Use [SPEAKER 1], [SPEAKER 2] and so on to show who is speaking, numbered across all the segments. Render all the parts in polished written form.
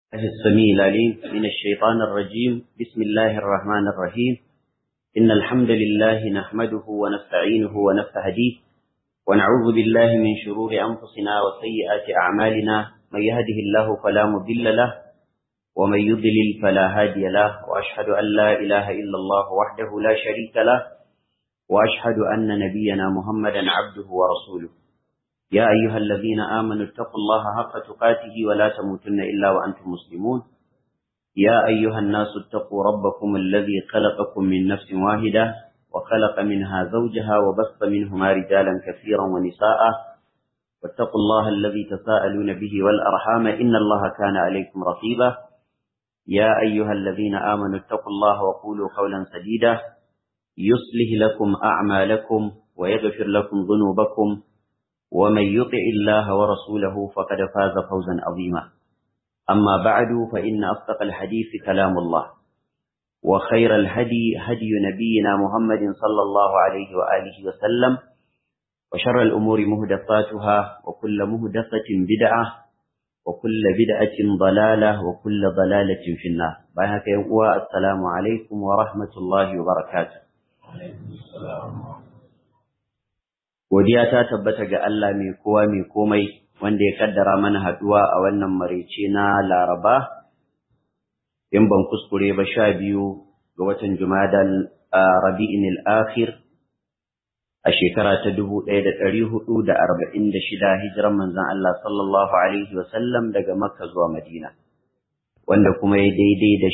[SPEAKER 1] السميع العليم من الشيطان الرجيم. بسم الله الرحمن الرحيم. إن الحمد لله نحمده ونستعينه ونستهديه ونعوذ بالله من شرور أنفسنا وسيئات أعمالنا. من يهده الله فلا مضل له ومن يضلل فلا هادي له، وأشهد أن لا إله إلا الله وحده لا شريك له، وأشهد أن نبينا محمدا عبده ورسوله. يا أيها الذين آمنوا اتقوا الله حق تقاته ولا تموتن إلا وأنتم مسلمون. يا أيها الناس اتقوا ربكم الذي خلقكم من نفس واحدة وخلق منها زوجها وبث منهما رجالا كثيرا ونساء، واتقوا الله الذي تساءلون به والأرحام إن الله كان عليكم رقيبا. يا أيها الذين آمنوا اتقوا الله وقولوا قولا سديدا يصلح لكم أعمالكم ويغفر لكم ذنوبكم، ومن يطع الله ورسوله فقد فاز فوزا عظيما. أما بعد، فإن أصدق الحديث كلام الله، وخير الهدي هدي نبينا محمد صلى الله عليه وآله وسلم، وشر الأمور مهدفاتها، وكل مهدفة بدعة، وكل بدعة ضلالة، وكل ضلالة في النار. بارك الله. السلام عليكم ورحمة الله وبركاته. Godiya ta tabbata ga Allah mai kowa mai komai, wanda ya kaddara mana haduwa a wannan maraice na Laraba, in ban kuskure ba 12 ga watan Jumadal Rabi'in al-Akhir a shekara ta 1446 hijiran manzon Allah sallallahu alaihi wa sallam daga Makka zuwa Madina, wanda kuma ya daidai da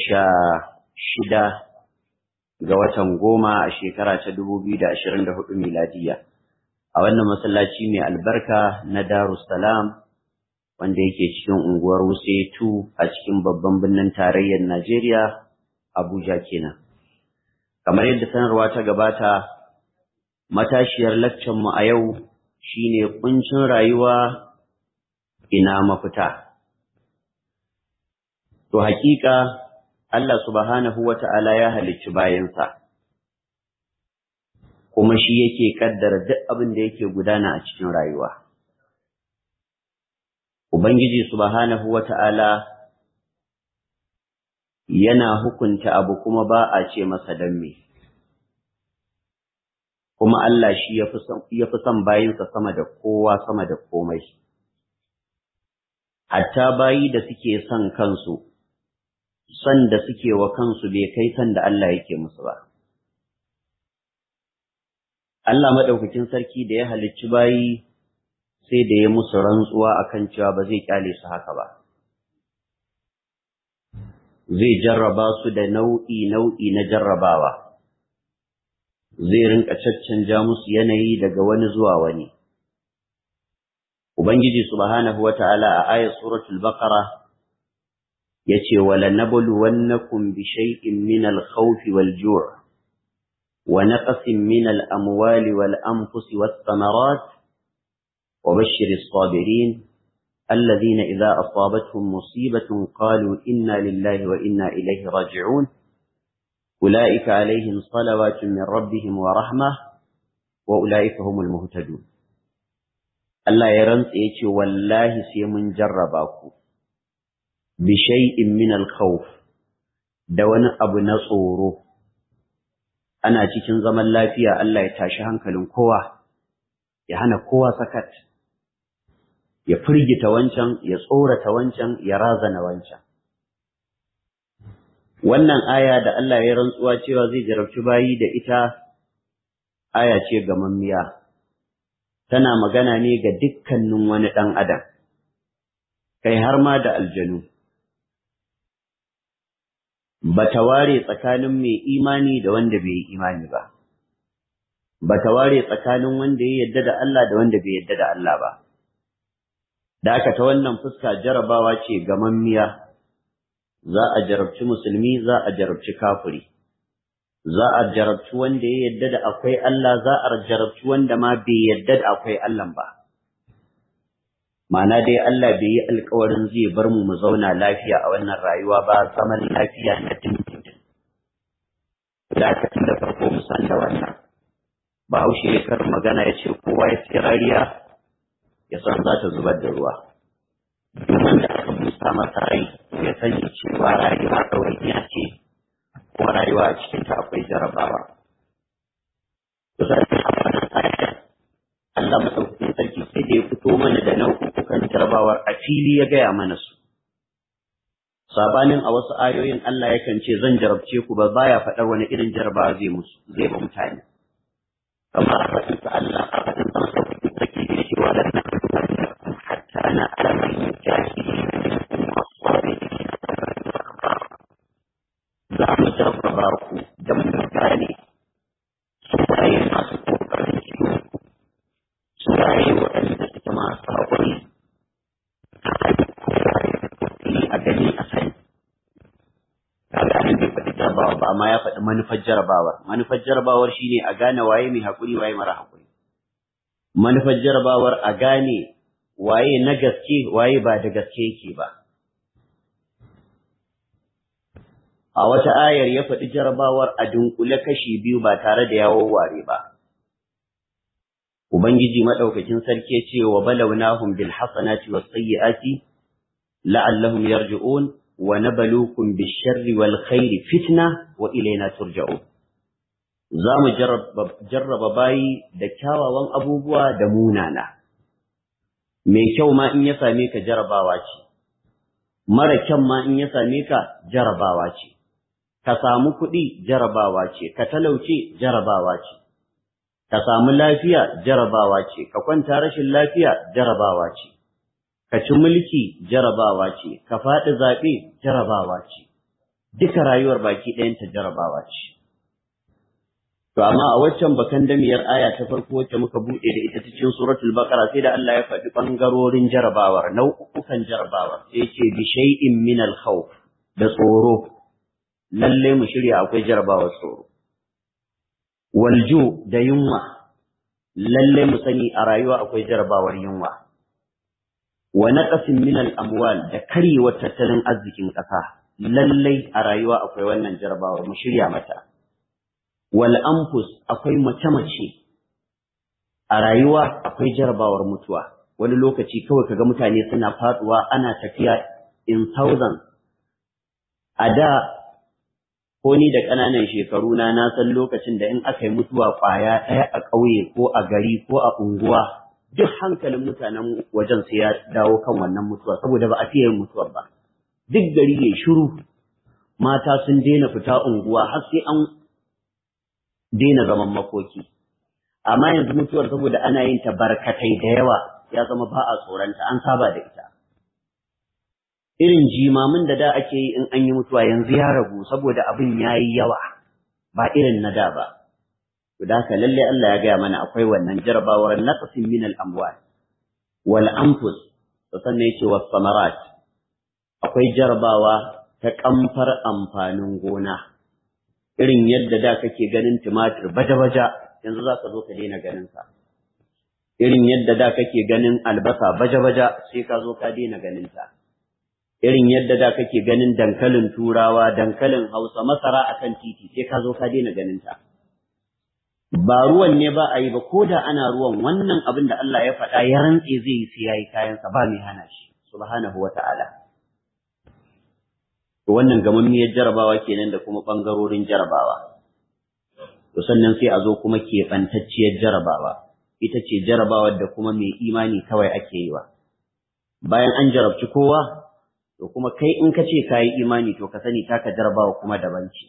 [SPEAKER 1] 16 ga watan 10 a shekara ta 2024 miladiya. A wannan masallaci mai albarka na Darussalam, wanda yake cikin unguwar Wuse 2 a cikin babban birnin tarayyar Najeriya, Abuja kenan. Kamar yadda sanarwa ta gabata, matashiyar laccan mu a yau shine kuncin rayuwa ina mafita. To hakika Allah subhanahu wata'ala ya halicci bayansa, kuma shi yake kaddara duk abin da yake gudana a cikin rayuwa. Ubangiji subhanahu wata'ala yana hukunta abu kuma ba a ce masa dan me. Kuma Allah shi ya fi son bayinsa sama da kowa, sama da komai. Hatta bayi da suke son kansu, son da suke wa kansu bai kai son da Allah yake musu ba. Allah madaukakin sarki da ya halicci bayi sai da ya musu rantsuwa akan cewa ba zai kyale su haka ba. Zai jarraba su da nau'i na jarrabawa. Zai rinka caccanja musu yanayi daga wani zuwa wani. Ubangiji subhanahu wata'ala a ayat suratul Baqara yace wala nabluwannakum bi shay'in min al-khawfi wal-ju' ونقص من الأموال والأنفس والثمرات وبشر الصابرين الذين إذا أصابتهم مصيبة قالوا إنا لله وإنا إليه راجعون أولئك عليهم صلوات من ربهم ورحمة وأولئك هم المهتدون. الله يرنس إيش والله سيمن جرباكو بشيء من الخوف دون أبو نصوره. Ana cikin zaman lafiya Allah ya tashi hankalin kowa, ya hana kowa sakat, ya firgita wancan, ya tsorata wancan, ya razana wancan. Wannan aya da Allah ya rantsuwa cewa zai jarabci bayi da ita, aya ce gamammiya, tana magana ne ga dukkanin wani ɗan adam, kai har ma da aljanu. Ba ta ware tsakanin mai imani da wanda bai yi imani ba, ba ta ware tsakanin wanda ya yarda da Allah da wanda bai yarda da Allah ba. Da aka ta wannan fuska jarabawa ce gamammiya, za a jarabci musulmi, za a jarabci kafiri, za a jarabci wanda ya yarda da akwai Allah, za a jarabci wanda ma bai yarda da akwai Allah ba. Ma'ana dai Allah bai yi alkawarin zai bar mu zauna lafiya a wannan rayuwa ba, zaman lafiya na dindindin. Da aka tun da farko mu san da wannan. Bahaushe ya kar magana ya ce kowa ya ce rariya ya san za ta zubar da ruwa. Duk wanda aka busa masa rai ya sani cewa rayuwa ɗawainiya ce kuma rayuwa a cikin ta akwai jarabawa. Kusan Allah maɗaukakin sarki sai da ya fito mana da nau'ukan jarabawar a fili ya gaya mana su. Sabanin a wasu ayoyin Allah yakan ce zan jarabce ku ba baya faɗar wani irin jarabawa zai ba mutane. Kamar a faɗin sa Allah a faɗin sa maɗaukakin sarki da ya ce wa lanna hatta na alamun jahili za mu jarraba ku da mutane su waye masu kokarin ciwon ku su waye waɗanda suke masu haƙuri a gani a sani. Kaga an bai faɗi jarabawa ba amma ya faɗi manufar jarabawar. Manufar jarabawar shine a gane waye mai haƙuri waye mara haƙuri. Manufar jarabawar a gane waye na gaske waye ba da gaske yake ba. A wata ayar ya faɗi jarabawar a dunkule kashi biyu ba tare da yawon ware ba. Ubangiji maɗaukakin sarki ce wa balawnahum bil hasanati was sayyiati la'allahum yarji'un wa nabluukum bish sharri wal khairi fitna wa ilayna turja'un. Za mu jarraba bayi da kyawawan abubuwa da munana. Mai kyau ma in ya same ka jarabawa ce, mara kyan ma in ya same ka jarabawa ce. Ka samu kuɗi jarabawa ce, ka talauce jarabawa ce, ka samu lafiya jarabawa ce, ka kwanta rashin lafiya jarabawa ce, ka ci mulki jarabawa ce, ka faɗi zaɓe jarabawa ce, duka rayuwar baki ɗayanta jarabawa ce. To amma a waccan bakan damiyar aya ta farko wacce muka buɗe da ita cikin suratul baqara sai da Allah ya faɗi ɓangarorin jarabawar, nau'ukan jarabawar, sai ce bi shay'in min al-khawf da tsoro. Lalle mu shirya akwai jarabawar tsoro. Walju da yunwa, lalle mu sani a rayuwa akwai jarabawar yunwa. Wa naqasin min al-amwal da karyewar tattalin arzikin ƙasa, lalle a rayuwa akwai wannan jarabawar mu shirya mata. Wal anfus akwai mace-mace. A rayuwa akwai jarabawar mutuwa. Wani lokaci kawai kaga mutane suna faduwa ana tafiya in thousands. A da ko ni da ƙananan shekaru na san lokacin da in aka yi mutuwa ƙwaya ɗaya a ƙauye ko a gari ko a unguwa duk hankalin mutanen wajen sai ya dawo kan wannan mutuwa saboda ba a fiye yin mutuwar ba. Duk gari ne shiru, mata sun daina fita unguwa har sai an daina zaman makoki. Amma yanzu mutuwar saboda ana yin ta barkatai da yawa ya zama ba a tsoronta, an saba da ita. Irin jimamin da ake yi in an yi mutuwa yanzu ya ragu saboda abin ya yi yawa ba irin na da ba. To da haka lalle Allah ya gaya mana akwai wannan jarabawar naqsin min al-amwal wal anfus, to sannan yace was samarat, akwai jarabawa ta kamfar amfanin gona. Irin yadda da kake ganin tumatir baja-baja yanzu za ka zo ka daina ganin sa. Irin yadda da kake ganin albasa baja-baja sai ka zo ka daina ganin ta. Irin yadda da kake ganin dankalin turawa, dankalin hausa, masara akan titi sai ka zo ka daina ganin ta. Ba ruwan ne ba a yi ba, ko da ana ruwan wannan abin da Allah ya faɗa ya rantse zai yi sai ya yi kayansa ba mai hana shi, subhanahu wa ta'ala. To wannan gamammiyar jarabawa kenan da kuma ɓangarorin jarabawa. To sannan sai a zo kuma keɓantacciyar jarabawa, ita ce jarabawar da kuma mai imani kawai ake yi wa. Bayan an jarabci kowa, to kuma kai in ka ce ka yi imani to ka sani taka jarabawa kuma daban ce.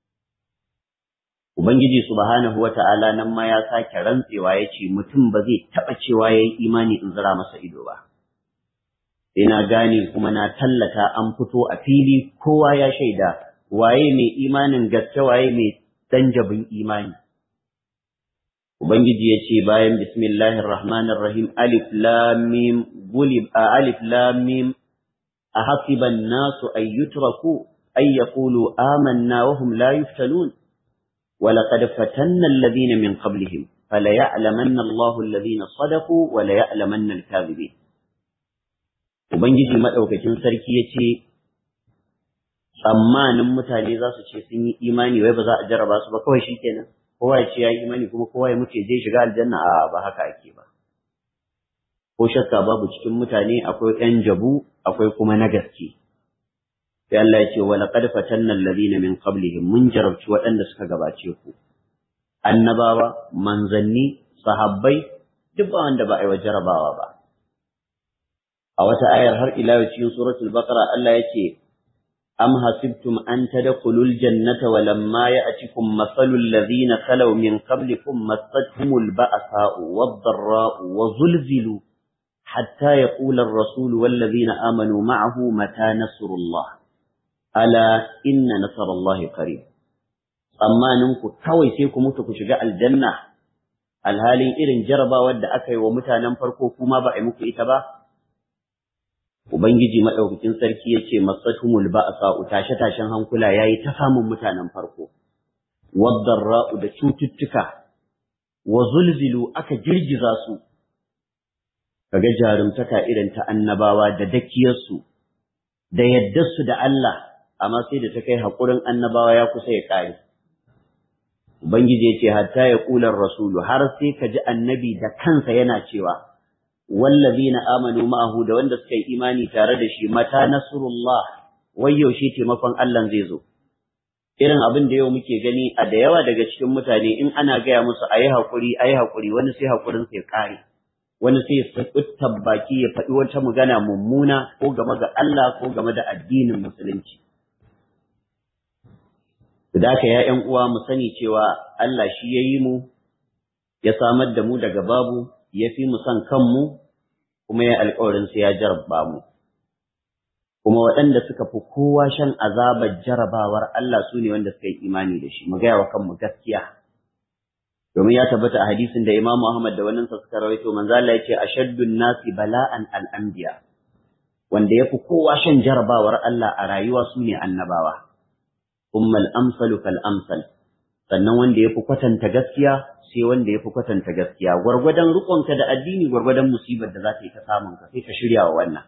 [SPEAKER 1] Ubangiji subhanahu wa ta'ala nan ma ya sake rantsewa ya ce mutum ba zai taɓa cewa ya yi imani in zira masa ido ba. Sai na gane kuma na tallata an fito a fili kowa ya shaida waye mai imanin gaske waye mai danjabin imani. Ubangiji ya ce bayan bismillahir rahmanir rahim alif lam mim alif lam mim ahasiban nasu ay yutraku ay yaqulu amanna wa hum la yuftanun ولقد فتنا الذين من قبلهم فليعلمن الله الذين صدقوا وليعلمن الكاذبين. Ubangiji madaukakin sarki yace tsammanin mutane za su ce sun yi imani wai ba za a jarraba su ba kawai shikenan kowa ya ce ya yi imani kuma kowa ya mutu zai shiga aljanna, a ba haka ake ba. Ko shakka babu cikin mutane akwai ƴan jabu akwai kuma na gaske. sai Allah ya ce wa laqad fatanna alladhina min qablihim mun jarabci waɗanda suka gabace ku annabawa manzanni sahabbai duk ba wanda ba a yi wa jarabawa ba a wata ayar har ila cikin suratul baqara Allah yake am hasibtum an tadkhulul jannata wa lamma ya'tikum mathalul ladhina khalaw min qablikum massatuhumul ba'sa'u wad-dharra'u wa zulzilu hatta yaqula ar-rasul wal ladhina amanu ma'ahu mata nasrullah ala inna nasrallahi qarib tsammanin ku kawai sai ku mutu ku shiga aljanna alhalin irin jarabawar da aka yi wa mutanen farko kuma ba a yi muku ita ba ubangiji madaukakin sarki yace masatumul ba'sa tashe-tashen hankula yayi ta samun mutanen farko wadarra'u da cututtuka wa zulzilu aka girgiza su kaga jarumtaka irin ta annabawa da dakiyarsu da yaddarsu da Allah amma sai da ta kai haƙurin annabawa ya kusa ya ƙare. Ubangiji ya ce, hatta ya ƙular rasulu, har sai ka ji annabi da kansa yana cewa, wallazi na amanu ma'ahu da wanda suka yi imani tare da shi, mata nasrullah, wai yaushe taimakon Allah zai zo. Irin abin da yau muke gani a da yawa daga cikin mutane in ana gaya musu a yi haƙuri, wani sai haƙurin sai ƙare. Wani sai ya baki ya faɗi wata magana mummuna ko game ga Allah ko game da addinin musulunci. Da haka ya ’yan uwa mu sani cewa Allah shi ya yi mu, ya samar da mu daga babu, ya fi mu son kanmu, kuma ya alƙawarin sai ya jaraba mu. Kuma waɗanda suka fi kowa shan azabar jarabawar Allah su ne wanda suka yi imani da shi, mu gaya wa kanmu gaskiya. Domin ya tabbata a hadisin da Imam Ahmad da wannan suka rawaito manzo Allah ya ce ashaddun nasi bala'an al-anbiya, wanda ya fi kowa shan jarabawar Allah a rayuwa su ne annabawa. Ummal amsalu fal amsal, sannan wanda ya fi kwatanta gaskiya sai wanda ya fi kwatanta gaskiya, gwargwadon riƙonka da addini gwargwadon musibar da za ta yi ta samun ka sai ka shirya wa wannan.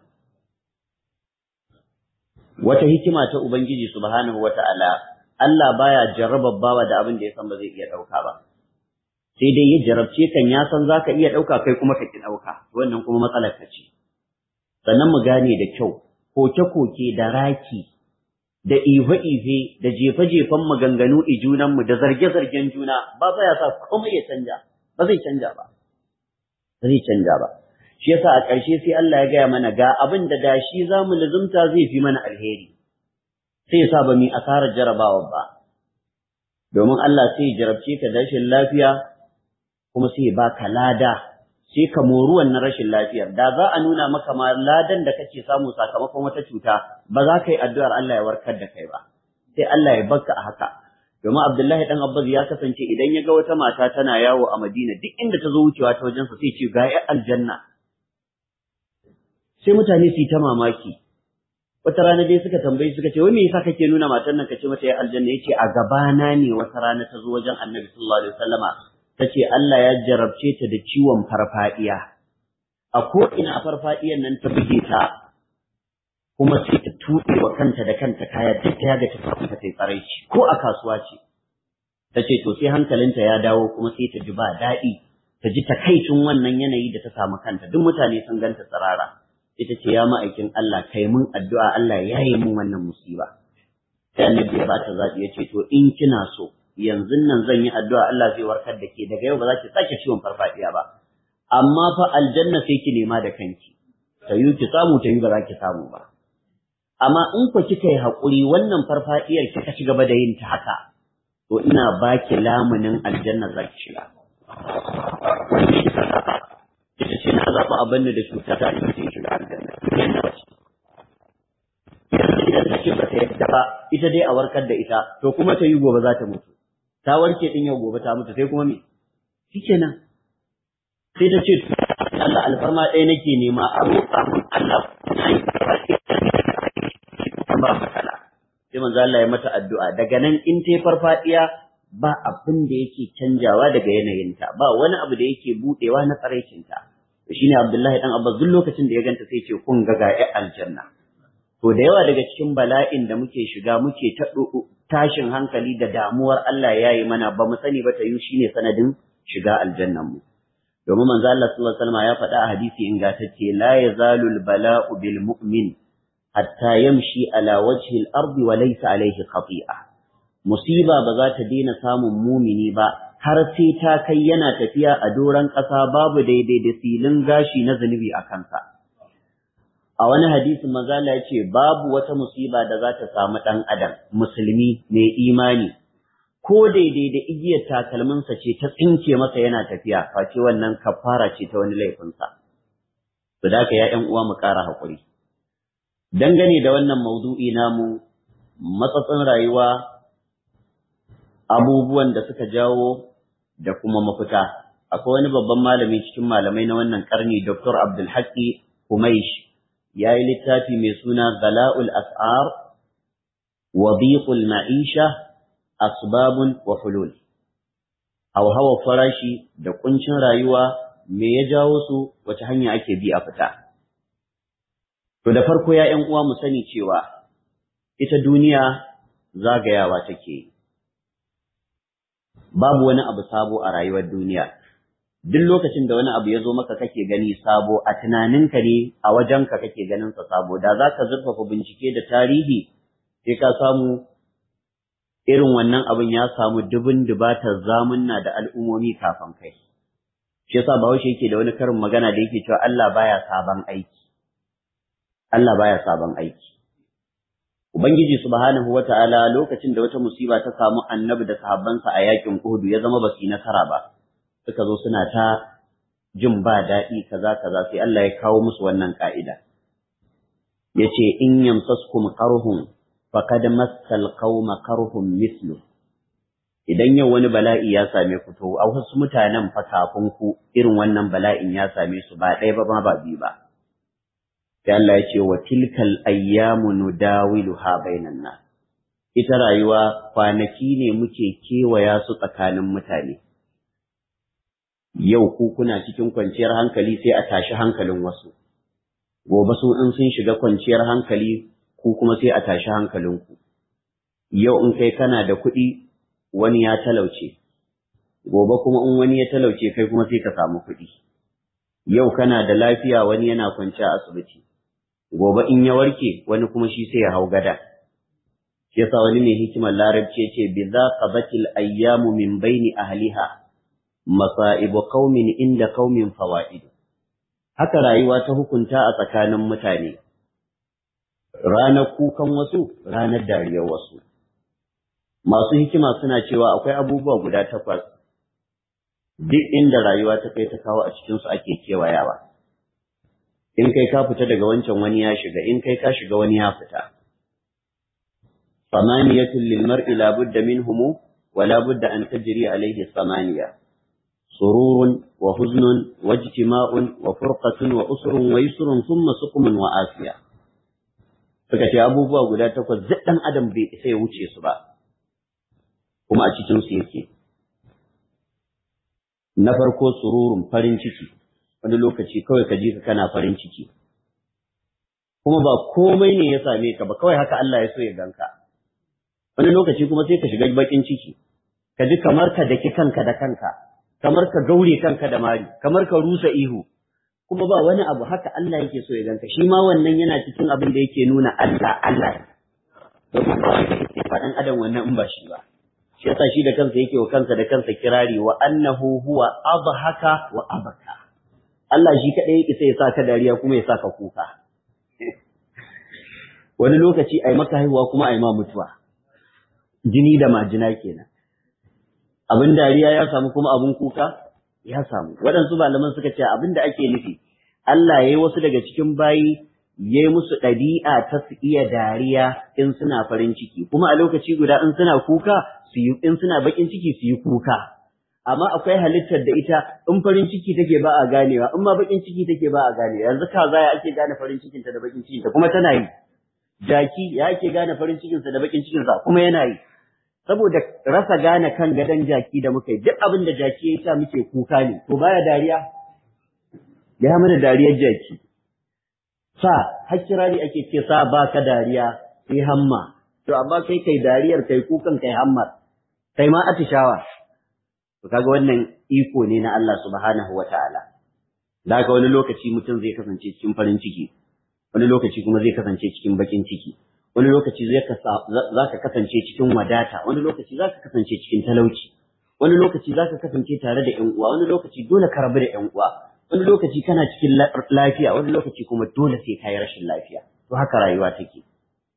[SPEAKER 1] Wata hikima ta Ubangiji subhanahu wata'ala, Allah baya jarrabar bawa da abin da ya san ba zai iya ɗauka ba, sai dai ya jarabce kan ya san za ka iya ɗauka kai kuma ka ki ɗauka, wannan kuma matsalar ka ce. Sannan mu gane da kyau, koke-koke da raki da ife-ife da jefe-jefen maganganu junanmu da zarge-zargen juna ba ya sa komai ya canja, ba zai canja ba. Ba zai canja ba. Shi yasa a ƙarshe sai Allah ya gaya mana ga abin da shi za mu lazumta zai fi mana alheri. Sai ya sa ba mu asarar jarabawa ba. Domin Allah sai ya jarabce ka da rashin lafiya kuma sai ya baka lada, sai ka mori wannan rashin lafiyar. Da za a nuna maka ma ladan da kake samu sakamakon wata cuta, ba za ka yi addu'ar Allah ya warkar da kai ba, sai Allah ya barka a haka. Domin Abdullahi ɗan Abbas ya kasance idan ya ga wata mata tana yawo a Madina duk inda ta zo wucewa ta wajensa sai ce ga ‘yar aljanna. Sai mutane su yi ta mamaki. Wata rana dai suka tambayi suka ce, wai me yasa kake nuna matan nan ka ce mata ‘yar aljanna? Ya ce a gabana ne wata rana ta zo wajen Annabi sallallahu alaihi wasallama ta ce Allah ya jarabce ta da ciwon farfadiya. A ko'ina a farfadiyan nan ta buge ta, kuma sai ta tuɗe wa kanta da kanta kaya duk ta yaga ta samu ta tsaraici, ko a kasuwa ce. Ta ce to sai hankalinta ya dawo kuma sai ta ji ba daɗi, ta ji takaicin wannan yanayi da ta samu kanta, duk mutane sun ganta tsirara. Ita ce ya ma'aikin Allah kai mun addu'a Allah ya yi mun wannan musiba. Sai Annabi ya ba ta zaɓi ya ce to in kina so yanzu nan zan yi addu'a Allah zai warkar da ke, daga yau ba za ki sake ciwon farfadiya ba, amma fa aljanna sai ki nema da kanki, ta yi ki samu ta yi ba za ki samu ba. Amma in ku kika yi haƙuri wannan farfadiyar kika ci gaba da yin ta haka, to ina ba ki lamunin aljanna za ki shiga. Ita ce na zaɓi abin da cuta ta ita ce shiga aljanna. Yanzu idan ta ce ba ta yadda ba, ita dai a warkar da ita, to kuma ta yi gobe za ta mutu. Ta warke din yau gobe ta mutu sai kuma me? Shikenan. Sai ta ce Allah alfarma ɗaya nake nema a roƙa mun Allah ba matsala. Sai manzo Allah ya mata addu'a daga nan in ta farfadiya ba abin da yake canjawa daga yanayinta, ba wani abu da yake budewa na tsaraicinta. Shine Abdullahi dan Abbas duk lokacin da ya ganta sai ce kun ga aljanna. To da yawa daga cikin bala'in da muke shiga muke ta tashin hankali da damuwar Allah ya yi mana ba mu sani ba ta yi shine sanadin shiga aljannan mu. Domin manzo Allah sallallahu alaihi wasallam ya faɗa a hadisi ingantacce la yazalul bala'u bil mu'min hatta yamshi ala wajhi al-ardi wa laysa alayhi khati'a. Musiba ba za ta daina samun mumini ba har sai ta kai yana tafiya a doron ƙasa babu daidai da silin gashi na zunubi a kansa. A wani hadisin manzo Allah ya ce babu wata musiba da za ta samu ɗan adam musulmi mai imani ko daidai da igiyar takalminsa ce ta tsinke masa yana tafiya face wannan kafara ce ta wani laifinsa. To da haka ya ƴan uwa mu ƙara haƙuri. Dangane da wannan maudu'i namu, matsatsin rayuwa, abubuwan da suka jawo da kuma mafita. Akwai wani babban malami cikin malamai na wannan ƙarni, Dr. Abdul Haqqi Humaish, ya yi littafi mai suna Gala'ul As'ar wa Biqul Ma'isha Asbabun wa Hulul. Hauhawar farashi da kuncin rayuwa me ya jawo su, wace hanya ake bi a fita. To da farko ya ’yan uwa mu sani cewa ita duniya zagayawa take yi. Babu wani abu sabo a rayuwar duniya. Duk lokacin da wani abu ya zo maka kake gani sabo, a tunaninka ne, a wajenka kake ganin sa sabo. Da za ka zurfafa bincike da tarihi, sai ka samu irin wannan abin ya samu dubun dubatar zamunna da al'ummomi kafin kai. Shi yasa Bahaushe yake da wani karin magana da yake cewa Allah baya sabon aiki. Allah baya sabon aiki. Ubangiji subhanahu wata'ala lokacin da wata musiba ta samu annabi da sahabbansa a yakin Uhud ya zama ba su yi nasara ba. Suka zo suna ta jin ba daɗi kaza sai Allah ya kawo musu wannan ka'ida. Yace in yamsaskum qarhun faqad massal qauma qarhun mislu. Idan yau wani bala'i ya same ku to a wasu mutanen fa kafin ku irin wannan bala'in ya same su ba ɗaya ba ba biyu ba. Sai Allah ya ce wa tilkal ayyamu nudawiluha bainan nas. Ita rayuwa kwanaki ne muke kewaya su tsakanin mutane. Yau ku kuna cikin kwanciyar hankali sai a tashi hankalin wasu. Gobe su in sun shiga kwanciyar hankali ku kuma sai a tashi hankalinku. Yau in kai kana da kuɗi wani ya talauce. Gobe kuma in wani ya talauce kai kuma sai ka samu kuɗi. Yau kana da lafiya wani yana kwanciya a asibiti. Gobe in ya warke wani kuma shi sai ya hau gada. Shi yasa wani mai hikimar larabci ya ce bi za qabatil ayyamu min baini ahliha masa'ibu qaumin inda qaumin fawaid. Haka rayuwa ta hukunta a tsakanin mutane. Ranar kukan wasu, ranar dariyar wasu. Masu hikima suna cewa akwai abubuwa guda 8 duk inda rayuwa ta kai ta kawo a cikin su ake kewayawa. In kai ka fita daga wancan wani ya shiga, in kai ka shiga wani ya fita. Samaniyatul lil mar'i la budda minhum wa la budda an tajri alayhi samaniya. Sururun wa huznun wa ijtima'un wa furqatun wa usrun wa yusrun thumma suqmun wa afiya. Suka ce abubuwa guda 8 duk dan adam bai isa ya wuce su ba. Kuma a cikin su yake. Na farko sururun, farin ciki. Wani lokaci kawai ka ji ka kana farin ciki. Kuma ba komai ne ya same ka ba, kawai haka Allah ya so ya ganka. Wani lokaci kuma sai ka shiga bakin ciki. Ka ji kamar ka daki kanka da kanka, kamar ka gaure kanka da mari, kamar ka rusa ihu. Kuma ba wani abu, haka Allah yake so ya ganka. Shi ma wannan yana cikin abin da yake nuna Allah. Faɗan adam wannan in ba shi ba. Shi yasa shi da kansa yake wa kansa da kansa kirari wa annahu huwa adhaka wa abaka. Allah shi kadai yake sai ya saka dariya kuma ya saka kuka. Wani lokaci ai maka haihuwa kuma ai ma mutuwa. Jini da majina kenan. Abin dariya ya samu kuma abin kuka ya samu. Waɗansu malaman suka ce abin da ake nufi Allah ya yi wasu daga cikin bayi ya yi musu ɗabi'a ta su iya dariya in suna farin ciki, kuma a lokaci guda in suna kuka in suna bakin ciki su yi kuka. Amma akwai halittar da ita in farin ciki take ba a ganewa, in ma bakin ciki take ba a ganewa. Yanzu kaza ya ake gane farin cikinta da bakin cikinta kuma tana yi. Jaki ya ake gane farin cikinsa da bakin cikinsa kuma yana yi. Saboda rasa gane kan gadon jaki da muka yi, duk abin da jaki ya sa muke kuka ne, to baya dariya? Ya mana dariyar jaki. Sa, har kirari ake ce sa ba ka dariya sai hamma. To amma kai dariyar kai kukan kai hammar, kai ma atishawa. To kaga wannan iko ne na Allah subhanahu wata'ala. Da haka wani lokaci mutum zai kasance cikin farin ciki, wani lokaci kuma zai kasance cikin bakin ciki, wani lokaci za ka kasance cikin wadata, wani lokaci za ka kasance cikin talauci, wani lokaci za ka kasance tare da ƴan uwa, wani lokaci dole ka rabu da ƴan uwa, wani lokaci kana cikin lafiya, wani lokaci kuma dole sai ka yi rashin lafiya. To haka rayuwa take.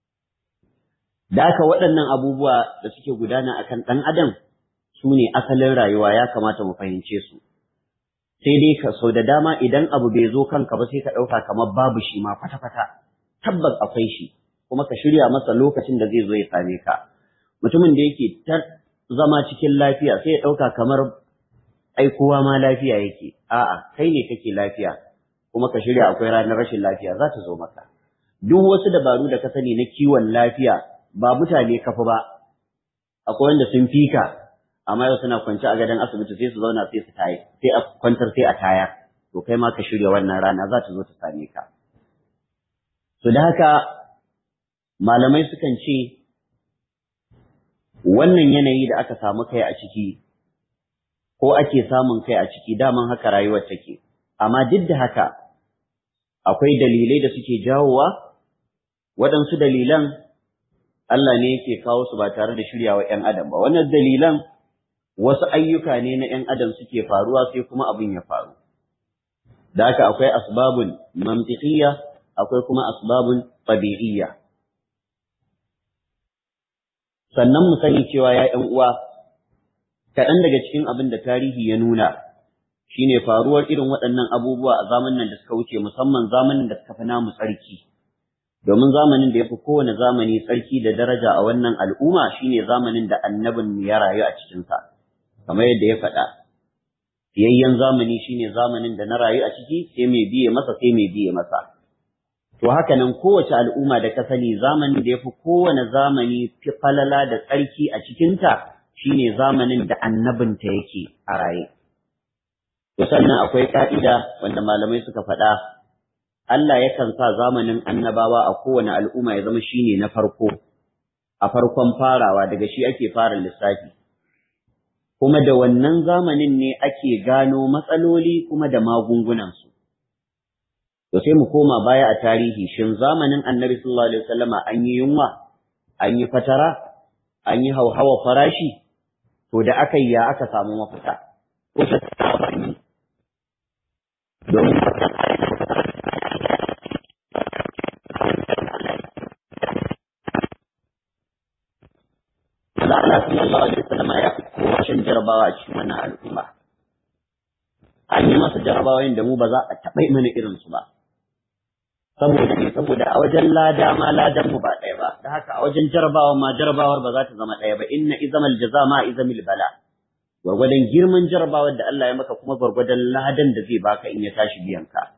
[SPEAKER 1] Da haka waɗannan abubuwa da suke gudana akan ɗan adam su ne asalin rayuwa, ya kamata mu fahimce su. Sai dai ka sau da dama idan abu bai zo kanka ba sai ka ɗauka kamar babu shi ma kwata-kwata, tabbas akwai shi, kuma ka shirya masa lokacin da zai zo ya same ka. Mutumin da yake ta zama cikin lafiya sai ya ɗauka kamar ai kowa ma lafiya yake, a'a kai ne kake lafiya, kuma ka shirya akwai ranar rashin lafiya za ta zo maka. Duk wasu dabaru da ka sani na kiwon lafiya ba mutane kafa ba, akwai wanda sun fika amma yau suna kwance a gadon asibiti sai su zauna sai su tayi, sai a kwantar sai a tayar. To kai ma ka shirya wannan rana za ta zo ta same ka. To da haka malamai sukan ce wannan yanayi da aka samu kai a ciki ko ake samun kai a ciki daman haka rayuwar take, amma duk da haka akwai dalilai da suke jawowa. Waɗansu dalilan Allah ne yake kawo su ba tare da shiryawa ‘yan adam ba, wannan dalilan wasu ayyuka ne na ‘yan adam suke faruwa sai kuma abin ya faru. Da haka akwai asbabun mantiqiyya, akwai kuma asbabun tabi'iyya. Sannan mu sani cewa ya ‘yan uwa, kaɗan daga cikin abin da tarihi ya nuna shine faruwar irin waɗannan abubuwa a zamanin da suka wuce, musamman zamanin da suka fi namu tsarki. Domin zamanin da ya fi kowane zamani tsarki da daraja a wannan al'umma shine zamanin da annabin ya rayu a cikinsa. Kamar yadda ya faɗa, fiyayyen zamani shine zamanin da na rayu a ciki, sai mai biye masa sai mai biye masa. To haka nan kowace al'umma da ka sani zamanin da ya fi kowane zamani fi falala da tsarki a cikinta shine zamanin da annabinta yake a raye. To sannan akwai ka'ida wanda malamai suka faɗa, Allah yakan sa zamanin annabawa a kowane al'umma ya zama shine na farko, a farkon farawa, daga shi ake fara lissafi. Kuma da wannan zamanin ne ake gano matsaloli kuma da magungunansu. To sai mu koma baya a tarihi, shin zamanin Annabi sallallahu alaihi wasallama an yi yunwa, an yi fatara, an yi hauhawa farashi, to da aka yi ya aka samu mafita. Ko ta tsabani. Domin Allah sallallahu alaihi wasallama ya kowa shan jarabawa a cikin wannan al'umma. An yi masa jarabawoyin da mu ba za a taɓa yi mana irinsu ba. Saboda a wajen lada ma ladan mu ba ɗaya ba, da haka a wajen jarabawa ma jarabawar ba za ta zama ɗaya ba. Inna izamal jaza ma izamil bala. Gwargwadon girman jarabawar da Allah ya maka kuma gwargwadon ladan da zai baka in ya tashi biyan ka.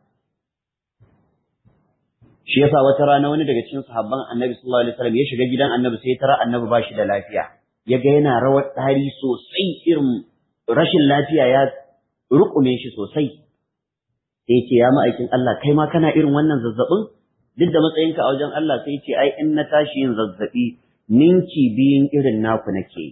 [SPEAKER 1] Shi yasa wata rana wani daga cikin sahabban Annabi sallallahu alaihi wasallam ya shiga gidan Annabi sai ya tara Annabi ba shi da lafiya. Ya ga yana rawar ɗari sosai, irin rashin lafiya ya rukume shi sosai. Sai ce ya ma'aikin Allah, kai ma kana irin wannan zazzabin? Duk da matsayinka a wajen Allah, sai ce ai in na tashi yin zazzabi ninki biyun irin naku nake yi.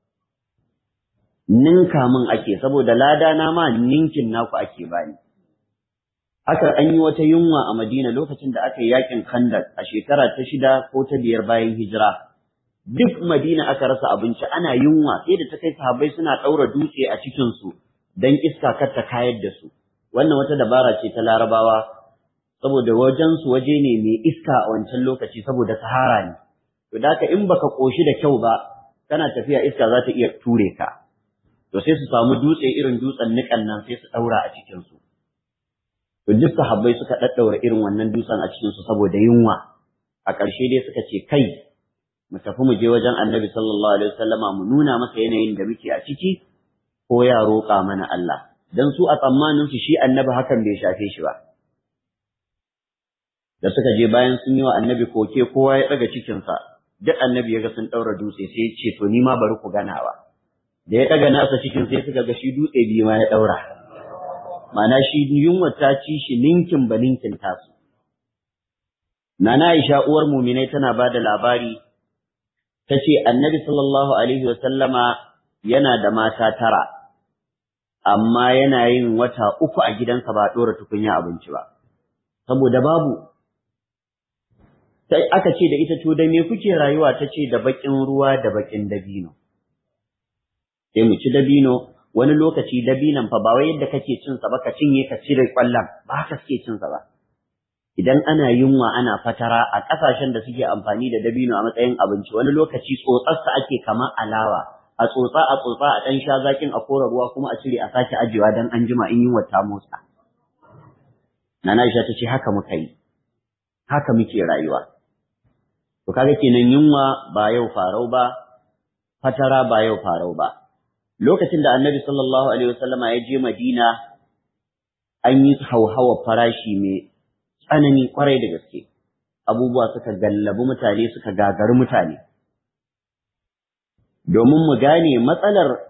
[SPEAKER 1] Ninka min ake, saboda lada na ma ninkin naku ake bani. Haka an yi wata yunwa a Madina lokacin da aka yi yakin Khandaq a shekara ta 6 ko ta 5 bayan hijira. Duk Madina aka rasa abinci, ana yunwa, sai da ta kai sahabbai suna ɗaura dutse a cikinsu don iska kar ta kayar da su. Wannan wata dabara ce ta Larabawa, saboda wajensu waje ne mai iska a wancan lokaci saboda sahara ne. To da haka in baka koshi da kyau ba, kana tafiya iska za ta iya ture ka. To sai su samu dutse irin dutsen niƙan nan sai su ɗaura a cikinsu. To duk sahabbai suka ɗaɗɗaura irin wannan dutsen a cikinsu saboda yunwa. A ƙarshe dai suka ce kai, mu tafi mu je wajen Annabi sallallahu alaihi wasallama mu nuna masa yanayin da muke a ciki, ko ya roƙa mana Allah. Dan su a tsammanin su shi Annabi hakan bai shafe shi ba. Da suka je bayan sun yi wa Annabi koke, kowa ya ɗaga cikinsa, duk Annabi ya ga sun ɗaura dutse sai ya ce to ni ma bari ku ganawa. Da ya ɗaga nasa cikin sai suka ga shi dutse biyu ma ya ɗaura. Ma'ana shi yunwa ta ci shi ninkin ba ninkin tasu. Nana Aisha uwar muminai tana ba da labari, ta ce Annabi sallallahu alaihi wasallama yana da mata 9, amma yana yin wata 3 a gidansa ba a ɗora tukunya abinci ba, saboda babu. sai aka ce da ita to da me kuke rayuwa, ta ce da bakin ruwa da bakin dabino. Sai mu ci dabino, wani lokaci dabinon fa ba wai yadda kake cin sa ba ka cinye ka cire kwallon, ba haka suke cin sa ba. Idan ana yunwa ana fatara a ƙasashen da suke amfani da dabino a matsayin abinci, wani lokaci tsotsarsa ake kamar alawa, a tsotsa a ɗan sha zakin a kora ruwa kuma a cire a sake ajewa dan an jima in yunwa ta motsa. Nana Aisha ta ce haka muka yi, haka muke rayuwa. To kaga kenan yunwa ba yau farau ba, fatara ba yau farau ba. Lokacin da Annabi sallallahu alaihi wasallama ya je Madina, an yi hauhawa farashi mai tsanani kwarai da gaske. Abubuwa suka gallabi mutane, suka gagari mutane. Domin mu gane matsalar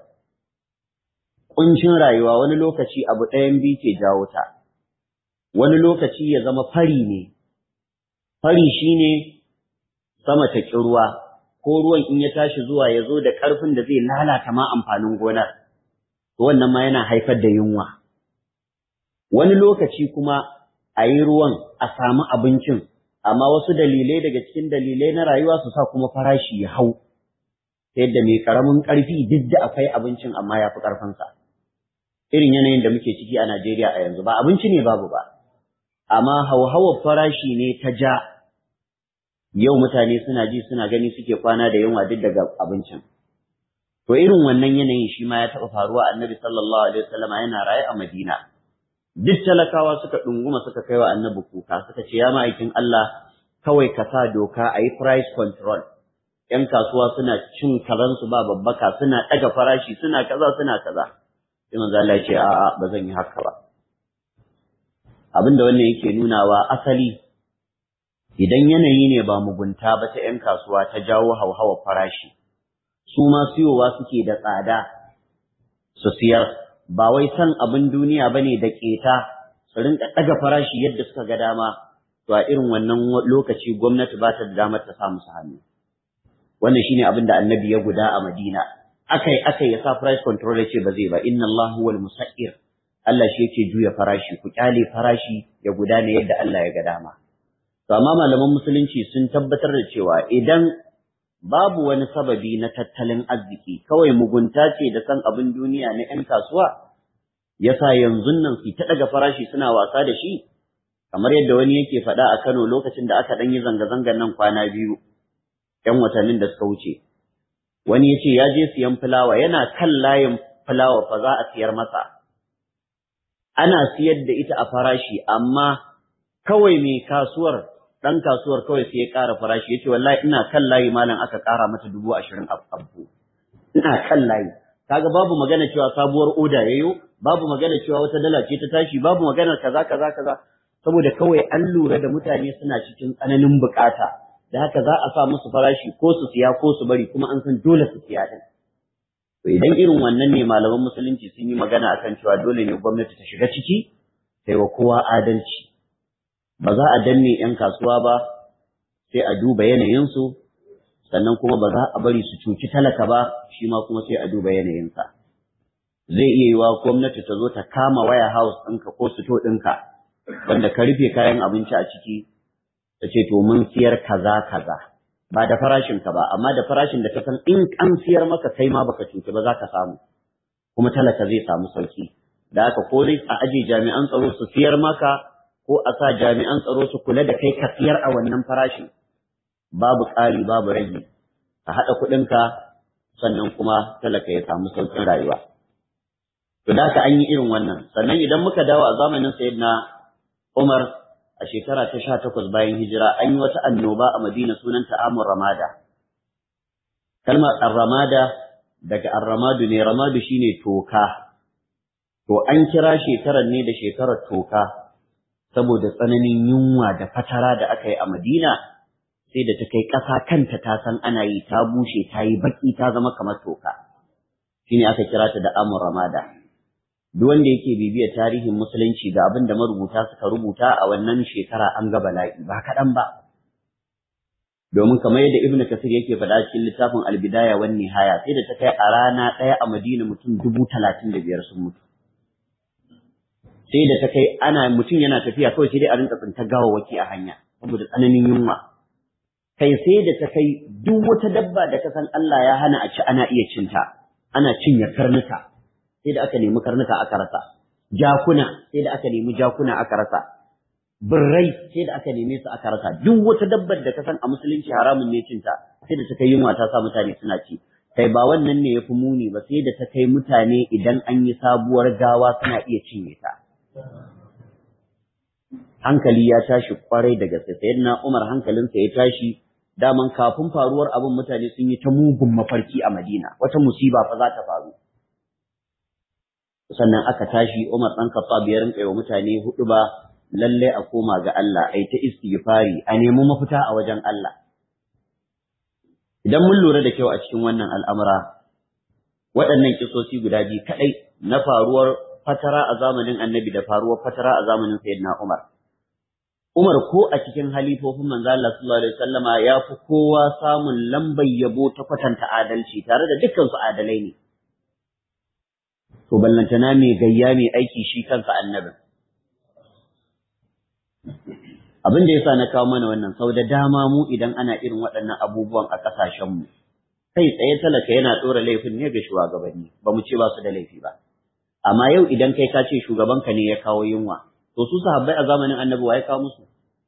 [SPEAKER 1] kuncin rayuwa, wani lokaci abu ɗayan biyu ke jawo ta. Wani lokaci ya zama fari ne. Fari shine sama ta ƙi ruwa, ko ruwan in ya tashi zuwa ya zo da ƙarfin da zai lalata ma amfanin gonar, to wannan ma yana haifar da yunwa. Wani lokaci kuma a yi ruwan a samu abincin, amma wasu dalilai daga cikin dalilai na rayuwa su sa kuma farashi ya hau, ta yadda mai ƙaramin ƙarfi duk da akwai abincin amma ya fi ƙarfinsa. Irin yanayin da muke ciki a Najeriya a yanzu, ba abinci ne babu ba, amma hauhawar farashi ne ta ja. Yau mutane suna ji suna gani suke kwana da yunwa duk daga abincin. To irin wannan yanayin shi ma ya taɓa faruwa. Annabi sallallahu alaihi wasallam yana raye a Madina. Duk talakawa suka ɗunguma suka kai wa Annabi kuka, suka ce ya ma'aikin Allah, kawai ka sa doka a yi price control. ‘Yan kasuwa suna cin karansu ba babbaka, suna ɗaga farashi, suna kaza suna kaza. Sai manzo Allah ya ce a'a, ba zan yi haka ba. Abinda wannan yake nunawa asali, idan yanayi ne ba mugunta ba ta ‘yan kasuwa ta jawo hauhawar farashi, su ma siyowa suke da tsada su siyar, ba wai san abin duniya ba ne da ƙeta su rinka ɗaga farashi yadda suka ga dama, to a irin wannan lokaci gwamnati ba ta da damar ta sa musu hannu. Wannan shine abin da Annabi ya guda a Madina. Akai ya sa price control ya ce ba zai ba, inna Allah huwal musa'ir, Allah shi yake juya farashi, ku kyale farashi ya gudana yadda Allah ya ga dama. To amma malaman musulunci sun tabbatar da cewa idan babu wani sababi na tattalin arziki, kawai mugunta ce da san abin duniya na ‘yan kasuwa, yasa yanzu nan su ta ɗaga farashi suna wasa da shi, kamar yadda wani yake faɗa a Kano lokacin da aka ɗan yi zanga-zangar nan kwana biyu, ‘yan watannin da suka wuce. Wani ya ce ya je siyan fulawa, yana kan layin fulawa fa za a siyar masa. Ana siyar da ita a farashi, amma kawai mai kasuwar, ɗan kasuwar kawai sai ya ƙara farashi, ya ce wallahi ina kan layi malam aka ƙara mata 20,000 abu. Ina kan layi. Kaga babu magana cewa sabuwar oda yayo, babu magana cewa wata dala ce ta tashi, babu magana kaza. Saboda kawai an lura da mutane suna cikin tsananin bukata, da haka za a sa musu farashi ko su siya ko su bari, kuma an san dole su siya din. To idan irin wannan ne malaman musulunci sun yi magana akan cewa dole ne gwamnati ta shiga ciki, sai wa kowa adalci. Ba za a danne ‘yan kasuwa ba, sai a duba yanayinsu, sannan kuma ba za a bari su cuci talaka ba, shi ma kuma sai a duba yanayinsa. Zai iya yiwa gwamnati ta zo ta kama waya house ɗinka ko sito ɗinka, wanda ka rufe kayan abinci a ciki, ta ce to mun siyar kaza, ba da farashinka ba, amma da farashin da ka san in an siyar maka kai ma baka cuci ba za ka samu, kuma talaka zai samu sauki. Da haka ko dai a aje jami'an tsaro su siyar maka, ko a sa jami'an tsaro su kula da kai ka siyar a wannan farashin, babu ƙari babu rage, ka haɗa kuɗinka sannan kuma talaka ya samu sauƙin rayuwa. To da haka an yi irin wannan. Sannan idan muka dawo a zamanin Sayyidina Umar a shekara ta 18 bayan hijira, an yi wata annoba a Madina sunanta Amur Ramada. Kalmar Ar-Ramada daga Ar-Ramadu ne, Ramadu shine toka. To an kira shekarar ne da shekarar toka, saboda tsananin yunwa da fatara da aka yi a Madina, sai da ta kai ƙasa kanta ta san ana yi, ta bushe, ta yi baƙi, ta zama kamar toka. Shine aka kira ta da Amur Ramada. Duk wanda yake bibiyar tarihin musulunci ga abin da marubuta suka rubuta a wannan shekara, an ga bala'i ba kaɗan ba. Domin kamar yadda Ibn Kathir yake faɗa cikin littafin Al-Bidaya wan Nihaya, sai da ta kai a rana ɗaya a Madina mutum 35,000 sun mutu. Sai da ta kai mutum yana tafiya kawai sai dai a rinka tsinta gawawwaki a hanya saboda tsananin yunwa. kai sai da ta kai duk wata dabba da ka san Allah ya hana a ci ana iya cinta, ana cinye karnuka, sai da aka nemi karnuka aka rasa, jakuna sai da aka nemi jakuna aka rasa, birrai sai da aka neme su aka rasa, duk wata dabbar da ka san a musulunci haramun ne cinta, sai da ta kai yunwa ta sa mutane suna ci. Kai ba wannan ne yafi muni ba, sai da ta kai mutane idan an yi sabuwar gawa suna iya cinye ta. Hankali ya tashi kwarai da gaske, sayyidina Umar hankalinsa ya tashi. Daman kafin faruwar abin mutane sun yi ta mugun mafarki a Madina, wata musiba fa za ta faru. Sannan aka tashi Umar ɗan Khattab ya rinƙa wa mutane hudu ba lalle a koma ga Allah, ai ta istighfari, a nemi mafita a wajen Allah. Idan mun lura da kyau a cikin wannan al'amura, waɗannan kisosi guda biyu kaɗai na faruwar fatara a zamanin Annabi da faruwar fatara a zamanin Sayyidina Umar. Umar ko a cikin halifofin manzo Allah sallallahu alaihi wasallama ya fi kowa samun lambar yabo ta kwatanta adalci tare da dukkan su adalai ne. To ballantana mai gayya mai aiki shi kansa annabi. Abin da yasa na kawo mana wannan sau da dama mu idan ana irin waɗannan abubuwan a ƙasashen mu kai tsaye talaka yana ɗora laifin ne ga shugabanni, ba mu ce ba su da laifi ba. Amma yau idan kai ka ce shugabanka ne ya kawo yunwa, to su sahabbai a zamanin annabi wa ya kawo musu?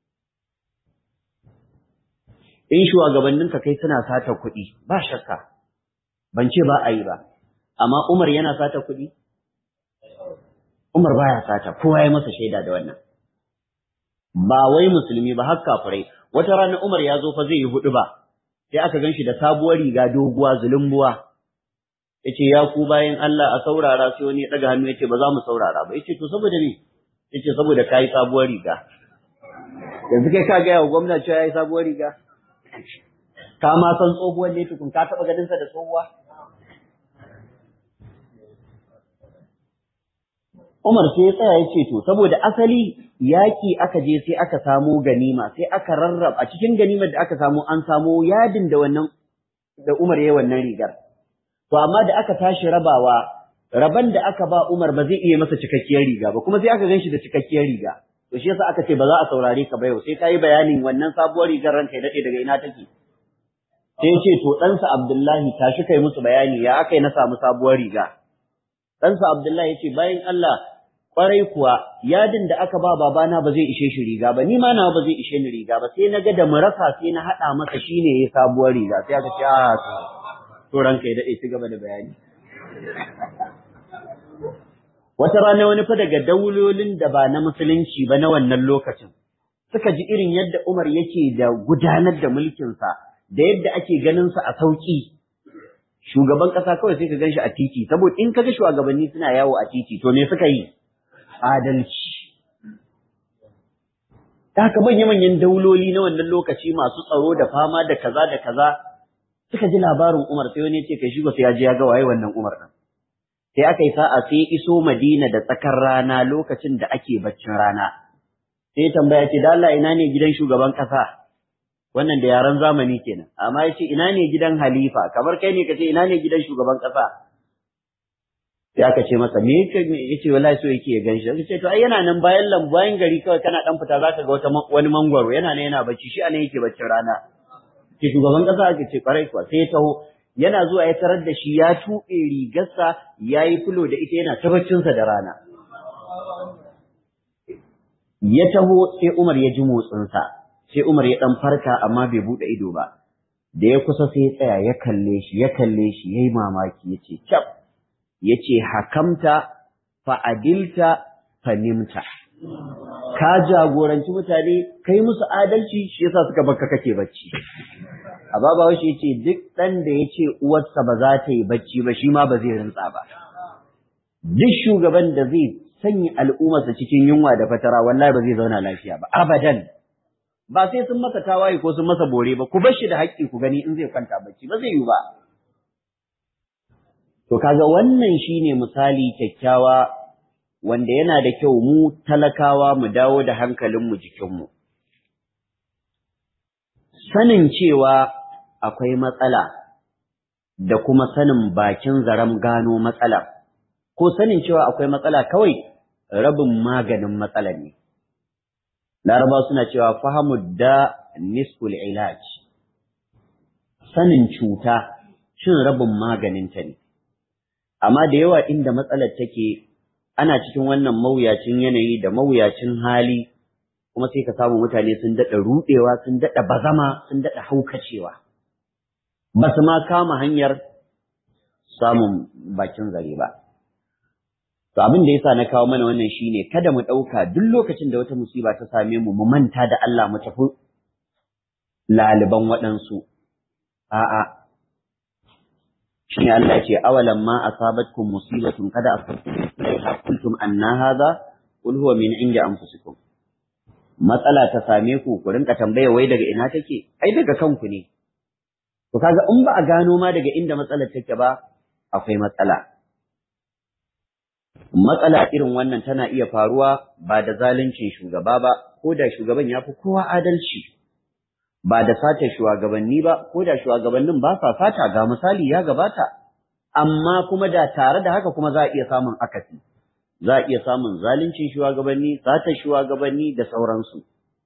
[SPEAKER 1] In shugabanninka kai suna sata kuɗi, ba shakka, ban ce ba a yi ba, amma Umar yana sata kuɗi? Umar baya sata, kowa ya masa shaida da wannan. Ba wai musulmi ba, har kafirai. Wata rana Umar ya zo fa zai yi huɗu ba, sai aka gan shi da sabuwar riga doguwa zulumbuwa. Ya ce, ya ku bayan Allah a saurara, sai wani ya ɗaga hannu ya ce, ba za mu saurara ba. Ya ce, to saboda me? Ya ce, saboda ka yi sabuwar riga. Yanzu kai ka gaya wa gwamna cewa ya yi sabuwar riga? Ka ma san tsohuwar ne tukun, ka taɓa ganinsa da tsohuwa? Umar sai ya tsaya ya ce to saboda asali yaki aka je sai aka samo ganima, sai aka rarraba a cikin ganimar da aka samu an samo yadin da wannan da Umar yayi wannan rigar. To amma da aka tashi rabawa, raban da aka ba Umar ba zai iya masa cikakkiyar riga ba, kuma sai aka ganshi da cikakkiyar riga. To shi yasa aka ce ba za a saurare ka ba yau, sai ka yi bayanin wannan sabuwar rigar ranka ya dade daga ina take. Sai ce to ɗansa Abdullahi tashi kai musu bayani ya aka yi na samu sabuwar riga. Ɗansa Abdullahi ya ce bayan Allah kwarai kuwa yadin da aka ba babana ba zai ishe shi riga ba, ni ma nawa ba zai ishe ni riga ba, sai na ga da murasa sai na haɗa masa shine ya sabuwar riga, sai aka ce to ranka ya dade ci gaba da bayani. Wata rana wani fa daga daulolin da ba na musulunci ba na wannan lokacin suka ji irin yadda Umar yake da gudanar da mulkinsa da yadda ake ganin sa a sauki. Shugaban ƙasa kawai sai ka gan shi a titi, saboda in ka ga shugabanni suna yawo a titi to me suka yi? Adalci. Ta haka manya-manyan dauloli na wannan lokaci masu tsaro da fama da kaza da kaza suka ji labarin Umar, sai wani ya ce kai shi ba sai ya je ya ga waye wannan Umar din. Sai aka yi sa'a sai iso Madina da tsakar rana lokacin da ake baccin rana. Sai ya tambaya ce da Allah ina ne gidan shugaban ƙasa? Wannan da yaren zamani kenan. Amma ya ce ina ne gidan halifa? Kamar kai ne ka ce ina ne gidan shugaban ƙasa? Sai aka ce masa me yace wallahi so yake ya ganshi. Sai ce to ai yana nan bayan lambu bayan gari kawai kana dan fita zaka ga wani mangwaro yana ne yana bacci, shi anan yake baccin rana. Ke shugaban ƙasa ake ce kwarai kuwa, sai ya taho yana zuwa ya tarar da shi ya tuɓe rigarsa ya yi fulo da ita yana ta baccinsa da rana. Ya taho sai Umar ya ji motsinsa, sai Umar ya ɗan farka amma bai buɗe ido ba. Da ya kusa sai ya tsaya ya kalle shi ya yi mamaki ya ce cap, ya ce hakamta fa'adilta fanimta. Ka jagoranci mutane kai musu adalci shi yasa suka baka kake bacci. Ababa shi yace duk dan da yace uwarsa ba za ta yi bacci ba shi ma ba zai rintsa ba. Duk shugaban da zai sanya al'ummarsa cikin yunwa da fatara wallahi ba zai zauna lafiya ba abadan. Ba sai sun masa tawaye ko sun masa bore ba, ku bar shi da haƙƙi ku gani in zai kwanta bacci ba zai yi ba. To kaga wannan shine misali kyakkyawa wanda yana da kyau mu talakawa mu dawo da hankalinmu jikinmu. Sanin cewa akwai matsala da kuma sanin bakin zaren gano matsala, ko sanin cewa akwai matsala kawai rabin maganin matsala ne. Laraba suna cewa fahamud da nisful ilaj, sanin cuta cin rabin maganinta ne. Amma da yawa inda matsalar take ana cikin wannan mawuyacin yanayi da mawuyacin hali kuma sai ka samu mutane sun daɗa ruɗewa, sun daɗa bazama, sun daɗa haukacewa. Ba su ma kama hanyar samun bakin zare ba. To abin da yasa na kawo mana wannan shine kada mu ɗauka duk lokacin da wata musiba ta same mu manta da Allah mu tafi laliban waɗansu. A'a. Shine Allah ce awalan ma asabatkum musibatun kada qultum anna hadha qul huwa min indi anfusikum. Matsala ta same ku rinka tambaya wai daga ina take? Ai daga kanku ne. To kaga in ba a gano ma daga inda matsalar take ba akwai matsala. Matsala irin wannan tana iya faruwa ba da zaluncin shugaba ba, ko da shugaban ya fi kowa adalci, ba da satar shugabanni ba, ko da shugabannin ba sa sata, ga misali ya gabata, amma kuma da tare da haka kuma za a iya samun akasi, za a iya samun zaluncin shugabanni, satar shugabanni da sauransu.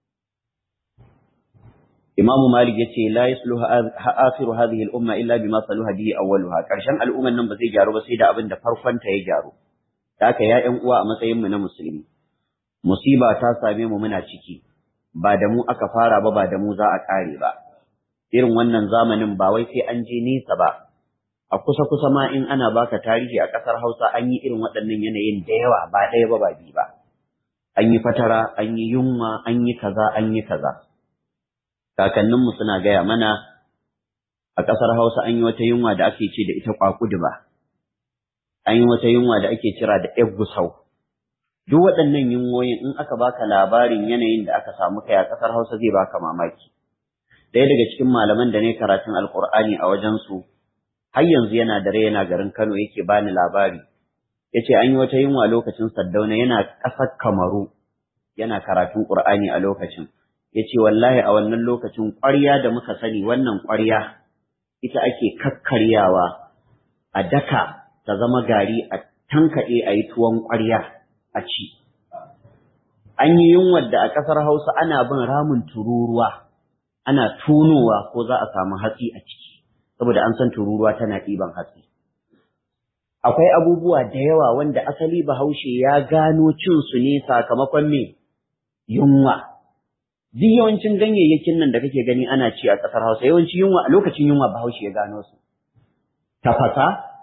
[SPEAKER 1] Imamu Malik ya ce, La yasluha akhiru hadhihi al-umma illa bima saluha bihi awwaluha. Karshen al'umman nan ba zai gyaru ba sai da abin da farkon ta ya gyaru. Haka ya ƴan uwa a matsayin mu na musulmi, musiba ta same mu muna ciki, ba da mu aka fara ba, ba da mu za a ƙare ba. Irin wannan zamanin ba wai sai an je nesa ba, a kusa-kusa ma in ana baka tarihi a ƙasar Hausa an yi irin waɗannan yanayin da yawa ba ɗaya ba ba biyu ba. An yi fatara, an yi yunwa, an yi kaza, an yi kaza. Kakanninmu suna gaya mana a ƙasar Hausa an yi wata yunwa da ake ce da ita ƙwaƙuduba. An yi wata yunwa da ake kira da Eggusau. Duk waɗannan yunwoyin in aka baka labarin yanayin da aka samu kai a ƙasar Hausa zai baka mamaki. Ɗaya daga cikin malaman da ne karatun Alƙur'ani a wajensu, har yanzu yana da rai yana garin Kano yake bani labari. Ya ce an yi wata yunwa lokacin Saddauna yana ƙasar Kamaru, yana karatun Ƙur'ani a lokacin. Ya ce wallahi a wannan lokacin ƙwarya da muka sani wannan ƙwarya ita ake kakkaryawa a daka ta zama gari a tankaɗe a yi tuwon ƙwarya a ci. An yi yunwar da a ƙasar Hausa ana bin ramin tururuwa, ana tunowa ko za a samu hatsi a ciki, saboda an san tururuwa tana ɗiban hatsi. Akwai abubuwa da yawa wanda asali Bahaushe ya gano cinsu ne sakamakon me? Yunwa. Duk yawancin ganyayyakin nan da kake gani ana ci a ƙasar Hausa, yawanci yunwa a lokacin yunwa Bahaushe ya gano su. Tafasa,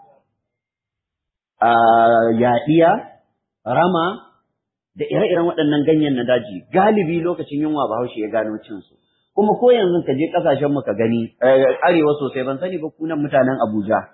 [SPEAKER 1] yaɗiya, rama, da ire-iren waɗannan ganyen na daji, galibi lokacin yunwa Bahaushe ya gano cinsu. Kuma ko yanzu ka je ƙasashen mu ka gani, arewa sosai ban sani ba kunan mutanen Abuja.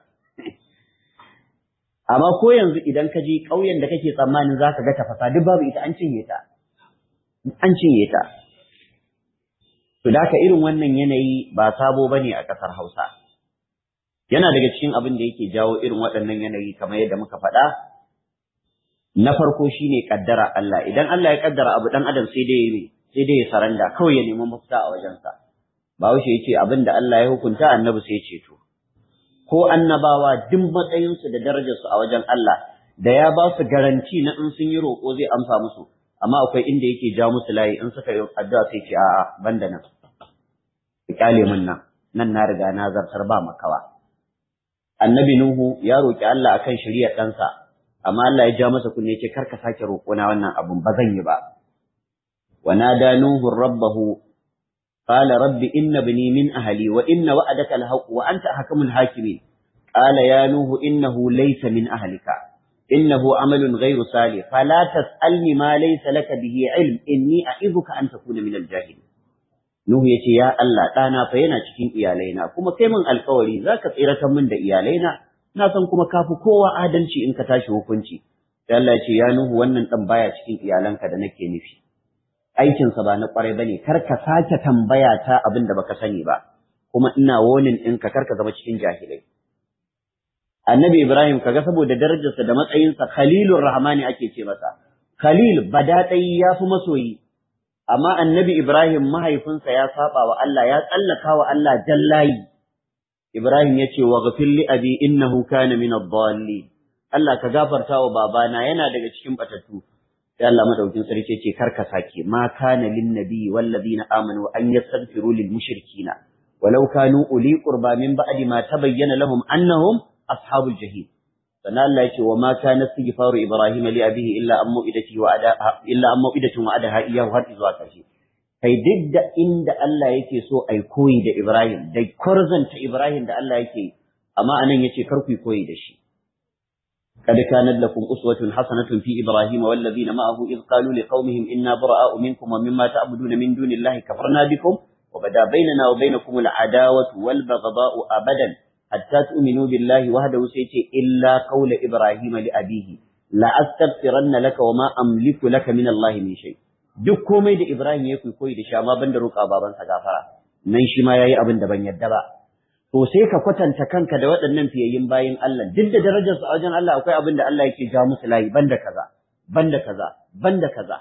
[SPEAKER 1] Amma ko yanzu idan ka je ƙauyen da kake tsammanin za ka ga tafasa duk babu ita an cinye ta. An cinye ta. To da haka irin wannan yanayi ba sabo bane a ƙasar Hausa. Yana daga cikin abin da yake jawo irin waɗannan yanayi kamar yadda muka faɗa, na farko shine kaddara Allah. Idan Allah ya kaddara abu dan adam sai dai ya saranda kawai ya nemi mafita a wajensa. Bahaushe yace abin da Allah ya hukunta annabi sai ya ceto. Ko annabawa duk matsayinsu da darajarsu a wajen Allah da ya ba su garanti na in sun yi roƙo zai amsa musu, amma akwai inda yake ja musu layi in suka yi addu'a sai ce a'a banda nan. Ku kyale min nan na riga na zartar ba makawa. Annabi Nuhu ya roƙi Allah akan shari'ar ɗansa, amma Allah ya ja masa kunne ce kar ka sake roƙona wannan abun ba zan yi ba. Wa nada Nuhu rabbahu qala rabbi inna bani min ahli wa inna wa'adaka al-haqq wa anta ahkamul hakimin. Qala ya Nuhu innahu laysa min ahlika innahu amalun ghayru salih fala tas'alni ma laysa laka bihi ilm inni a'idhuka an takuna min al-jahilin. Nuhu ya ce, Ya Allah, ɗana fa yana cikin iyalaina, kuma kai min alkawari za ka tsiratar min da iyalaina, na san kuma ka fi kowa adalci in ka tashi hukunci. Sai Allah ya ce, Ya Nuhu, wannan ɗan baya cikin iyalanka da nake nufi. Aikinsa ba na ƙwarai ba ne, kar ka sake tambaya ta abin da baka sani ba, kuma ina wonin ɗinka kar ka zama cikin jahilai. Annabi Ibrahim, kaga saboda darajarsa da matsayinsa, Khalilur Rahmani ake ce masa. Khalil, badaɗai ya fi masoyi. Amma annabi Ibrahim mahaifinsa ya saba wa Allah, ya tsallaka wa Allah jallayi. Ibrahim ya ce wa ghafir li abi innahu kana min ad-dallin. Allah ka gafarta wa babana yana daga cikin batattu. Sai Allah madaukin sarki ce karka sake ma kana lin nabi wal ladina amanu an yastaghfiru lil mushrikina walau kanu uli qurba min ba'di ma tabayyana lahum annahum ashabul jahim. sannan Allah yace wa ma kana istighfaru ibrahima li abihi illa an mu'idatin wa adaha iyyahu har zuwa karshe. Kai duk da inda Allah yake so ai koyi da Ibrahim da kurzanta Ibrahim da Allah yake, amma anan yace kar ku koyi da shi. قد كانت لكم أسوة حسنة في إبراهيم والذين معه إذ قالوا لقومهم إنا براء منكم ومما تعبدون من دون الله كفرنا بكم وبدا بيننا وبينكم العداوة والبغضاء أبدا حتى تؤمنوا بالله وحده سيتي إلا قول إبراهيم لأبيه لا أستغفرن لك وما أملك لك من الله من شيء. duk komai da Ibrahim ya koyi da shi amma banda roƙa babansa gafara, nan shi ma yayi abin da ban yadda ba. To sai ka kwatanta kanka da waɗannan fiyayyin bayin Allah, duk da darajar su a wajen Allah akwai abin da Allah yake ja musu layi banda kaza banda kaza banda kaza.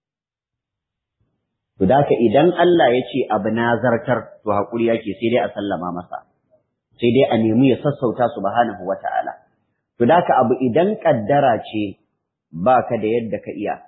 [SPEAKER 1] To da idan Allah ya ce abu na zartar, to hakuri yake sai dai a sallama masa, sai dai a nemi ya sassauta subhanahu wata'ala. To da abu idan kaddara ce baka da yadda ka iya,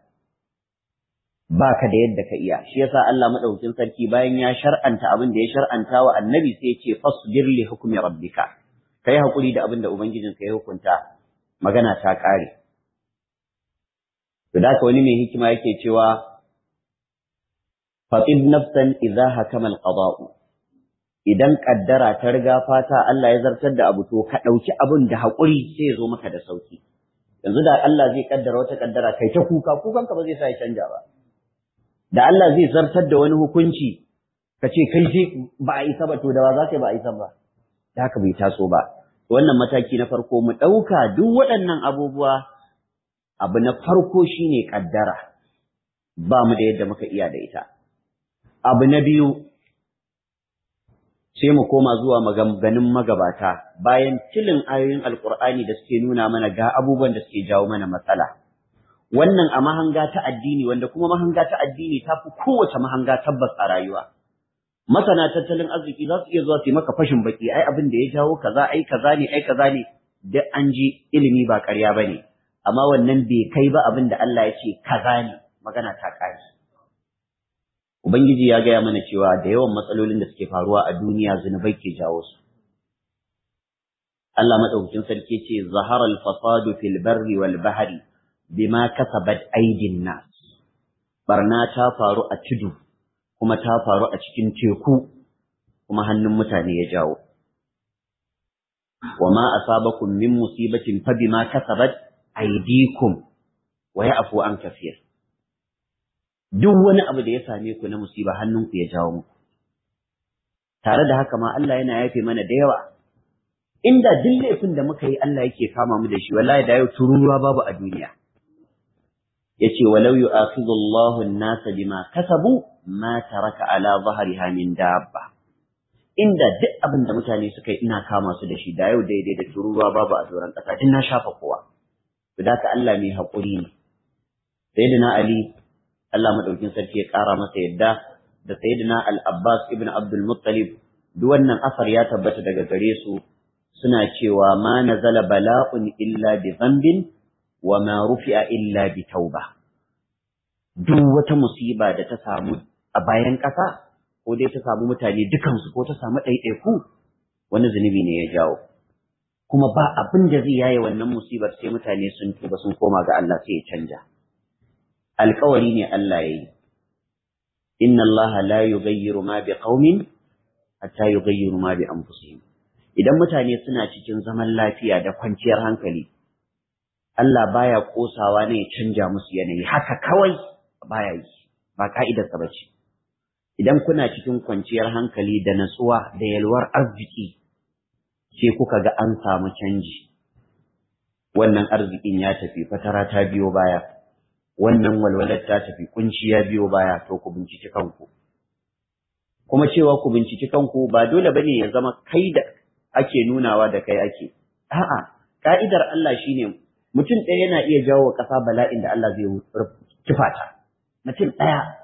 [SPEAKER 1] shi yasa Allah madaukakin sarki bayan ya shar'anta abin da ya shar'anta wa annabi sai ya ce fasbir li hukmi rabbika, kai hakuri da abin da ubangijinka ya hukunta, magana ta kare. To da wani mai hikima yake cewa fatib nafsan idza hakama alqada'u, idan kaddara ta riga fata Allah ya zartar da abu to ka dauki abin da hakuri sai ya zo maka da sauki. Yanzu da Allah zai kaddara wata kaddara kai ta kukanka ba zai sa ya canja ba. Da Allah zai zartar da wani hukunci ka ce kai sai ba a isa ba, to da wa za ka ba a isa ba, da haka bai taso ba. Wannan mataki na farko mu ɗauka duk waɗannan abubuwa, abu na farko shine ƙaddara, ba mu da yadda muka iya da ita. Abu na biyu sai mu koma zuwa maganganun magabata bayan tilin ayoyin Alƙur'ani da suke nuna mana ga abubuwan da suke jawo mana matsala. Wannan a mahanga ta addini, wanda kuma mahanga ta addini ta fi kowace mahanga tabbas a rayuwa. Masana tattalin arziki za su iya zuwa su yi maka fashin baki, ai abin da ya jawo kaza, ai kaza ne, duk an ji ilimi ba ƙarya ba ne, amma wannan bai kai ba abin da Allah ya ce kaza ne, magana ta ƙare. Ubangiji ya gaya mana cewa da yawan matsalolin da suke faruwa a duniya zunubai ke jawo su. Allah madaukakin sarki ce zahara al-fasadu fil barri wal bahri bima kasabat aydin nas. Barna ta faru a tudu kuma ta faru a cikin teku kuma hannun mutane ya jawo. Wama asabakum min musibatin fa bima kasabat aydikum wa ya'fu an kaseer. Duk wani abu da ya same ku na musiba hannunku ya jawo muku. Tare da haka ma Allah yana yafe mana da yawa. Inda duk laifin da muka yi Allah yake kama mu da shi, wallahi da yau tururuwa babu a duniya. Yace walau yu'akhidhu Allahu an-nasa bima kasabu ma taraka ala dhahriha min dabba. Inda duk abin da mutane suka yi ina kama su da shi, da yau daidai da tururuwa babu a doron ƙasa, din na shafa kowa. To da Allah mai haƙuri ne. Sayyidina Ali, Allah madaukin sarki ya ƙara masa yadda, da Sayyidina Al-Abbas ibn Abdul Muttalib, duk wannan asar ya tabbata daga gare su, suna cewa ma nazala bala'un illa bi dhanbin wa ma rufi'a illa bi tauba. Duk wata musiba da ta samu a bayan ƙasa, ko dai ta samu mutane dukansu ko ta samu ɗaiɗaiku, wani zunubi ne ya jawo. Kuma ba abin da zai yaye wannan musibar sai mutane sun tuba sun koma ga Allah sai ya canja. Alƙawari ne Allah ya yi. Inna Allah la yughayyiru ma bi qaumin hatta yughayyiru ma bi anfusihim. Idan mutane suna cikin zaman lafiya da kwanciyar hankali, Allah baya kosawa ne ya canja musu yanayi haka kawai, baya yi, ba ka'idarsa ba ce. Idan kuna cikin kwanciyar hankali da natsuwa da yalwar arziki, sai kuka ga an samu canji, wannan arzikin ya tafi, fatara ta biyo baya, wannan walwalar ta tafi, kunci ya biyo baya, to ku binciki kanku. Kuma cewa ku binciki kanku ba dole bane ya zama kai da ake nunawa da kai ake. A'a, ka'idar Allah shine mutum ɗaya yana iya jawo wa ƙasa bala'in da Allah zai kifa ta. Mutum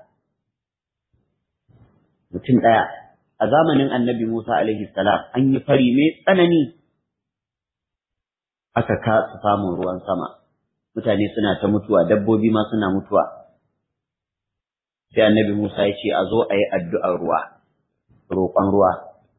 [SPEAKER 1] ɗaya. A zamanin Annabi Musa alaihi salam an yi fari mai tsanani, aka kasa samun ruwan sama, mutane suna ta mutuwa, dabbobi ma suna mutuwa. Sai Annabi Musa ya ce a zo a yi addu'ar ruwa, roƙon ruwa.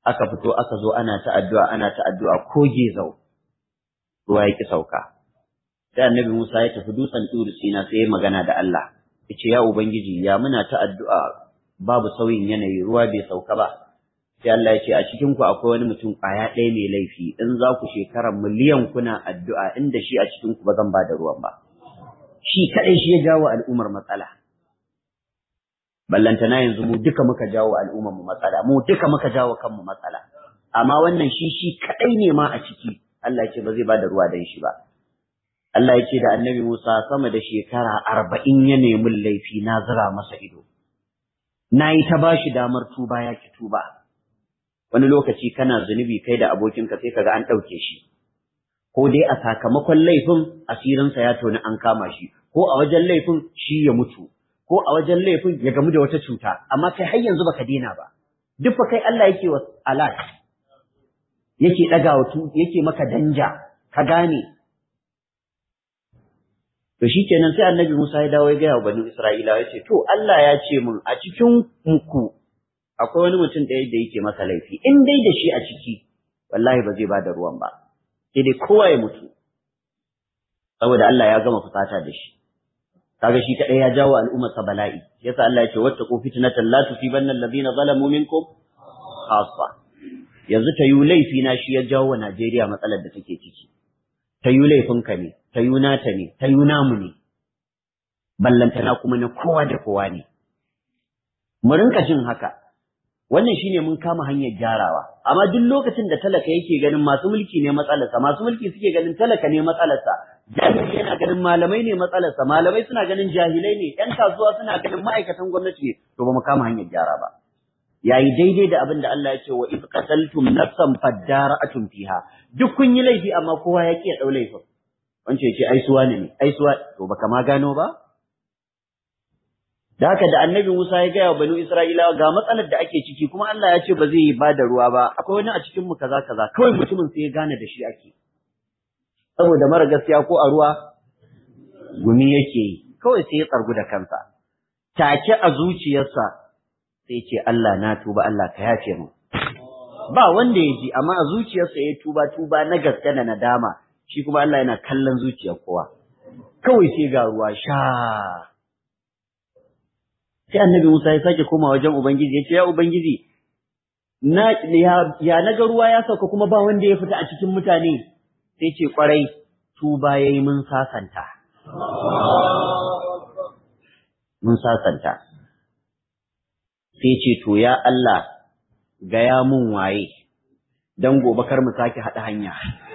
[SPEAKER 1] aka fito aka zo ana ta addu'a ko gezau ruwa ya ki sauka. Sai annabi Musa ya tafi dutsen Turu Sina sai ya magana da Allah. Ya ce, ya Ubangiji, ya muna ta addu'a babu sauyin yanayi ruwa bai sauka ba. Sai Allah ya ce, a cikin ku akwai wani mutum ƙwaya ɗaya mai laifi, in za ku shekara miliyan kuna addu'a inda shi a cikin ku ba zan ba da ruwan ba. Shi kaɗai shi ya jawo al'ummar matsala. Ballantana yanzu mu duka muka jawo al'ummar mu matsala, mu duka muka jawo kanmu matsala. Amma wannan shi kaɗai ne ma a ciki, Allah ya ce ba zai ba da ruwa dan shi ba. Allah ya ce da annabi Musa sama da shekara 40 ya nemi laifi na zira masa ido. Na yi ta ba shi damar tuba ya ki tuba. Wani lokaci kana zunubi kai da abokinka sai kaga an ɗauke shi. Ko dai a sakamakon laifin asirinsa ya toni an kama shi, ko a wajen laifin shi ya mutu, ko a wajen laifin ya gamu da wata cuta, amma kai har yanzu baka daina ba. Duk fa kai Allah yake wa alat, yake ɗagawa yake maka danja, ka gane. To shi kenan sai annabi Musa ya dawo ya gaya wa bani Isra'ila ya ce, to Allah ya ce min a cikin ku akwai wani mutum ɗaya da yake masa laifi, in dai da shi a ciki, wallahi ba zai ba da ruwan ba, sai dai kowa ya mutu, saboda Allah ya gama fusata da shi. Kaga shi kaɗai ya jawo al'ummarsa bala'i, yasa Allah ya ce, wattaqu fitnatan la tusibanna alladhina zalamu minkum khassa. Yanzu ta yi laifi na shi ya jawo wa Najeriya matsalar da take ciki. Ta yi laifinka ne, ta yi nata ne, ta yi namu ne, ballantana kuma na kowa da kowa ne. Mu rinka jin haka, wannan shine mun kama hanyar gyarawa, amma duk lokacin da talaka yake ganin masu mulki ne matsalarsa, masu mulki suke ganin talaka ne matsalarsa, jahili yana ganin malamai ne matsalarsa, malamai suna ganin jahilai ne, ‘yan kasuwa suna ganin ma'aikatan gwamnati ne, to ba mu kama hanyar gyara ba. Yayi daidai da abin da Allah ya ce wa if qataltum nafsan fadara'atum fiha, duk kun yi laifi amma kowa ya ki ya dau laifin. Wance ce ai suwa ne, ai suwa, to baka ma gano ba? Da haka da annabi Musa ya gaya wa banu Isra'ilawa ga matsalar da ake ciki kuma Allah ya ce ba zai yi ba da ruwa ba, akwai wani a cikin mu kaza kawai mutumin sai ya gane da shi ake. Saboda mara gaskiya ko a ruwa gumi yake yi, kawai sai ya tsargu da kansa. Take a zuciyarsa sai ce Allah na tuba, Allah ka yafe mu. Ba wanda ya ji, amma a zuciyarsa ya tuba na gaske da nadama, shi kuma Allah yana kallon zuciyar kowa. Kawai sai ga ruwa sha. Sai annabi Musa ya sake koma wajen Ubangiji ya ce, ya Ubangiji, ya naga ruwa ya sauka kuma ba wanda ya fita a cikin mutane. Sai ce kwarai, tuba ya yi mun sasanta. Mun sasanta. Sai ce, to ya Allah, gaya mun waye, don gobe kar mu sake haɗa hanya.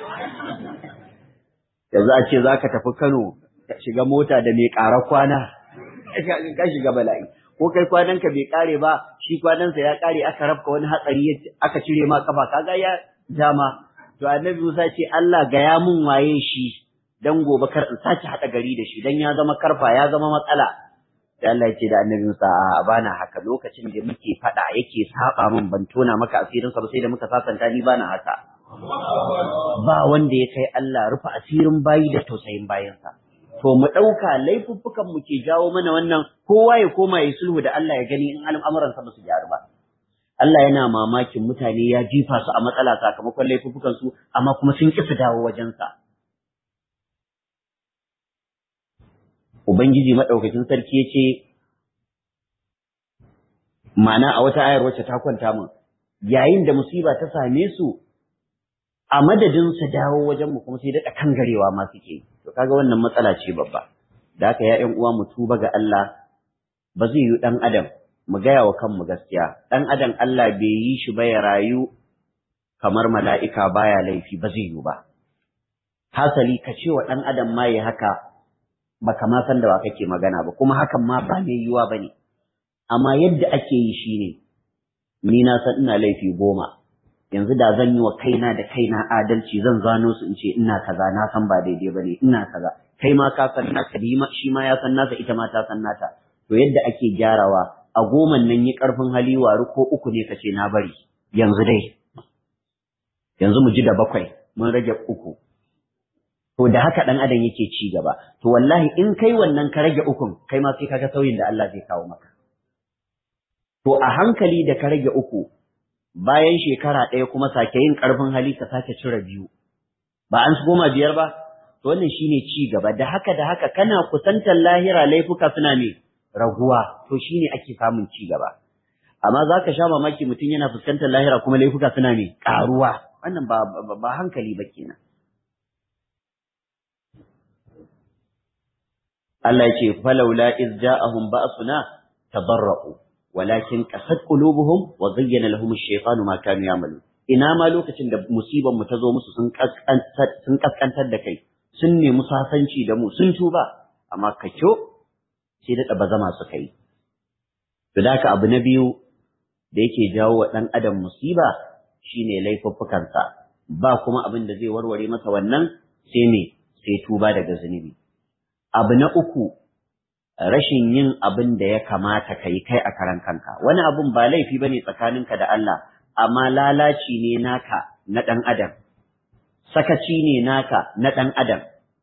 [SPEAKER 1] Yanzu a ce za ka tafi Kano, ka shiga mota da mai ƙara kwana, ka shiga bala'i. Ko kai kwananka bai ƙare ba, shi kwanansa ya ƙare aka rafka wani hatsari aka cire ma kafa, kaga ya jama. To annabi Musa ce, Allah gaya mun waye shi, don gobe kar in sake haɗa gari da shi, don ya zama karfa, ya zama matsala. sai Allah ya ce da annabi Musa a bana haka, lokacin da muke fada yake saba min ban tona maka asirin sa ba, sai da muka sasanta ni bana haka. Ba wanda ya kai Allah rufa asirin bayi da tausayin bayansa. To mu dauka laifuffukan mu ke jawo mana wannan, kowa ya koma ya sulhu da Allah ya gani in al'amuran sa ba su gyaru ba. Allah yana mamakin mutane ya jifa su a matsala sakamakon laifuffukan su, amma kuma sun ki su dawo wajensa. Ubangiji madaukakin sarki yace, ma'ana a wata ayar wacce ta kwanta min, yayin da musiba ta same su, a madadin su dawo wajen mu kuma sai da kangarewa ma suke. To kaga wannan matsala ce babba. Da haka ya ƴan uwa mu tuba ga Allah, ba zai yi dan adam mu gaya wa kanmu gaskiya. Dan adam Allah bai yi shi ba ya rayu kamar mala'ika baya laifi, ba zai yi ba. Hasali ka ce wa dan adam ma yi haka, baka ma san da wa kake magana ba, kuma hakan ma ba mai yiwuwa bane. Amma yadda ake yi shine, ni na san ina laifi 10, yanzu da zan yi wa kaina da kaina adalci, zan zano su in ce ina kaza, na san ba daidai bane, ina kaza, kai ma ka san naka, shi ma ya san nasa, ita ma ta san nata. To yadda ake gyarawa, a 10 nan yi karfin hali waru ko 3 ne kace na bari, yanzu dai, yanzu mu ji da 7 mun rage 3. To da haka dan adam yake ci gaba. To wallahi in kai wannan ka rage 3, kai ma sai kaga sauyin da Allah zai kawo maka. To a hankali da ka rage 3, bayan shekara ɗaya kuma sake yin ƙarfin hali ka sake cire 2, ba an goma 5 ba, to wannan shine ci gaba. Da haka kana kusantar lahira laifuka suna ne raguwa, to shine ake samun ci gaba. Amma za ka sha mamaki mutum yana fuskantar lahira kuma laifuka suna ne ƙaruwa, wannan ba hankali ba kenan. Allah ya ce falaula iz ja'ahum ba'suna tadarra'u walakin qasat qulubuhum wa zayyana lahum ash-shaytanu ma kanu ya'malun. Ina ma lokacin da musibar mu ta zo musu sun kaskantar da kai, sun nemi sasanci da mu, sun tuba, amma kacho sai da bazama suka yi. To da haka abu na biyu da yake jawo wa ɗan adam musiba shine laifuffukansa, ba kuma abin da zai warware masa wannan sai tuba daga zunubi. Abu na uku, rashin yin abin da ya kamata ka yi kai a karan kanka. Wani abun ba laifi bane tsakaninka da Allah, amma lalaci ne naka na ɗan adam, sakaci ne naka na ɗan adam.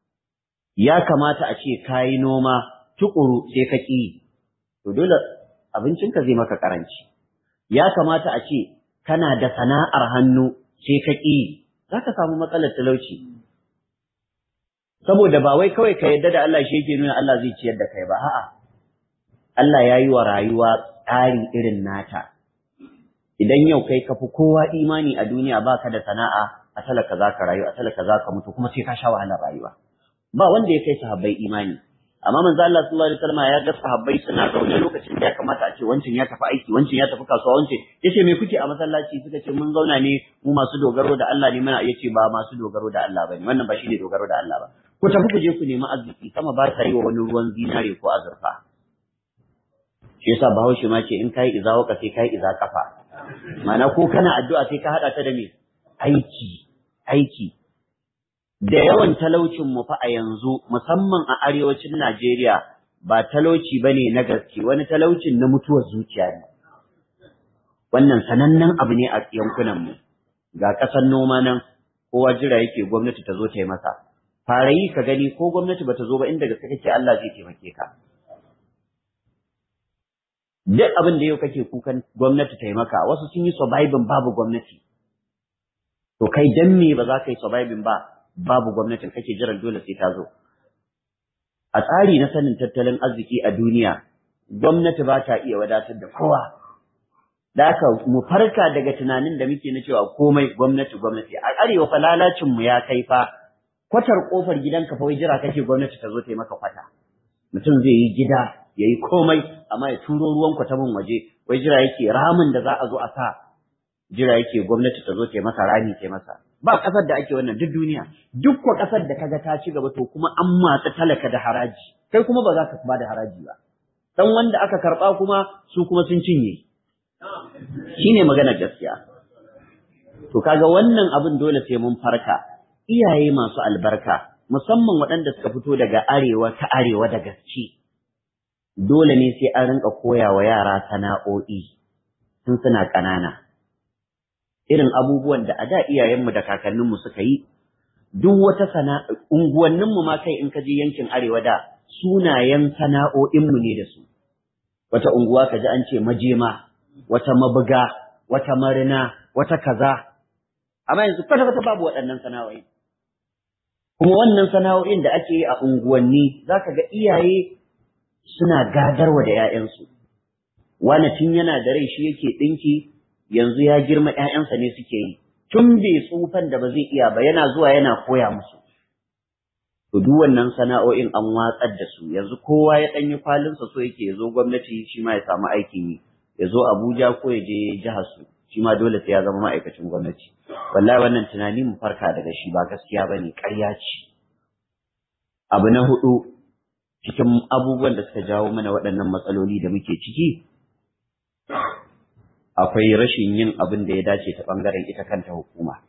[SPEAKER 1] Ya kamata a ce ka yi noma tukuru sai ka ƙi, to dole abincinka zai maka ƙaranci. Ya kamata a ce kana da sana'ar hannu sai ka ƙi, za ka samu matsalar talauci. Saboda ba wai kawai ka yarda da Allah shi yake nuna Allah zai ciyar da kai ba, a'a. Allah ya yi wa rayuwa tsari irin nata. Idan yau kai ka fi kowa imani a duniya ba ka da sana'a, a talaka za ka rayu, a talaka za ka mutu, kuma sai ka sha wahalar rayuwa. Ba wanda ya kai sahabbai imani. Amma manzo Allah sallallahu alaihi wasallam ya ga sahabbai suna zaune lokacin da ya kamata a ce wancan ya tafi aiki, wancan ya tafi kasuwa, wancan yace me kuke a masallaci, suka ce mun zauna ne mu masu dogaro da Allah ne, muna yace ba masu dogaro da Allah bane, wannan ba shi ne dogaro da Allah ba. Ku tafi ku je ku nemi arziki, sama ba ta yi wa wani ruwan zinare ko azurfa. Shi yasa Bahaushe ma ce in kai izawa ka sai kai iza kafa. Ma'ana ko kana addu'a sai ka hada ta da me? Aiki. Da yawan talaucin mu fa a yanzu musamman a arewacin Najeriya ba talauci bane na gaske, wani talaucin na mutuwar zuciya ne. Wannan sanannen abu ne a yankunan mu. Ga ƙasar noma nan kowa jira yake gwamnati ta zo ta yi masa. Fara yi ka gani ko gwamnati bata zo ba, inda gaske kake Allah zai taimake ka. Duk abin da yau kake kukan gwamnati ta yi maka, wasu sun yi surviving babu gwamnati. To kai dan me ba za ka yi surviving ba? Babu gwamnatin kake jiran dole sai ta zo. A tsari na sanin tattalin arziki a duniya, gwamnati ba ta iya wadatar da kowa. Da haka mu farka daga tunanin da muke na cewa komai gwamnati. A arewa fa lalacin mu ya kai fa kwatar kofar gidanka fa wai jira kake gwamnati ta zo ta yi maka kwata. Mutum zai yi gida, ya yi komai, amma ya turo ruwan kwatamin waje, wai jira yake ramin da za a zo a sa, jira yake gwamnati ta zo ta yi masa rami ta yi masa. Ba ƙasar da ake wannan duk duniya, duk kwa ƙasar da kaga ta ci gaba to kuma an matsa talaka da haraji, kai kuma ba za ka ba da haraji ba. Dan wanda aka karɓa kuma su kuma sun cinye. Shine maganar gaskiya. To kaga wannan abin dole sai mun farka. Iyaye masu albarka, musamman waɗanda suka fito daga arewa ta arewa da gaske, dole ne sai an rinka koya wa yara sana'o'i tun suna ƙanana. Irin abubuwan da a da iyayenmu da kakanninmu suka yi, duk wata unguwanninmu ma kai in ka je yankin arewa da sunayen sana'o'inmu ne da su. Wata unguwa ka ji an ce majema, wata mabuga, wata marina, wata kaza. Amma yanzu kwata-kwata babu waɗannan sana'o'i. Kuma wannan sana'o'in da ake yi a unguwanni za ka ga iyaye suna gadarwa da ‘ya'yansu. Wani tun yana da rai shi yake ɗinki, yanzu ya girma ‘ya'yansa ne suke yi. Tun bai tsufan da ba zai iya ba yana zuwa yana koya musu. To duk wannan sana'o'in an watsar da su, yanzu kowa ya ɗanyi kwalinsa so yake ya zo gwamnati shi ma ya samu aikin yi, ya zo Abuja ko ya je jihar su, shi ma dole sai ya zama ma'aikacin gwamnati. Wallahi wannan tunani mu farka daga shi ba gaskiya bane, ƙarya ce. Abu na 4 cikin abubuwan da suka jawo mana waɗannan matsaloli da muke ciki, akwai rashin yin abin da ya dace ta ɓangaren ita kanta hukuma.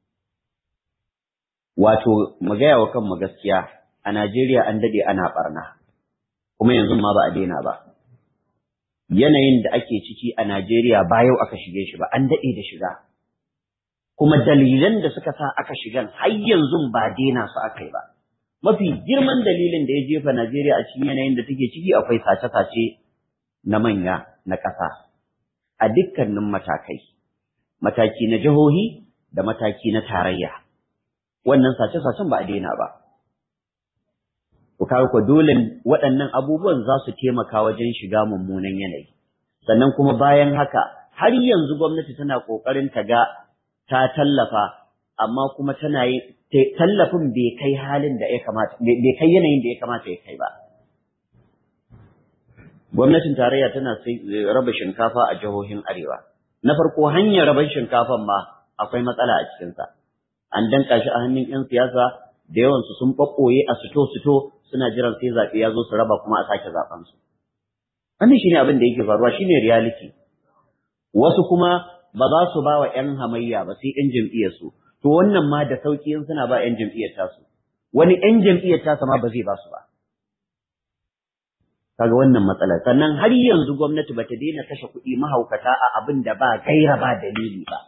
[SPEAKER 1] Wato, mu gaya wa kanmu gaskiya, a Najeriya an daɗe ana ɓarna, kuma yanzu ma ba a daina ba. Yanayin da ake ciki a Najeriya ba yau aka shige shi ba, an daɗe da shiga. Kuma dalilan da suka sa aka shigan har yanzu ba daina su aka yi ba. Mafi girman dalilin da ya jefa Najeriya a cikin yanayin da take ciki akwai sace-sace na manya na ƙasa a dukkanin matakai. mataki na jihohi da mataki na tarayya. Wannan sace-sacen ba a daina ba. Ku kawo ko dole waɗannan abubuwan za su taimaka wajen shiga mummunan yanayi. Sannan kuma bayan haka har yanzu gwamnati tana ƙoƙarin ta ga ta tallafa, amma kuma tana yi tallafin bai kai halin da ya kamata, bai kai yanayin da ya kamata ya kai ba. Gwamnatin tarayya tana raba shinkafa a jihohin arewa. Na farko hanyar rabar shinkafan ma akwai matsala a cikinsa. An danka shi a hannun 'yan siyasa da yawansu sun ɓaɓɓoye a sito suna jiran sai zaɓe ya zo su raba kuma a sake zaɓensu. Wannan shine abin da yake faruwa, shine reality. Wasu kuma ba za su ba wa 'yan hamayya ba sai 'yan jam'iyyarsu. To wannan ma da sauƙi in suna ba 'yan jam'iyyar tasu. Wani 'yan jam'iyyar tasa ma ba zai ba su ba. Kaga wannan matsala. Sannan har yanzu gwamnati bata daina kashe kuɗi mahaukata a abin da ba gaira ba dalili ba.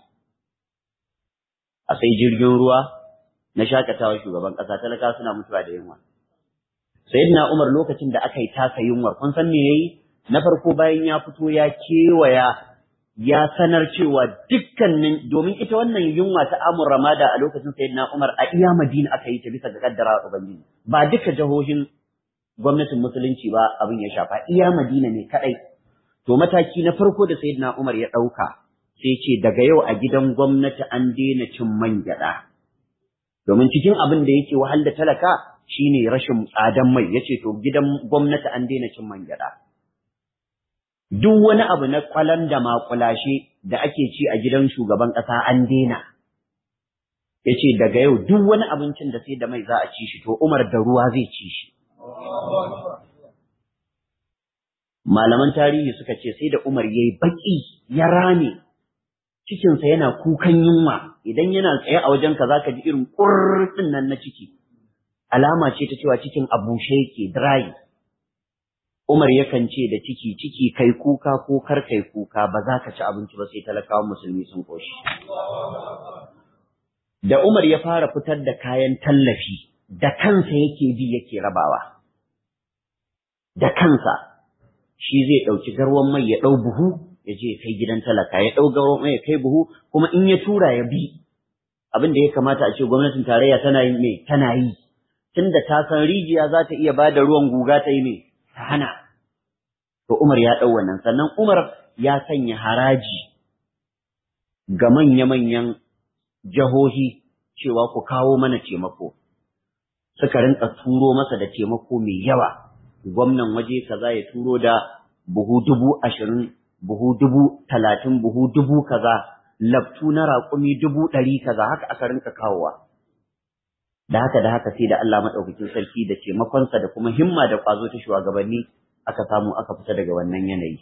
[SPEAKER 1] A sai jirgin ruwa na shakatawa shugaban ƙasa, talaka suna mutuwa da yunwa. Sayyidina Umar lokacin da aka yi tasa yunwar, kun san me yayi? Na farko bayan ya fito ya kewaya ya sanar cewa dukkanin, domin ita wannan yunwa ta amur ramada a lokacin sayyidina Umar a iya Madina aka yi ta bisa ga kaddara Ubangiji. Ba duka jihohin gwamnatin musulunci ba abin ya shafa, iya Madina ne kadai. To mataki na farko da sayyidina Umar ya dauka sai ce daga yau a gidan gwamnati an daina cin man gyada. Domin cikin abin da yake wahal da talaka shine rashin tsadan mai, yace to gidan gwamnati an daina cin man gyada. Duk wani abu na kwalan da makulashe da ake ci a gidan shugaban ƙasa an daina. Yace daga yau duk wani abincin da sai da mai za a ci shi, to Umar da ruwa zai ci shi. Malaman tarihi suka ce sai da Umar yayi baki ya rame, cikinsa yana kukan yunwa, idan yana tsaye a wajen ka zaka ji irin kurɗin nan na ciki. Alama ce ta cewa cikin a bushe yake dry. Umar yakan ce da ciki kai kuka ko kar kai kuka ba za ka ci abinci ba sai talakawan musulmi sun koshi. Da Umar ya fara fitar da kayan tallafi, da kansa yake bi yake rabawa. Da kansa shi zai ɗauki garwan mai ya ɗau buhu ya je kai gidan talaka, ya ɗau garwan mai ya kai buhu, kuma in ya tura ya bi. Abin da ya kamata a ce gwamnatin tarayya tana yi me? Tana yi. Tunda ta san rijiya za ta iya ba da ruwan guga ta yi me? Ta hana. To Umar ya ɗau wannan, sannan Umar ya sanya haraji ga manya-manyan jihohi cewa ku kawo mana taimako. Suka rinka turo masa da taimako mai yawa. Gwamnan waje kaza ya turo da buhu 20,000, buhu 30,000, buhu 10,000 kaza, laftu na raƙumi 100,000 kaza, haka aka rinka kawowa. Da haka sai da Allah maɗaukakin sarki da taimakonsa da kuma himma da ƙwazo ta shugabanni aka samu aka fita daga wannan yanayi.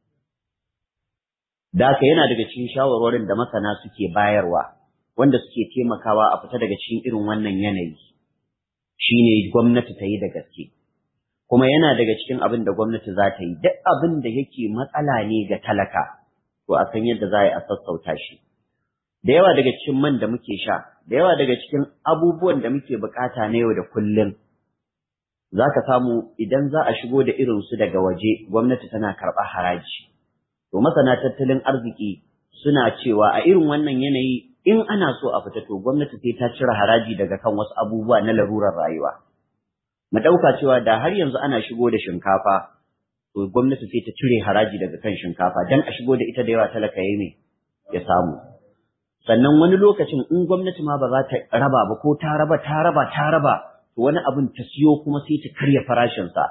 [SPEAKER 1] Da haka yana daga cikin shawarwarin da masana suke bayarwa, wanda suke taimakawa a fita daga cikin irin wannan yanayi, shine gwamnati ta yi da gaske. Kuma yana daga cikin abin da gwamnati za ta yi, duk abin da yake matsala ne ga talaka, to a san yadda za a yi a sassauta shi. Da yawa daga cikin man da muke sha, da yawa daga cikin abubuwan da muke bukata na yau da kullum, za ka samu idan za a shigo da irinsu daga waje, gwamnati tana karɓar haraji. To masana tattalin arziki suna cewa a irin wannan yanayi in ana so a fita, to gwamnati sai ta cire haraji daga kan wasu abubuwa na larurar rayuwa. Mu ɗauka cewa da har yanzu ana shigo da shinkafa, to gwamnati sai ta cire haraji daga kan shinkafa don a shigo da ita da yawa talaka ya samu. Sannan wani lokacin in gwamnati ma ba za ta raba ba, ko ta raba, to wani abin ta siyo kuma sai ta karya farashinsa.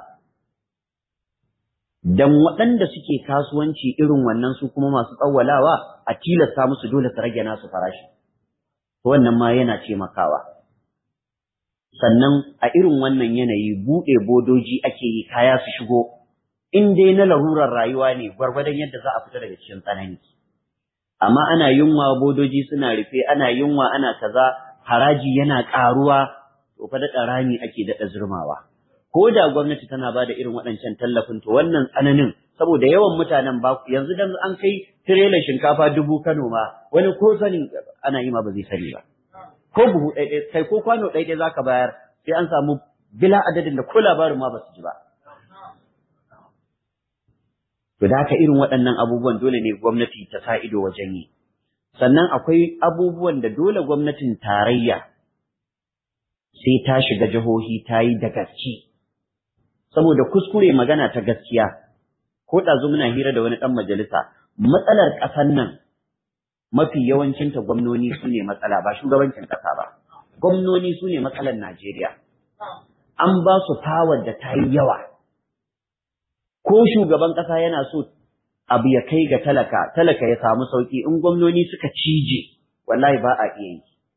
[SPEAKER 1] Dan waɗanda suke kasuwanci irin wannan su kuma masu tsawwalawa a tilasta musu dole su rage nasu farashi. To wannan ma yana taimakawa. Sannan a irin wannan yanayi buɗe bodoji ake yi kaya su shigo, in dai na larurar rayuwa ne gwargwadon yadda za a fita daga cikin tsanani. Amma ana yunwa bodoji suna rufe, ana yunwa ana kaza, haraji yana ƙaruwa, to fa daɗa rami ake daɗa zurmawa. Ko da gwamnati tana ba da irin waɗancan tallafin, to wannan tsananin saboda yawan mutanen ba yanzu dan an kai tirelar shinkafa 1000 Kano ma wani ko sani ana yi ma ba zai sani ba. Ko buhu ɗaiɗai kai ko kwano ɗaiɗai za ka bayar sai an samu bila adadin da ko labarin ma ba su ji ba. To da haka irin waɗannan abubuwan dole ne gwamnati ta sa ido wajen yi. sannan akwai abubuwan da dole gwamnatin tarayya sai ta shiga jihohi ta yi da gaske, saboda kuskure magana ta gaskiya. Ko ɗazu muna hira da wani ɗan majalisa, matsalar ƙasar nan mafi yawancinta gwamnoni su ne matsala, ba shugabancin ƙasa ba. Gwamnoni su ne matsalar Najeriya. An ba su fawar da ta yi yawa. Ko shugaban ƙasa yana so abu ya kai ga talaka ya samu sauƙi, in gwamnoni suka cije, wallahi ba a iya yi.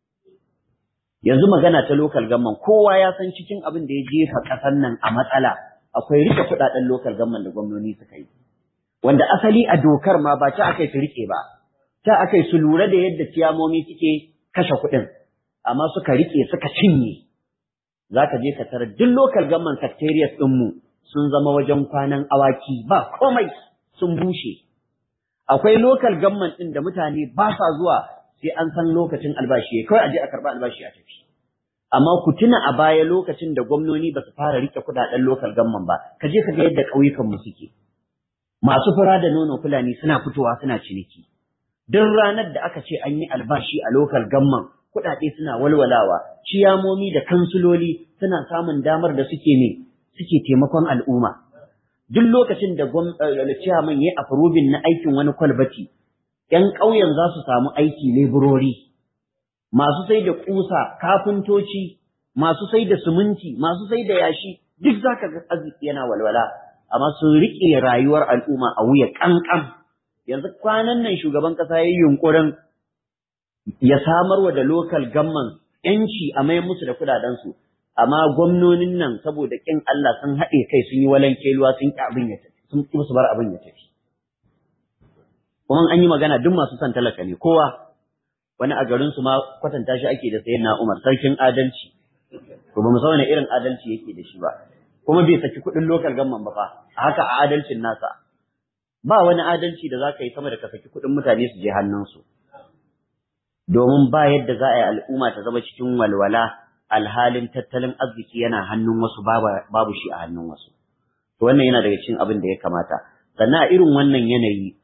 [SPEAKER 1] Yanzu magana ta local government, kowa ya san cikin abin da ya jefa ƙasar nan a matsala akwai rike kuɗaɗen local government da gwamnoni suka yi. Wanda asali a dokar ma ba ta akai su rike ba, ta akai su lura da yadda ciyamomi suke kashe kuɗin, amma suka rike suka cinye. Za ka je ka tarar duk local government secretariat ɗinmu sun zama wajen kwanan awaki, ba komai, sun bushe. Akwai local government ɗin da mutane ba sa zuwa sai an san lokacin albashi, kawai a je a karɓi albashi a tafi. Amma ku tuna a baya lokacin da gwamnoni ba su fara rike kuɗaɗen local government ba, ka je ka ga yadda ƙauyukanmu suke. Masu fura da nono Fulani suna fitowa suna ciniki. Duk ranar da aka ce an yi albashi a local government, kuɗaɗe suna walwalawa, ciyamomi da kansuloli suna samun damar da suke taimakon al'umma. Duk lokacin da ciyaman ya yi approving na aikin wani kwalbati, ‘yan ƙauyen za su samu aiki leburori, masu sai da ƙusa, kafintoci, masu sai da siminti, masu sai da yashi, duk za ka ga arziki yana walwala, amma sun riƙe rayuwar al'umma a wuya ƙanƙan. Yanzu kwanan nan shugaban ƙasa ya yi yunƙurin ya samarwa da local government ‘yanci a mai musu da kudadensu, amma gwamnonin nan saboda ƙin Allah sun haɗe kai sun yi walankeluwa sun ƙi abin ya tafi, sun ƙi su bar abin ya tafi. Kuma an yi magana duk masu son talaka ne, kowa wani a garinsu ma kwatanta shi ake da sayyidina Umar, sarkin adalci. To ba mu san wani irin adalci yake da shi ba, kuma bai saki kuɗin local government ba fa, a haka a adalcin nasa. Ba wani adalci da za ka yi sama da ka saki kuɗin mutane su je hannunsu. Domin ba yadda za a yi al'umma ta zama cikin walwala alhalin tattalin arziki yana hannun wasu babu shi a hannun wasu. To wannan yana daga cikin abin da ya kamata. Sannan a irin wannan yanayi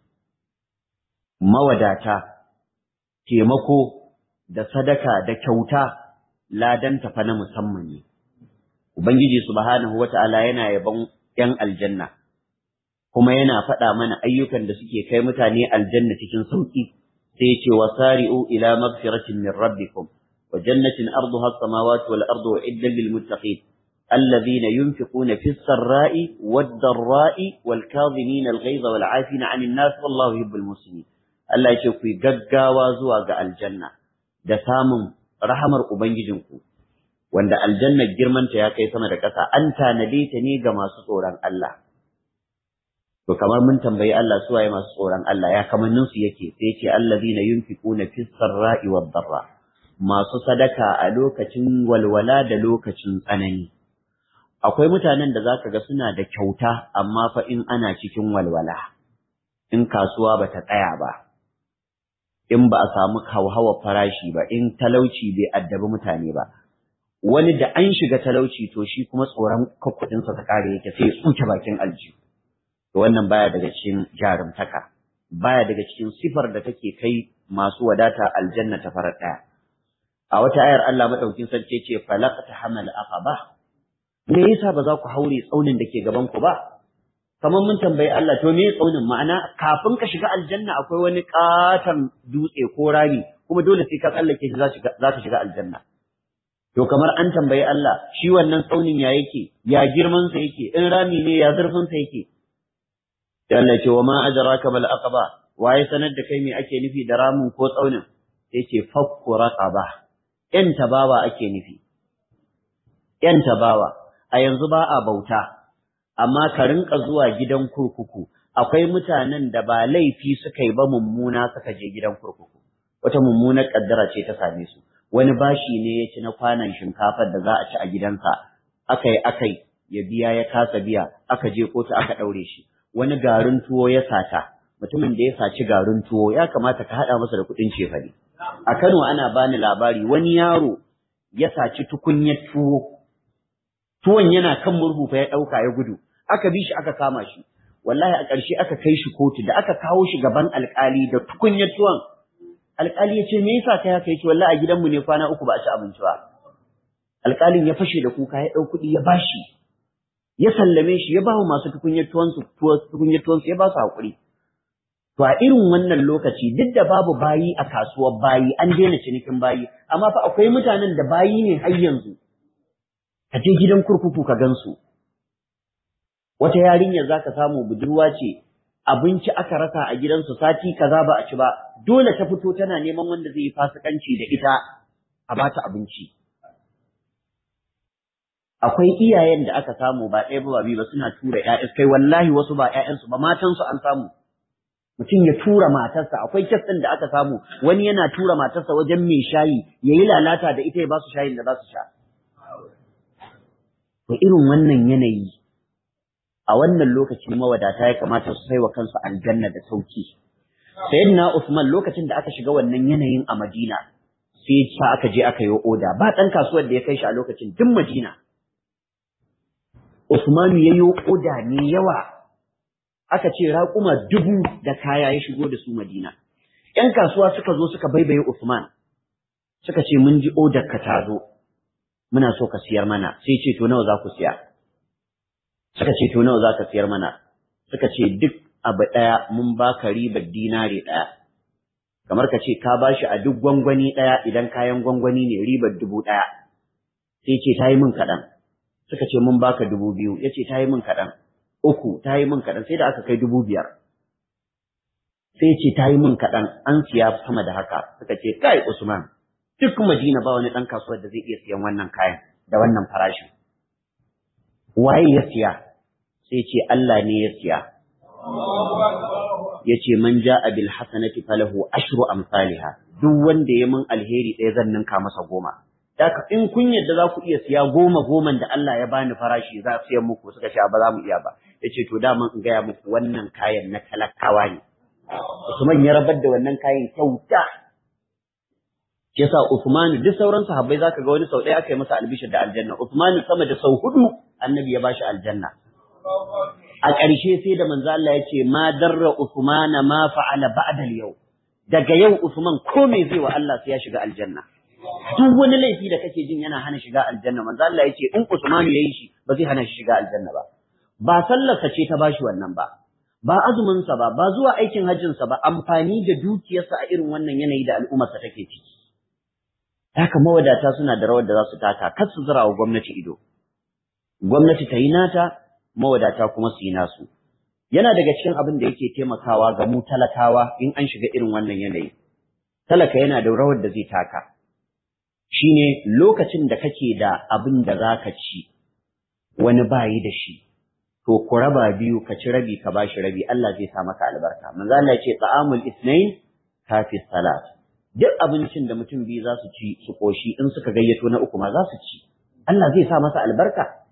[SPEAKER 1] mawadata, taimako da sadaka da kyauta ladan tafa na musamman ne. Ubangiji subhanahu wata'ala yana yabon ‘yan aljanna, kuma yana faɗa mana ayyukan da suke kai mutane aljanna cikin sauƙi. Sai ya ce wasari'u ila magfiratin min rabbikum wa jannatin arduha as-samawati wal ardu uiddat lil muttaqin alladhina yunfiquna fis sarra'i wad dharra'i wal kadhimina al ghayza wal 'afina 'anil nas wallahu yuhibbul muhsinin. Allah ya ce ku gaggawa zuwa ga aljanna da samun rahamar ubangijinku, wanda aljannar girmanta ya kai sama da ƙasa, an tanade ta ne ga masu tsoron Allah. To kamar mun tambayi Allah su waye masu tsoron Allah, ya kamannin su yake, sai ce allazina yunfiquna fis sarra'i wad darra, masu sadaka a lokacin walwala da lokacin tsanani. Akwai mutanen da zaka ga suna da kyauta amma fa in ana cikin walwala, in kasuwa bata tsaya ba, in ba a samu hauhawar farashi ba, in talauci bai addabi mutane ba. Wani da an shiga talauci to shi kuma tsoron kuɗinsa ta kare yake sai ya tsuke bakin aljihu. To wannan baya daga cikin jarumtaka, baya daga cikin sifar da take kai masu wadata aljanna ta farar ɗaya. A wata ayar Allah madaukin sarki ce falaqta hamal aqaba, me yasa ba za ku haure tsaunin da ke gaban ku ba? Kamar mun tambayi Allah, to me tsaunin? Ma'ana kafin ka shiga aljanna akwai wani katon dutse ko rami, kuma dole sai ka tsallake shi za ka shiga aljanna. To kamar an tambayi Allah, shi wannan tsaunin ya yake, ya girman sa yake, in rami ne ya zurfin sa yake. Sai Allah ce wa ma adraka bal aqaba, waye sanar da kai me ake nufi da ramin ko tsaunin? Sai ce fakku raqaba, yan tabawa ake nufi. Yan tabawa, a yanzu ba a bauta, amma ka rinka zuwa gidan kurkuku. Akwai mutanen da ba laifi suka yi ba mummuna suka je gidan kurkuku, wata mummunar kaddara ce ta same su. Wani bashi ne ya ci na kwanan shinkafar da za a ci a gidansa, akai ya biya ya kasa biya, aka je kotu aka ɗaure shi. Wani garin tuwo ya sata, mutumin da ya saci garin tuwo ya kamata ka haɗa masa da kuɗin cefane. A Kano ana bani labari wani yaro ya saci tukunyar tuwo, tuwon yana kan murhu fa ya ɗauka ya gudu, aka bi shi aka kama shi. Wallahi a ƙarshe aka kai shi kotu, da aka kawo shi gaban alƙali da tukunyar tuwon alƙali ya ce me yasa kai haka? Yake wallahi a gidanmu ne kwana 3 ba a ci abinci ba. Alƙalin ya fashe da kuka, ya ɗau kuɗi ya bashi, ya sallame shi, ya ba wa masu tukunyar tuwonsu ya ba su haƙuri. To a irin wannan lokaci duk da babu bayi a kasuwar bayi, an daina cinikin bayi, amma fa akwai mutanen da bayi ne har yanzu. Ka je gidan kurkuku ka gansu. Wata yarinya za ka samu budurwa ce, abinci aka rasa a gidansu sati kaza ba a ci ba, dole ta fito tana neman wanda zai yi fasikanci da ita a bata abinci. Akwai iyayen da aka samu ba ɗaya ba biyu ba suna tura ƴaƴansu, kai wallahi wasu ba ƴaƴansu ba matansu an samu. Mutum ya tura matarsa, akwai kes ɗin da aka samu wani yana tura matarsa wajen mai shayi ya yi lalata da ita ya ba su shayin da za su sha. To irin wannan yanayi a wannan lokaci mawadata ya kamata su sai wa kansu aljanna da sauki. Sayyidina Usman lokacin da aka shiga wannan yanayin a Madina sai sa aka je aka yi oda, ba ɗan kasuwar da ya kai shi a lokacin duk Madina. Usmanu ya yi oda ne yawa, aka ce raƙuma 1000 da kaya ya shigo da su Madina. ‘Yan kasuwa suka zo suka baibaye Usman, suka ce mun ji odar ka ta zo, muna so ka siyar mana, sai ce to nawa za ku siya? Suka ce to nawa za ka siyar mana? Suka ce duk abu ɗaya mun baka ribar dinare ɗaya. Kamar ka ce ka bashi a duk gwangwani ɗaya idan kayan gwangwani ne ribar 1000. Sai ce ta yi min kaɗan. Suka ce mun baka 2000, ya ce ta yi min kaɗan. 3 ta yi min kaɗan, sai da aka kai 5000. Sai ce ta yi min kaɗan, an siya sama da haka. Suka ce kai Usman, duk Madina ba wani ɗan kasuwar da zai iya siyan wannan kayan da wannan farashin. Waye ya siya? Sai ce Allah ne ya siya. Ya ce man ja'a bil hasanati falahu ashru amsalha. Duk wanda ya min alheri ɗaya zan ninka masa 10. Daka in kun yadda za ku iya siya 10 da Allah ya bani farashi za su siyan muku, suka ce ba za mu iya ba. Yace to daman in gaya muku wannan kayan na talakawa ne. Usman ya rabar da wannan kayan kyauta. Yasa Usman duk sauran sahabbai zaka ga wani sau ɗaya aka yi masa albishir da aljanna. Usman sama da sau 4 annabi ya bashi aljanna. A ƙarshe sai da manzo Allah ya ce ma darra Usman ma fa'ala ba'da al-yau. Daga yau Usman ko me zai wa Allah sai ya shiga aljanna. Duk wani laifi da kake jin yana hana shiga aljanna, manzo Allah ya ce in Usman yayi shi ba zai hana shi shiga aljanna ba. Ba sallarsa ce ta bashi wannan ba, ba azumin sa ba, ba zuwa aikin hajjin sa ba, amfani da dukiyarsa a irin wannan yanayi da al'ummar sa take ciki. Haka mawadata suna da rawar da za su taka, kar su zura wa gwamnati ido. Gwamnati ta yi nata, mawadata kuma su yi nasu. Yana daga cikin abin da yake taimakawa ga mu talakawa in an shiga irin wannan yanayi. Talaka yana da rawar da zai taka. Shine lokacin da kake da abin da za ka ci, wani bayi da shi, to ku raba biyu ka ci rabi ka bashi rabi, Allah zai sa maka albarka. Manzo Allah ya ce ta'amul isnain kafi salat. Duk abincin da mutum biyu za su ci su koshi in suka gayyato na uku ma za su ci, Allah zai sa masa albarka.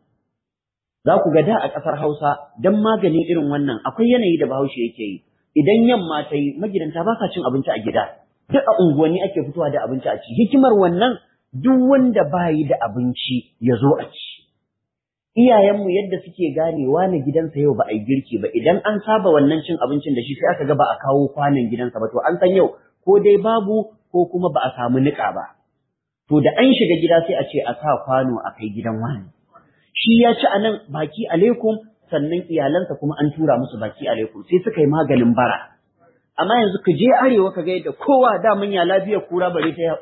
[SPEAKER 1] Za ku ga da a ƙasar Hausa dan maganin irin wannan akwai yanayi da Bahaushe yake yi. Idan yamma ta yi magidanta ba sa cin abinci a gida, duk a unguwanni ake fitowa da abinci a ci. Hikimar wannan duk wanda bayi da abinci ya zo a ci. Iyayenmu yadda suke ganewa na gidansa yau ba a yi girki ba, idan an saba wannan cin abincin da shi sai aka ga ba a kawo kwanon gidansa ba, to an san yau ko dai babu ko kuma ba a samu niƙa ba. To da an shiga gida sai a ce a sa kwano a kai gidan wani. Shi ya ci a nan baki alaikum, sannan iyalansa kuma an tura musu baki alaikum, sai suka yi maganin bara. Amma yanzu ka je arewa ka ga yadda kowa daman ya lafiya kura bare ta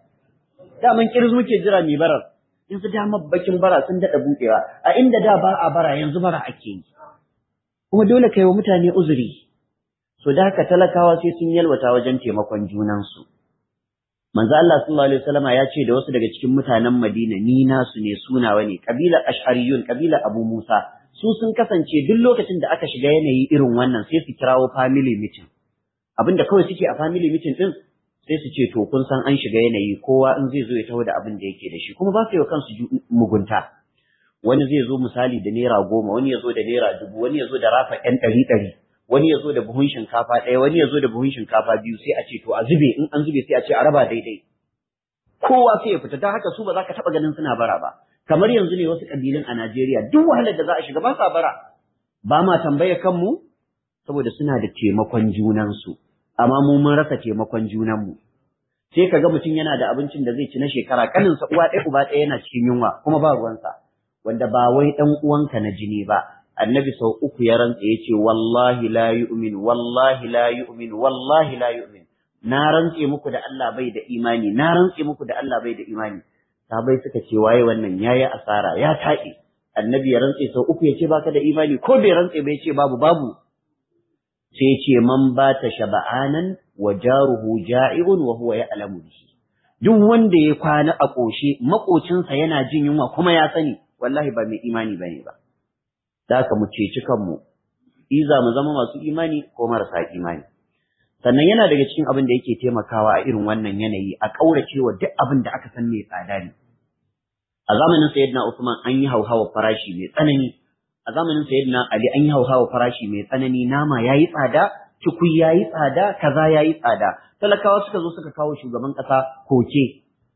[SPEAKER 1] daman kirzu muke jira mai barar, yanzu damar bakin bara sun daɗa buɗewa, a inda da ba a bara yanzu bara ake yi, kuma dole kai wa mutane uzuri. So da haka talakawa sai sun yalwata wajen taimakon junansu. Manzo Allah sallallahu alaihi wasallama ya ce da wasu daga cikin mutanen Madina, ni nasu ne sunawa ne, kabilar Ash'ariyun, kabilar Abu Musa, su sun kasance duk lokacin da aka shiga yanayi irin wannan sai su kirawo family meeting. Abinda kawai suke a family meeting din sai su ce to kun san an shiga yanayi, kowa in zai zo ya taho da abin da yake da shi, kuma ba su yi wa kansu mugunta. Wani zai zo misali da naira 10, wani ya zo da naira 1000, wani ya zo da rafa 100, wani ya zo da buhun shinkafa 1, wani ya zo da buhun shinkafa 2, sai a ce to a zube, in an zube sai a ce a raba daidai. Kowa sai ya fita, ta haka su ba za ka taɓa ganin suna bara ba. Kamar yanzu ne wasu ƙabilun a Najeriya duk wahalar da za a shiga ba sa bara. Ba ma tambaya kanmu saboda suna da taimakon junansu. Amma mu mun rasa taimakon junanmu. sai ka ga mutum yana da abincin da zai ci na shekara, kaninsa uwa ɗaya uba ɗaya yana cikin yunwa kuma ba ruwansa, wanda ba wai ɗan uwanka na jini ba. Annabi sau 3 ya rantsa ya ce wallahi la yu'min, wallahi la yu'min, wallahi la yu'min. Na rantse muku da Allah bai da imani, na rantse muku da Allah bai da imani. Sahabbai suka ce waye wannan, yayi asara, ya taɗe. Annabi ya rantse sau 3 ya ce baka da imani, ko bai rantse bai ce babu. Sai ya ce man bata shaba'anan wa jaruhu ja'i'un wa huwa ya'lamu bihi. Duk wanda ya kwana a ƙoshe, makocinsa yana jin yunwa kuma ya sani, wallahi ba mai imani bane ba. Da haka mu ceci kanmu, iza mu zama masu imani ko marasa imani. Sannan yana daga cikin abin da yake taimakawa a irin wannan yanayi a ƙauracewa duk abin da aka san mai tsada ne. A zamanin Sayyidina Usman an yi hauhawa farashi mai tsanani, a zamanin Sayyidina Ali an yi hauhawa farashi mai tsanani, nama yayi tsada, cikui yayi tsada, kaza yayi tsada. Talakawa suka zo suka kawo shugaban ƙasa koke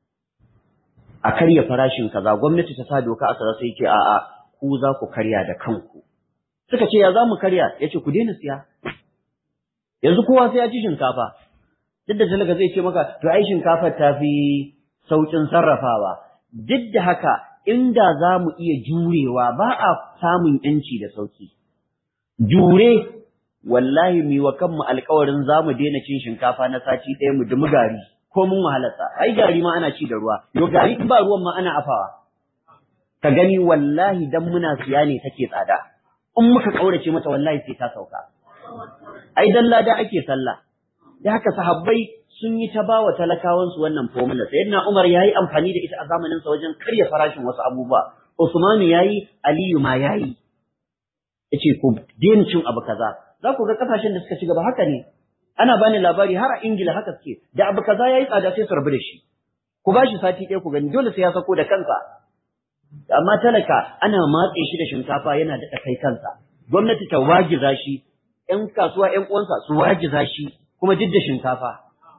[SPEAKER 1] a karya farashin kaza, gwamnati ta sa doka a tsara sai ce a'a ku za ku karya da kanku. Suka ce ya za mu karya, ya ce ku daina siya. Yanzu kowa sai ya ci shinkafa. Duk da talaka zai ce maka to ai shinkafar ta fi sauƙin sarrafawa. Duk da haka inda za mu iya jurewa ba a samun ‘yanci da sauƙi. Jure, wallahi mi wa kanmu alƙawarin za mu daina cin shinkafa na sati ɗaya mu dumi gari ko mun wahalarsa. Ai gari ma ana ci da ruwa, yo gari in ba ruwan ma ana afawa. Ka gani wallahi dan muna siya ne take tsada, in muka kaurace mata wallahi sai ta sauka. Ai dan lada ake sallah. Da haka sahabbai sun yi ta bawa talakawan su wannan formula. Sayyidina Umar yayi amfani da ita a zamanin sa wajen karya farashin wasu abubuwa. Usman yayi, Aliyu ma yayi. Yace ku daina cin abu kaza. Za ku ga kasashen da suka ci gaba haka ne. Ana bani labari har a Ingila haka suke. Da abu kaza yayi tsada sai su rabu da shi. Ku bashi sati ɗaya ku gani dole sai ya sako da kansa. Amma talaka ana matse shi da shinkafa yana da kai kansa. Gwamnati ta wajiza shi, ƴan kasuwa ƴan uwansa su wajiza shi kuma duk da shinkafa.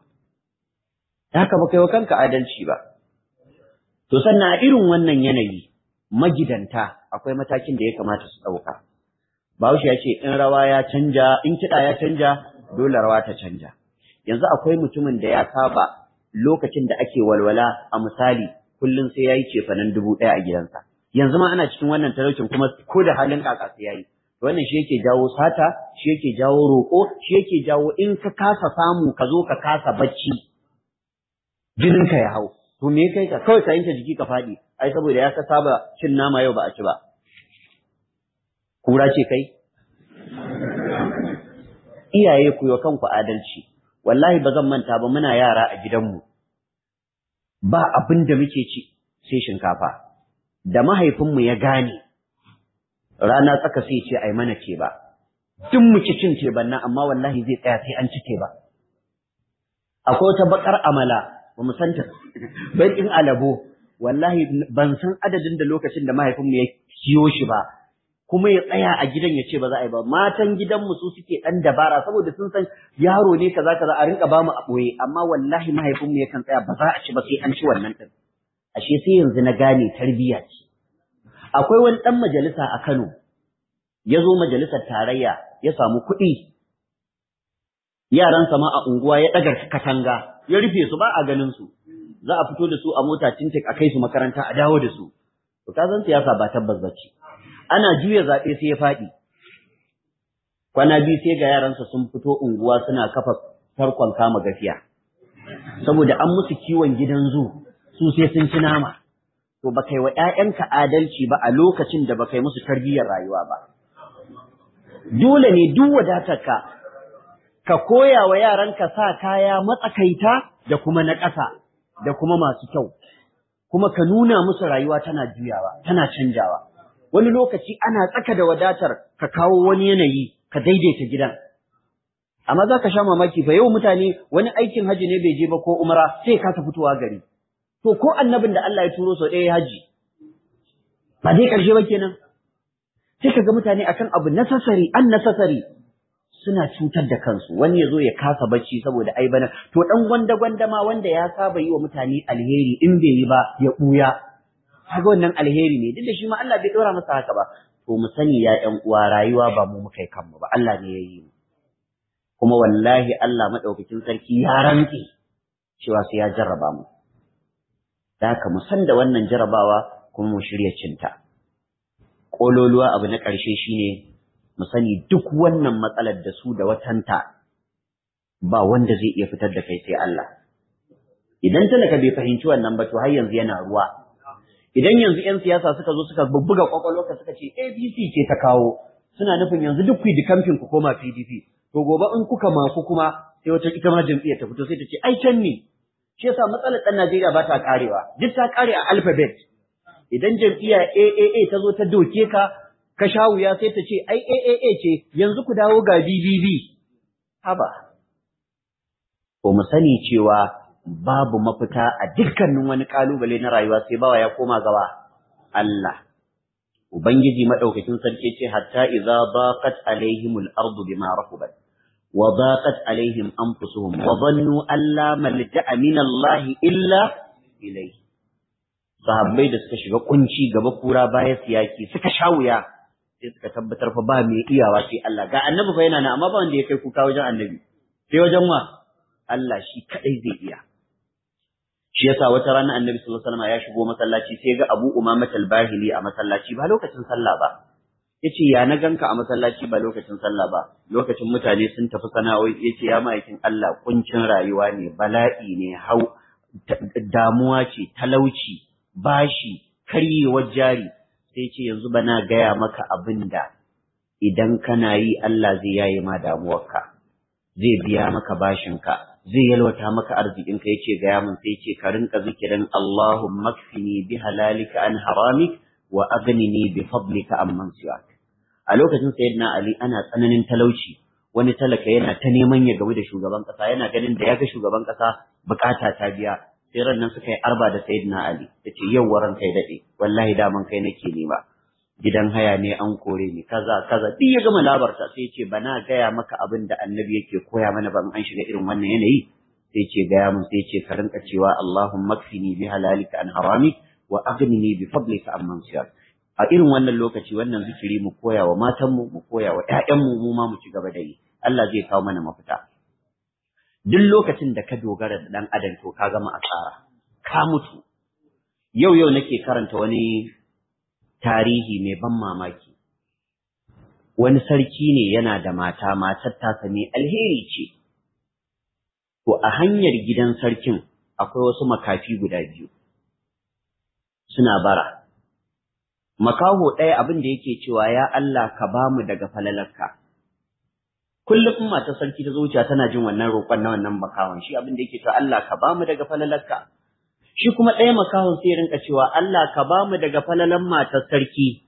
[SPEAKER 1] Haka ba kai wa kanka adalci ba. To sannan a irin wannan yanayi magidanta akwai matakin da ya kamata su ɗauka. Bahaushe ya ce in rawa ya canja, in kiɗa ya canja, dole rawa ta canja. Yanzu akwai mutumin da ya saba lokacin da ake walwala a misali kullum sai yayi cefanen 1000 a gidansa. Yanzu ma ana cikin wannan talaucin kuma ko da halin kaka sai yayi. Wannan shi yake jawo sata, shi yake jawo roƙo, shi yake jawo in ka kasa samu ka zo ka kasa bacci. Jininka ya hau. To me kai ka kawai ka yanke jiki ka faɗi. Ai saboda ya ka saba cin nama yau ba a ci ba. Kura ce kai? Iyaye ku yi wa kanku adalci. Wallahi ba zan manta ba muna yara a gidanmu. Ba abin da muke ci sai shinkafa. Da mahaifinmu ya gane, rana tsaka sai ce ai mana ce ba. Duk muke cin ce banna amma wallahi zai tsaya sai an ci ce ba. Akwai wata bakar amala, ba mu santa, bakin alabo, wallahi ban san adadin da lokacin da mahaifinmu ya siyo shi ba. Kuma ya tsaya a gidan ya ce ba za a yi ba. Matan gidanmu su suke ɗan dabara saboda sun san yaro ne kaza a rinka ba mu a ɓoye, amma wallahi mahaifinmu yakan tsaya ba za a ci ba sai an ci wannan ɗin. Ashe sai yanzu na gane tarbiyya ce. Akwai wani ɗan majalisa a Kano, ya zo majalisar tarayya ya samu kuɗi. Yaransa ma a unguwa ya ɗaga katanga, ya rufe su ba a ganin su. Za a fito da su a mota tintik a kai su makaranta a dawo da su. To ka san siyasa ba tabbas bace. Ana juya zaɓe sai ya faɗi. Kwana biyu sai ga yaransa sun fito unguwa suna kafa farkon kama gafiya. Saboda an musu kiwon gidan zu, su sai sun ci nama. To ba kai wa ‘ya'yanka adalci ba a lokacin da ba kai musu tarbiyyar rayuwa ba. Dole ne duk wadatarka, ka koya wa yaranka sa kaya matsakaita da kuma na ƙasa, da kuma masu kyau. Kuma ka nuna musu rayuwa tana juyawa, tana canjawa. Wani lokaci ana tsaka da wadatar ka kawo wani yanayi ka daidaita gidan. Amma za ka sha mamaki fa yau mutane wani aikin haji ne bai je ba ko umra sai ka ta fitowa gari. To ko annabin da Allah ya turo sau ɗaya haji ba dai ƙarshe ba kenan. Sai ka ga mutane akan abu unnecessary suna cutar da kansu. Wani ya zo ya kasa bacci saboda ai bana. To ɗan gwanda-gwanda ma wanda ya saba yi wa mutane alheri in bai yi ba ya ɓuya. Kaga wannan alheri ne duk da shi ma Allah bai dora masa haka ba. To mu sani ya ƴan uwa rayuwa ba mu muka yi kanmu ba, Allah ne ya yi mu. Kuma wallahi Allah madaukakin sarki ya rantse cewa sai ya jarraba mu. Da haka mu san da wannan jarrabawa kuma mu shirya cinta. Ƙololuwa abu na ƙarshe shine mu sani duk wannan matsalar da su da watanta ba wanda zai iya fitar da kai sai Allah. Idan talaka bai fahimci wannan ba to har yanzu yana ruwa. Idan yanzu 'yan siyasa suka zo suka bubbuga kwakwalwarka suka ce ABC ce ta kawo, suna nufin yanzu duk ku yi kamfin ku koma PDP. To gobe in kuka maku kuma sai wata ita ma jam'iyyar ta fito sai ta ce ai can ne. Shi yasa matsalar ɗan Najeriya ba ta karewa, duk ta kare a alphabet. Idan jam'iyya AAA ta zo ta doke ka, ka sha wuya sai ta ce ai AAA ce yanzu ku dawo ga BBB. Haba. Ko mu sani cewa babu mafita a dukkanin wani kalubale na rayuwa sai bawa ya koma gaba Allah. Ubangiji madaukakin sarki ce hatta idza daqat alaihimul ardu bima rahabat wa daqat alaihim anfusuhum wa dhannu alla malja'a min Allah illa ilayhi. Sahabbai da suka shiga kunci gaba kura baya siyaki suka sha wuya sai suka tabbatar fa ba mai iyawa sai Allah. Ga annabi fa yana nan amma ba wanda ya kai kuka wajen annabi. Sai wajen wa? Allah shi kadai zai iya. Shi yasa wata rana Annabi sallallahu alaihi wasallam ya shigo masallaci sai ga Abu Umama al-Bahili a masallaci ba lokacin sallah ba. Yace ya na ganka a masallaci ba lokacin sallah ba. Lokacin mutane sun tafi sana'o'i yace ya ma'aikin Allah kuncin rayuwa ne, bala'i ne, damuwa ce, talauci, bashi, karyewar jari. Sai yace yanzu bana gaya maka abinda idan kana yi Allah zai yaye ma damuwarka. Zai biya maka bashinka. Zai yalwata maka arzikinka yace ga yamin sai yace ka rinka zikirin Allahumma kfini bi halalika an haramik wa aghnini bi fadlika amman siwak. A lokacin sayyidina Ali ana tsananin talauci, wani talaka yana ta neman ya gabu da shugaban kasa, yana ganin da ya ga shugaban kasa bukata ta biya, sai ran nan suka yi arba da sayyidina Ali yace yau waran kai dade wallahi daman kai nake nema, gidan haya ne an kore ni kaza duk ya gama labarta sai ce bana gaya maka abin da annabi yake koya mana ban an shiga irin wannan yanayi. Sai ce gaya mun, sai ce ka rinka cewa Allahumma kfini bi halalika an harami wa aghnini bi fadlika amman siyak. A irin wannan lokaci wannan zikiri mu koya wa matanmu, mu koya wa ƴaƴanmu, mu ma mu ci gaba da yi. Allah zai kawo mana mafita. Duk lokacin da ka dogara da dan adam to ka gama asara, ka mutu. Yau nake karanta wani tarihi mai ban mamaki. Wani sarki ne yana da mata, matar tasa mai alheri ce. To a hanyar gidan sarkin akwai wasu makafi guda biyu. Suna bara. Makaho ɗaya abin da yake cewa ya Allah ka bamu daga falalarka. Kullum in matar sarki ta zuciya tana jin wannan roƙon na wannan makahon, shi abin da yake cewa Allah ka bamu daga falalarka. Shi kuma ɗaya makahon sai rinka cewa Allah ka bamu daga falalan matar sarki.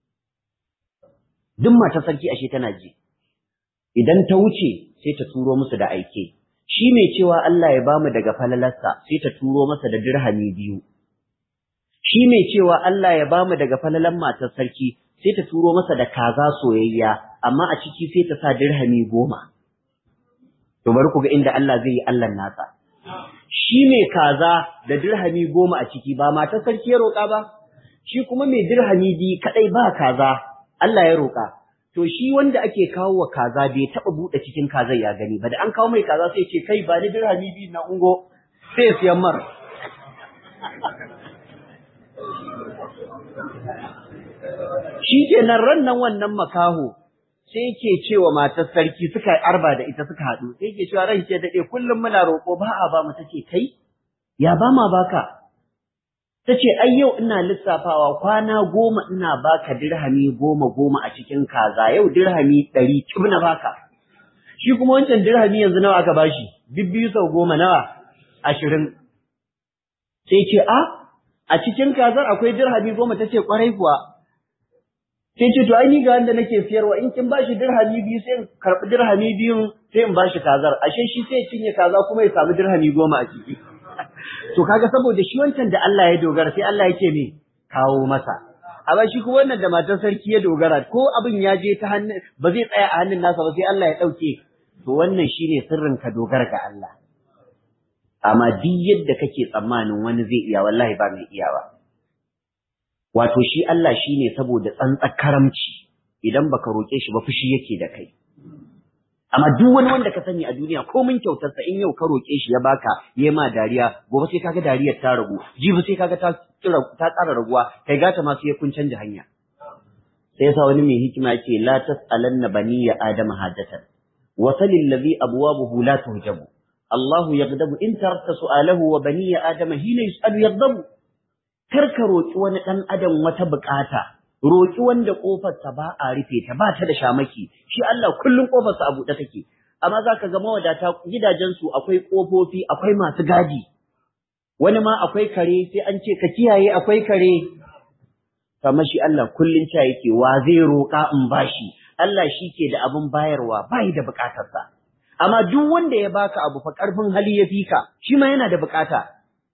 [SPEAKER 1] Duk matar sarki ashe tana ji. Idan ta wuce sai ta turo musu da aike. Shi mai cewa Allah ya bamu daga falalarsa sai ta turo masa da dirhami 2. Shi mai cewa Allah ya bamu daga falalan matar sarki sai ta turo masa da kaza soyayya, amma a ciki sai ta sa dirhami 10. To bari ku ga inda Allah zai yi Allah nasa. Shi mai kaza da dirhami 10 a ciki ba matar sarki ya roƙa ba, shi kuma mai dirhami 2 kadai ba kaza Allah ya roƙa. To shi wanda ake kawo wa kaza bai taɓa buɗe cikin kazar ya gani ba, da an kawo mai kaza sai ce kai ba ni dirhami 2 na ungo sai ya siyan mar. Shi kenan ran nan wannan makaho sai yake cewa matar sarki suka arba da ita suka haɗu, sai yake cewa ran ke daɗe kullum muna roƙo ba a ba mu, tace kai ya ba ma baka. Tace ai yau ina lissafawa kwana 10 ina baka dirhami 10 a cikin kaza, yau dirhami 100 kibna baka. Shi kuma wancan dirhami yanzu nawa aka bashi? Bibbiyu sau 10 nawa? 20. Sai ce a cikin kazar akwai dirhami 10, tace kwarai kuwa. Sai ce to ai ni ga wanda nake siyarwa in kin bashi dirhami 2 sai in karbi dirhami 2 sai in bashi kazar, ashe shi sai ya cinye kaza kuma ya samu dirhami 10 a ciki. To kaga saboda shi wancan da Allah ya dogara sai Allah yake me kawo masa. Amma shi kuma wannan da matar sarki ya dogara ko abin ya je ta hannun ba zai tsaya a hannun nasa ba sai Allah ya dauke. To wannan shine sirrin ka dogara ga Allah. Amma duk yadda kake tsammanin wani zai iya wallahi ba mai iyawa. Wato shi Allah shine saboda tsantsar karamci, idan baka roke shi ba fushi yake da kai. amma duk wani wanda ka sani a duniya ko mun kyautarsa in yau ka roƙe shi ya baka ya ma dariya gobe sai kaga dariyar ta ragu jibi sai kaga ta ƙara raguwa kai gata ma sai kun canja hanya sai yasa wani mai hikima yake la tas'alanna baniya adama hajatan wa salil ladhi abwabuhu la tuhjabu Allahu yaghdabu in tarakta su'alahu wa baniya adama hina yus'alu yaghdabu kar ka roƙi wani ɗan adam wata buƙata roƙi wanda ƙofarsa ba a rufe ta ba ta da shamaki shi Allah kullum ƙofarsa a buɗe take amma za ka ga mawadata gidajensu akwai ƙofofi akwai masu gadi wani ma akwai kare sai an ce ka kiyaye akwai kare kamar shi Allah kullum ta yake wa zai roƙa in bashi Allah shi ke da abin bayarwa bai da buƙatarsa amma duk wanda ya baka abu fa ƙarfin hali ya fika shi ma yana da buƙata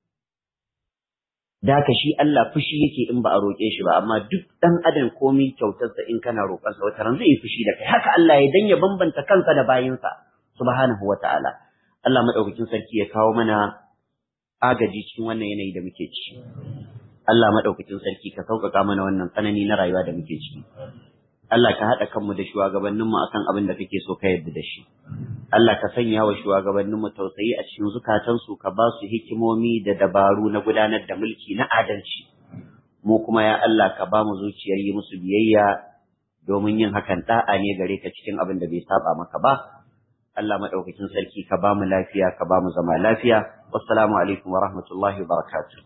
[SPEAKER 1] da haka shi Allah fushi yake in ba a roƙe shi ba amma duk ɗan adam komai kyautarsa in kana roƙonsa wata ran zai yi fushi da kai haka Allah ya dan ya bambanta kansa da bayinsa subhanahu wata'ala Allah madaukakin sarki ya kawo mana agaji cikin wannan yanayi da muke ciki Allah madaukakin sarki ka sauƙaƙa mana wannan tsanani na rayuwa da muke ciki Allah ka haɗa kanmu da shugabanninmu akan abin da kake so ka yarda da shi Allah ka sanya wa shugabanninmu tausayi a cikin zukatansu ka ba su hikimomi da dabaru na gudanar da mulki na adalci mu kuma ya Allah ka ba mu zuciyar yi musu biyayya domin yin hakan da'a ne gare ka cikin abin da bai saba maka ba Allah madaukakin sarki ka ba mu lafiya ka ba mu zama lafiya wassalamu alaikum wa rahmatullahi wa barakatuh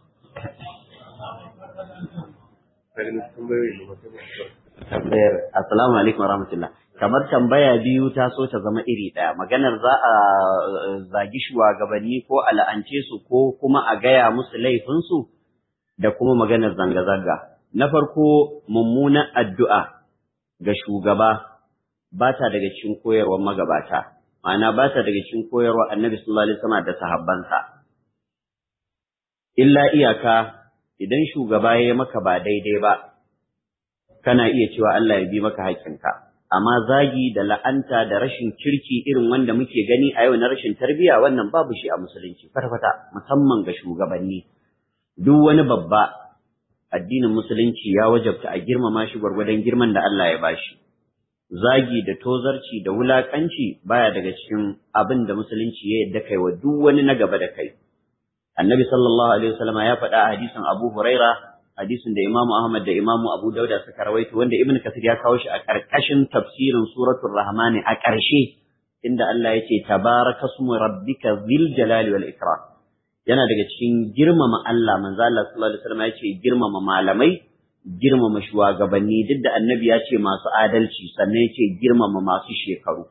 [SPEAKER 1] Assalamu alaikum wa rahmatullah kamar tambaya biyu ta so ta zama iri ɗaya maganar za a zagi shugabanni ko a la'ance su ko kuma a gaya musu laifinsu da kuma maganar zanga-zanga na farko mummunan addu'a ga shugaba ba ta daga cikin koyarwar magabata ma'ana ba ta daga cikin koyarwar annabi sallallahu alaihi wasallam da sahabbansa illa iyaka idan shugaba ya maka ba daidai ba kana iya cewa Allah ya bi maka haƙƙinka amma zagi da la'anta da rashin kirki irin wanda muke gani a yau na rashin tarbiyya wannan babu shi a musulunci farfata musamman ga shugabanni duk wani babba addinin musulunci ya wajabta a girmama shi gwargwadon girman da Allah ya bashi zagi da tozarci da wulakanci baya daga cikin abin da musulunci ya yadda kai wa duk wani na gaba da kai annabi sallallahu alaihi wasallam ya faɗa a hadisin Abu Huraira hadisin da Imam Ahmad da Imam Abu Dauda suka rawaito wanda Ibn Kathir ya kawo shi a karkashin tafsirin suratul Rahman a ƙarshe inda Allah ya ce tabarakasmu rabbika zil jalali wal ikram yana daga cikin girmama Allah manzo Allah sallallahu alaihi wasallam ya ce girmama malamai girmama shugabanni duk da annabi ya ce masu adalci sannan ya ce girmama masu shekaru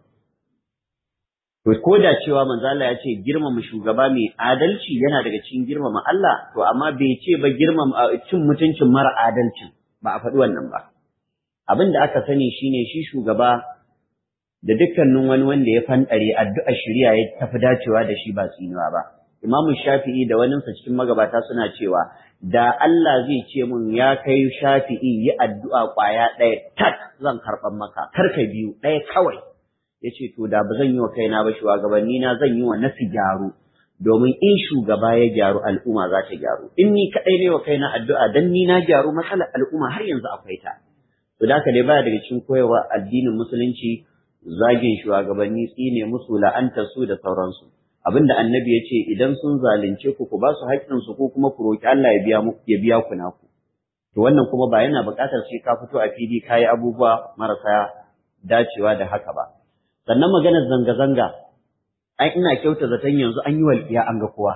[SPEAKER 1] to ko da cewa manzo Allah ya ce girmama shugaba mai adalci yana daga cikin girmama Allah to amma bai ce ba girmama cin mutuncin mara adalcin ba a faɗi wannan ba abin da aka sani shine shi shugaba da dukkanin wani wanda ya fanɗare addu'ar shari'a ya tafi dacewa da shi ba tsinuwa ba Imam Shafi'i da waninsa cikin magabata suna cewa da Allah zai ce mun ya kai Shafi'i yi addu'a kwaya ɗaya tak zan karɓan maka kar kai biyu ɗaya kawai yace to da ba zan yi wa kaina ba shugabanni na zan yi wa nasu gyaru domin in shugaba ya gyaru al'umma za ta gyaru in ni kadai ne wa kaina addu'a dan ni na gyaru matsalar al'umma har yanzu akwai ta to da haka dai baya daga cikin koyarwa addinin musulunci zagin shugabanni tsine musu la'antar su da sauransu abinda annabi ya ce idan sun zalunce ku ba su haƙƙin su ko kuma ku roki Allah ya biya ku naku to wannan kuma ba yana buƙatar sai ka fito a fili kai abubuwa marasa dacewa da haka ba sannan maganar zanga-zanga ai ina kyauta zaton yanzu an yi walƙiya an ga kowa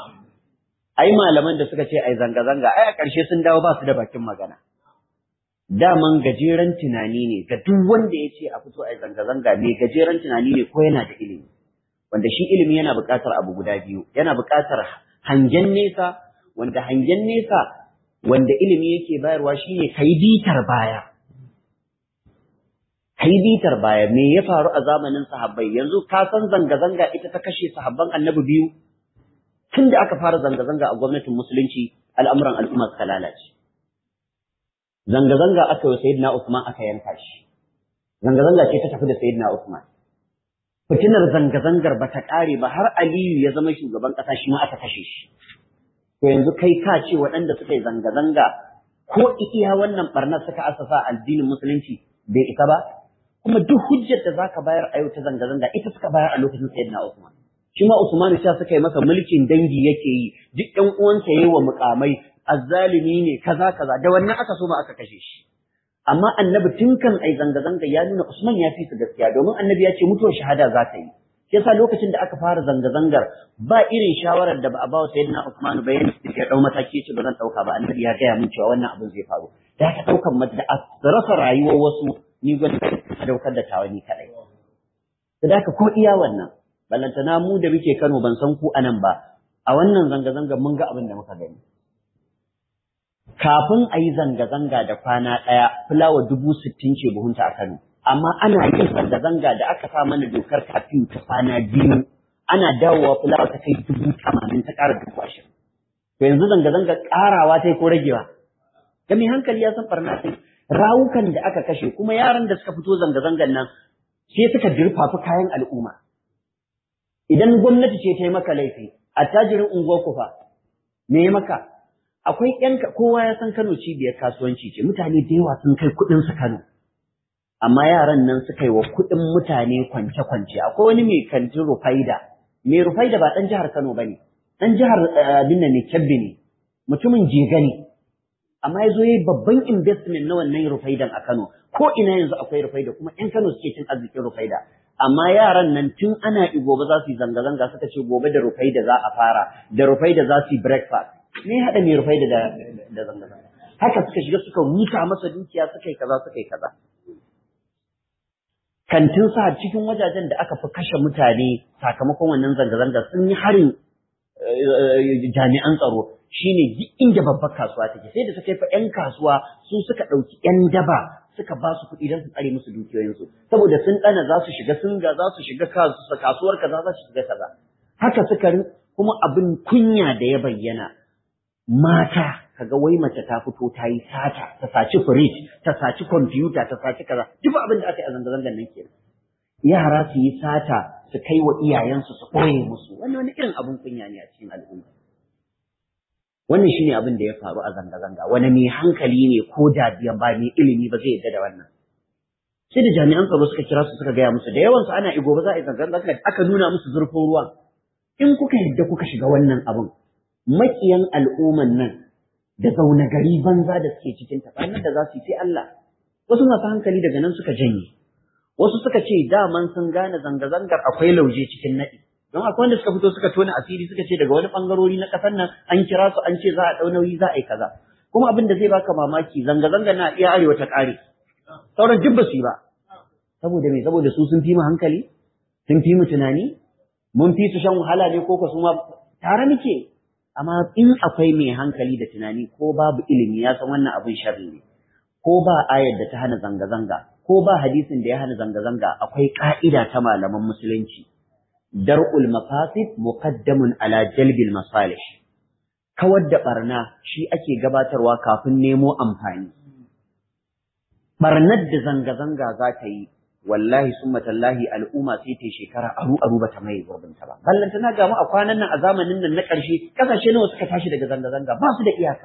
[SPEAKER 1] ai malaman da suka ce ai zanga-zanga ai a ƙarshe sun dawo ba su da bakin magana daman gajeren tunani ne ga duk wanda ya ce a fito ai zanga-zanga ne gajeren tunani ne ko yana da ilimi wanda shi ilimi yana buƙatar abu guda biyu yana buƙatar hangen nesa wanda hangen nesa wanda ilimi yake bayarwa shine kai bitar baya bitar baya me ya faru a zamanin sahabbai yanzu ka san zanga-zanga ita ta kashe sahabban annabi biyu tun da aka fara zanga-zanga a gwamnatin musulunci al'amuran al'umma suka lalace zanga-zanga aka yi sayyidina Usman aka yanka shi zanga-zanga ce ta tafi da sayyidina Usman fitinar zanga-zangar ba ta ƙare ba har Aliyu ya zama shugaban ƙasa shi ma aka kashe shi to yanzu kai ka ce waɗanda suka yi zanga-zanga ko iya wannan barnar suka asasa addinin musulunci bai isa ba kuma duk hujjar da zaka bayar a yau ta zanga-zanga ita suka bayar a lokacin Sayyidina Usman. Shi ma Usman sai suka yi masa mulkin dangi yake yi, duk ɗan uwansa yayi wa mukamai, azzalimi ne kaza kaza, da wannan aka so ma aka kashe shi. Amma annabi tun kan ai zanga-zanga ya nuna Usman ya fi su gaskiya, domin annabi ya ce mutuwar shahada za ta yi. Shi yasa lokacin da aka fara zanga-zangar ba irin shawarar da ba a ba wa Sayyidina Usman ba, ya dau mataki ce ba zan dauka ba, annabi ya gaya min cewa wannan abin zai faru. Da aka daukan mata da a rasa rayuwar wasu ni gwani a daukar da tawani kadai. Da haka ko iya wannan ballantana mu da muke Kano ban san ku anan ba, a wannan zanga-zangar mun ga abin da muka gani. Kafin a yi zanga-zanga da kwana ɗaya, fulawa 60,000 ce buhunta a Kano. Amma ana yin zanga-zanga da aka sa mana dokar kafin ta kwana 2, ana dawowa fulawa ta kai 80,000 ta ƙara 20,000. To yanzu zanga-zanga ƙarawa ta yi ko ragewa? Ga mai hankali ya san ɓarna sai rawukan da aka kashe, kuma yaran da suka fito zanga-zangan nan sai suka dirfafi kayan al'umma. Idan gwamnati ce ta yi maka laifi, attajirin unguwar ku fa, me ya maka? Akwai kowa ya san Kano cibiyar kasuwanci ce, mutane da yawa sun kai kuɗin su Kano. Amma yaran nan suka yi wa kuɗin mutane kwance-kwance. Akwai wani mai kantin Rufaida. Mai Rufaida ba ɗan jihar Kano ba ne, ɗan jihar Binna ne, Kebbi ne, mutumin Jega ne. Amma ya zo ya yi babban investment na wannan Rufaidan a Kano. Ko ina yanzu akwai Rufaida, kuma ƴan Kano suke cin arzikin Rufaida. Amma yaran nan tun ana gobe za su yi zanga-zanga suka ce gobe da Rufaida za a fara, da Rufaida za su yi breakfast. Me haɗa mai Rufaida da zanga-zanga? Haka suka shiga suka wuta masa dukiya, suka yi kaza suka yi kaza. Kantin sa cikin wajajen da aka fi kashe mutane sakamakon wannan zanga-zanga sun yi harin jami'an tsaro shine duk inda babbar kasuwa take, sai da suka yi fa 'yan kasuwa su suka ɗauki 'yan daba suka ba su kuɗi don su tsare musu dukiyoyinsu, saboda sun ɗana za su shiga singa, za su shiga kasuwar kaza, za su shiga kaza. Haka suka kuma abin kunya da ya bayyana, mata kaga wai mace ta fito ta yi sata, ta saci firij, ta saci kwamfuta, ta saci kaza, duk abin da aka yi a zanga-zangan nan kenan. Yara su yi sata su kai wa iyayensu su koye musu, wani irin abin kunya ne a cikin al'umma. Wannan shine abin da ya faru a zanga-zanga, wani mai hankali ne ko da biyan ba mai ilimi ba zai yadda da wannan. Sai da jami'an tsaro suka kira su suka gaya musu, da yawan su ana igo ba za a yi zanga-zanga, aka nuna musu zurfin ruwa. In kuka yadda kuka shiga wannan abin, maƙiyan al'umman nan da zaune gari banza da suke cikin tafanin da za su yi sai Allah. Wasu masu hankali daga nan suka janye. Wasu suka ce daman sun gane zanga-zangar akwai lauje cikin naɗi. Don akwai wanda suka fito suka tona asiri suka ce daga wani ɓangarori na ƙasar nan an kira su an ce za a ɗau nauyi za a yi kaza. Kuma abin da zai baka mamaki zanga-zanga na iya arewa ta ƙare. Sauran duk ba su yi ba. Saboda me? Saboda su sun fi mu hankali? Sun fi mu tunani? Mun fi su shan wahala ne ko su ma tare muke? Amma in akwai mai hankali da tunani ko babu ilimi ya san wannan abin sharri ne, ko ba ayar da ta hana zanga-zanga, ko ba hadisin da ya hana zanga-zanga, akwai ka'ida ta malaman musulunci. Dar'ul mafasid muqaddamun ala jalbil masalih. Kawar da barna shi ake gabatarwa kafin nemo amfani. Barnar da zanga-zanga za ta yi, wallahi summa tallahi al'umma sai ta shekara aru bata mai gurbin ta ba. Ballanta na ga mu a kwanan nan a zamanin nan na ƙarshe kasashe nawa suka tashi daga zanga-zanga ba su da iyaka.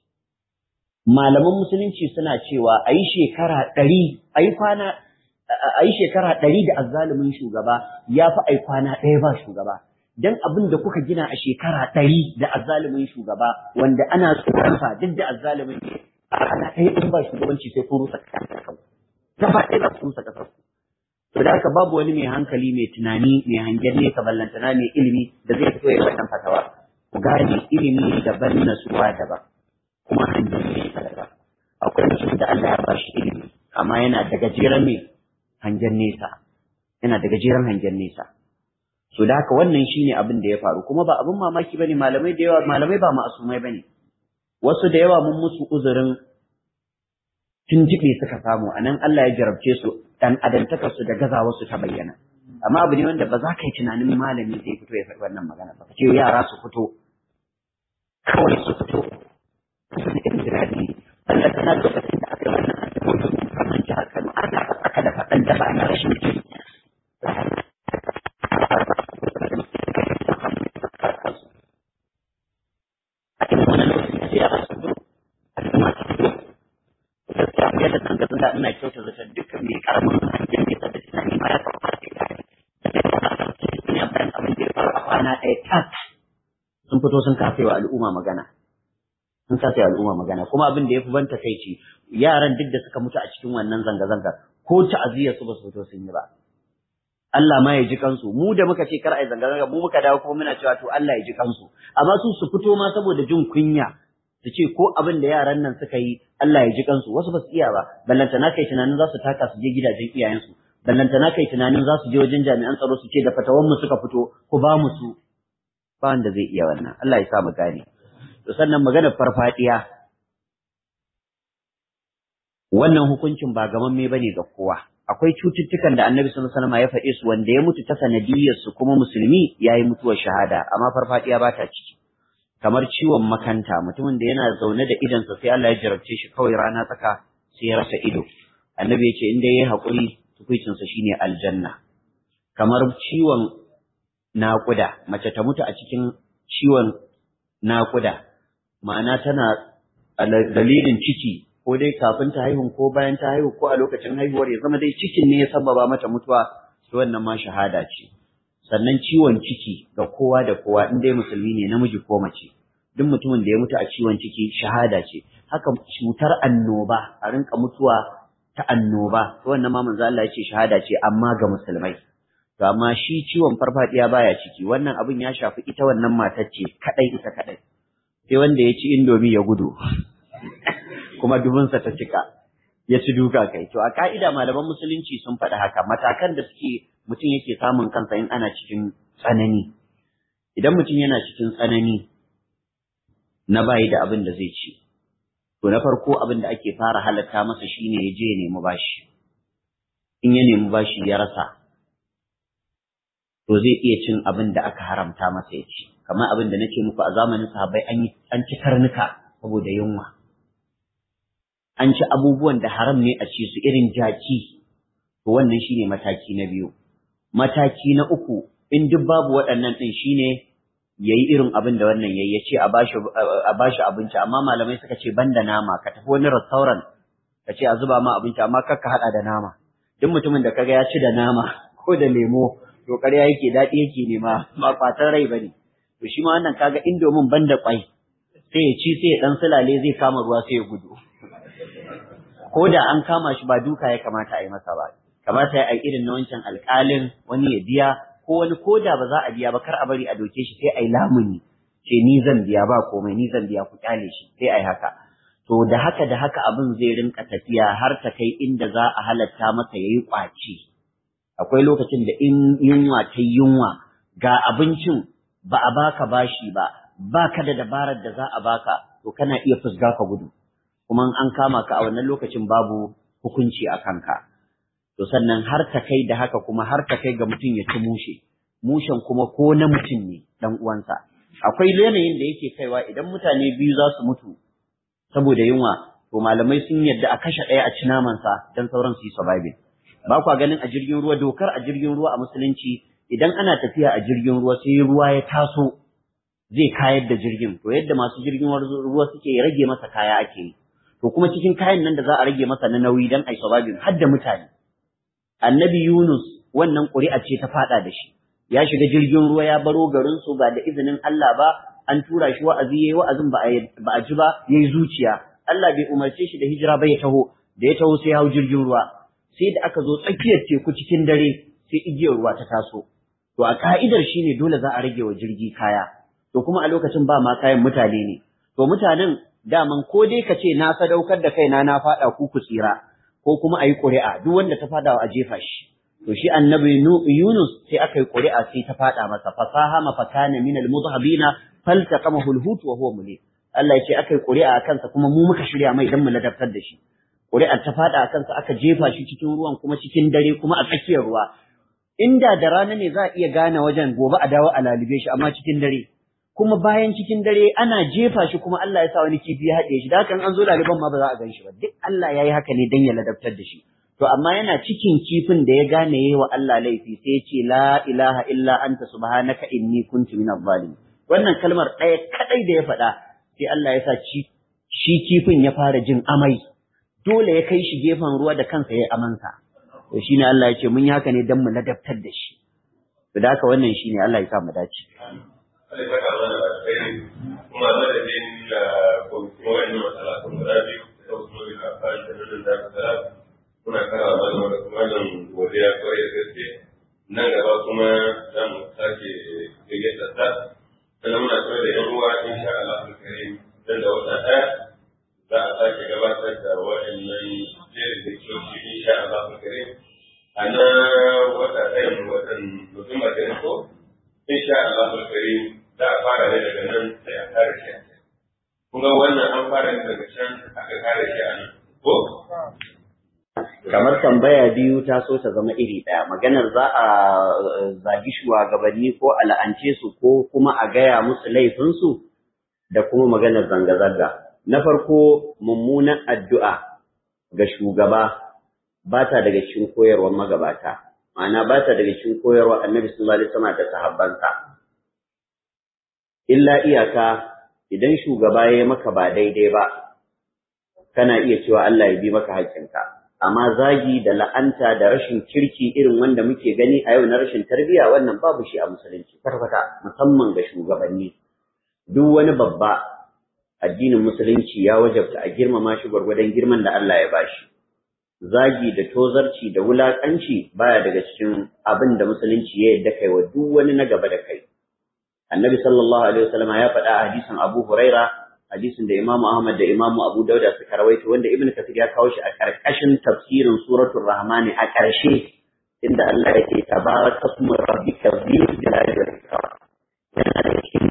[SPEAKER 1] Malaman musulunci suna cewa ayi shekara 100 ayi shekara 100 da azzalumin shugaba yafi ai kwana ɗaya ba shugaba. Dan abin da kuka gina a shekara 100 da azzalumin shugaba wanda ana tsoron sa duk da azzalumin a ana ɗaya in ba shugabanci sai ku rusa kanku. Gaba ɗaya za su rusa kasar. To da haka babu wani mai hankali, mai tunani, mai hangen nesa, ballantana mai ilimi da zai fito ya wannan fatawa. Ku gane ilimi daban, nasuwa daban, kuma hangen nesa daban. Akwai mutum da Allah ya ba shi ilimi, amma yana da gajeren mai hangen nesa. Yana da gajeren hangen nesa. So da haka wannan shine abin da ya faru, kuma ba abin mamaki bane, malamai da yawa, malamai ba ma'asumai bane. Wasu da yawa mun musu uzurin tuntuɓe suka samu, a nan Allah ya jarabce su ɗan adantakarsu da gazawarsu ta bayyana. Amma abu ne wanda ba za ka yi tunanin malami zai fito ya faɗi wannan magana ba. Ce yara su fito, kawai su fito, su ne ɗan jirage. Allah tana lokacin da aka yi wannan asibitin kamar jihar Kano, ana aka da faɗan da ba na rashin mutum. A cikin wani lokacin da yara su zo, a cikin masu fito, gaskiya da zanga-zanga Allah ina kyauta zaton dukkan mai karamin hangen ne da tunani ma ya kamata ya gane ina bayan abin da ya faru a kwana ɗaya tak sun fito sun kafe wa al'umma magana kuma abin da ya fi ban takaici yaran duk da suka mutu a cikin wannan zanga-zanga ko ta'aziyya su ba su fito sun yi ba Allah ma ya ji kansu mu da muka ce kar ai zanga-zanga mu muka dawo kuma muna cewa to Allah ya ji kansu amma su fito ma saboda jin kunya su ce ko abin da yaran nan suka yi Allah ya ji kansu wasu ba su iya ba ballantana kai tunanin za su taka su je gidajen iyayensu ballantana kai tunanin za su je wajen jami'an tsaro su ce da fatawan mu suka fito ku ba mu su ba wanda zai iya wannan Allah ya sa mu gane to sannan maganar farfadiya wannan hukuncin ba gamamme bane ga kowa akwai cututtukan da Annabi sallallahu alaihi wasallam ya faɗe su wanda ya mutu ta sanadiyyar su kuma musulmi yayi mutuwar shahada amma farfadiya ba ta ciki kamar ciwon makanta mutumin da yana zaune da idansa sai Allah ya jarabce shi kawai rana tsaka sai ya rasa ido Annabi ya ce in dai yayi hakuri tukuicin sa shine aljanna kamar ciwon naƙuda mace ta mutu a cikin ciwon naƙuda ma'ana tana dalilin ciki ko dai kafin ta haihu ko bayan ta haihu ko a lokacin haihuwar ya zama dai cikin ne ya sababa mata mutuwa to wannan ma shahada ce sannan ciwon ciki ga kowa da kowa in dai musulmi ne namiji ko mace duk mutumin da ya mutu a ciwon ciki shahada ce haka cutar annoba a rinka mutuwa ta annoba to wannan ma manzo Allah ya ce shahada ce amma ga musulmai to amma shi ciwon farfadiya baya ciki wannan abin ya shafi ita wannan matar ce kadai sai wanda ya ci indomi ya gudu kuma dubunsa ta cika ya ci duka kai to a ka'ida malaman musulunci sun faɗi haka matakan da mutum yake samun kansa in ana cikin tsanani idan mutum yana cikin tsanani na bayi da abin da zai ci to na farko abin da ake fara halatta masa shine ya je ya nemi bashi in ya nemi bashi ya rasa to zai iya cin abin da aka haramta masa ya ci kamar abin da nake muku a zamanin sahabbai an ci karnuka saboda yunwa an ci abubuwan da haram ne a ci su irin jaki to wannan shine mataki na biyu mataki na uku in duk babu waɗannan din shine yayi irin abin da wannan yayi yace a bashi abinci amma malamai suka ce banda nama ka tafi wani restaurant ka ce a zuba ma abinci amma kar ka hada da nama duk mutumin da kaga ya ci da nama ko da lemo to ƙarya yake daɗi yake nema ba fatan rai bane to shi ma wannan kaga indomin banda kwai sai ya ci sai ya dan sulale zai kama ruwa sai ya gudu ko da an kama shi ba duka ya kamata a yi masa ba kamata ya yi irin na wancan alƙalin wani ya biya ko wani ko da ba za a biya ba kar a bari a doke shi sai a yi lamuni ce ni zan biya ba komai ni zan biya ku kyale shi sai a yi haka to da haka abin zai rinka tafiya har ta kai inda za a halatta masa ya yi ƙwace akwai lokacin da in yunwa ta yunwa ga abincin ba a baka bashi ba ka da dabarar da za a baka to kana iya fusga ka gudu kuma an kama ka a wannan lokacin babu hukunci a kanka to sannan har ta kai da haka kuma har ta kai ga mutum ya ci mushen kuma ko na mutum ne dan uwansa akwai yanayin da yake kaiwa idan mutane biyu za su mutu saboda yunwa to malamai sun yadda a kashe ɗaya a ci namansa dan sauran su yi surviving ba kwa ganin a jirgin ruwa dokar a jirgin ruwa a musulunci idan ana tafiya a jirgin ruwa sai ruwa ya taso zai kayar da jirgin to yadda masu jirgin ruwa suke rage masa kaya ake yi to kuma cikin kayan nan da za a rage masa na nauyi dan ai surviving har da mutane annabi Yunus wannan ƙuri'a ce ta fada da shi ya shiga jirgin ruwa ya baro garin su ba da izinin Allah ba an tura shi wa'azi yayi wa'azin ba a ji ba yayi zuciya Allah bai umarce shi da hijira ba ya taho sai hau jirgin ruwa sai da aka zo tsakiyar teku cikin dare sai igiyar ruwa ta taso to a ka'idar shine dole za a rage wa jirgi kaya to kuma a lokacin ba ma kayan mutane ne to mutanen daman ko dai ka ce na sadaukar da kaina na fada ku tsira ko kuma ayi ƙuri'a duk wanda ta fada a jefa shi to shi annabi Yunus sai aka yi ƙuri'a sai ta fada masa fasaha mafakana min almudhabina faltaqamahu alhut wa huwa mulim Allah ya ce aka yi ƙuri'a a kansa kuma mu muka shirya mai dan mu ladabtar da shi ƙuri'ar ta fada a kansa aka jefa shi cikin ruwan kuma cikin dare kuma a tsakiyar ruwa inda da rana ne za a iya gane wajen gobe a dawo a lalube shi amma cikin dare kuma bayan cikin dare ana jefa shi kuma Allah ya sa wani kifi ya haɗe shi da haka an zo laliban ma ba za a gan shi ba duk Allah ya yi haka ne dan ya ladabtar da shi to amma yana cikin kifin da ya gane yayi wa Allah laifi sai ya ce la ilaha illa anta subhanaka inni kuntu minadh zalimin wannan kalmar ɗaya kadai da ya faɗa sai Allah ya sa shi kifin ya fara jin amai dole ya kai shi gefen ruwa da kansa ya amansa. To shine Allah ya ce mun yi haka ne dan mu ladabtar da shi. To da haka wannan shine Allah ya sa mu dace.
[SPEAKER 2] Allah ya saka mana da kai kuma da din da ko wannan matsala kun da biyu da kuma da fara da nan da tsara kuna kara mana da kuma nan godiya kwarai da gaske nan gaba kuma za mu sake gayyata ta sannan muna tare da yan uwa insha Allah karim dan da wata ɗaya za a sake gabatar da waɗannan jerin da coci insha Allah karim a na wata ɗayan watan Nuwamba da ko insha Allah karim za a fara ne daga nan sai a kare shi. Kun ga wannan an fara ne daga can aka kare shi a nan ko?
[SPEAKER 1] Kamar tambaya biyu ta so ta zama iri ɗaya, maganar za a zagi shugabanni ko a la'ance su ko kuma a gaya musu laifinsu da kuma maganar zanga-zanga. Na farko mummunan addu'a ga shugaba ba ta daga cikin koyarwar magabata, ma'ana ba ta daga cikin koyarwar Annabi sallallahu alaihi wasallam da sahabbansa. Illa iyaka idan shugaba ya maka ba daidai ba, kana iya cewa Allah ya bi maka haƙƙinka. Amma zagi da la'anta da rashin kirki irin wanda muke gani a yau na rashin tarbiyya wannan babu shi a musulunci kwata musamman ga shugabanni. Duk wani babba addinin musulunci ya wajabta a girmama shi gwargwadon girman da Allah ya bashi. Zagi da tozarci da wulakanci baya daga cikin abin da musulunci ya yadda kai wa duk wani na gaba da kai. Annabi sallallahu alaihi wasallam ya faɗa a hadisin Abu Huraira, hadisin da Imam Ahmad da Imam Abu Dauda suka rawaito wanda Ibn Kathir ya kawo shi a karkashin tafsirin suratul Rahman a ƙarshe inda Allah yake tabaraka ismu rabbika dhil jalali wal ikram. Yana da cikin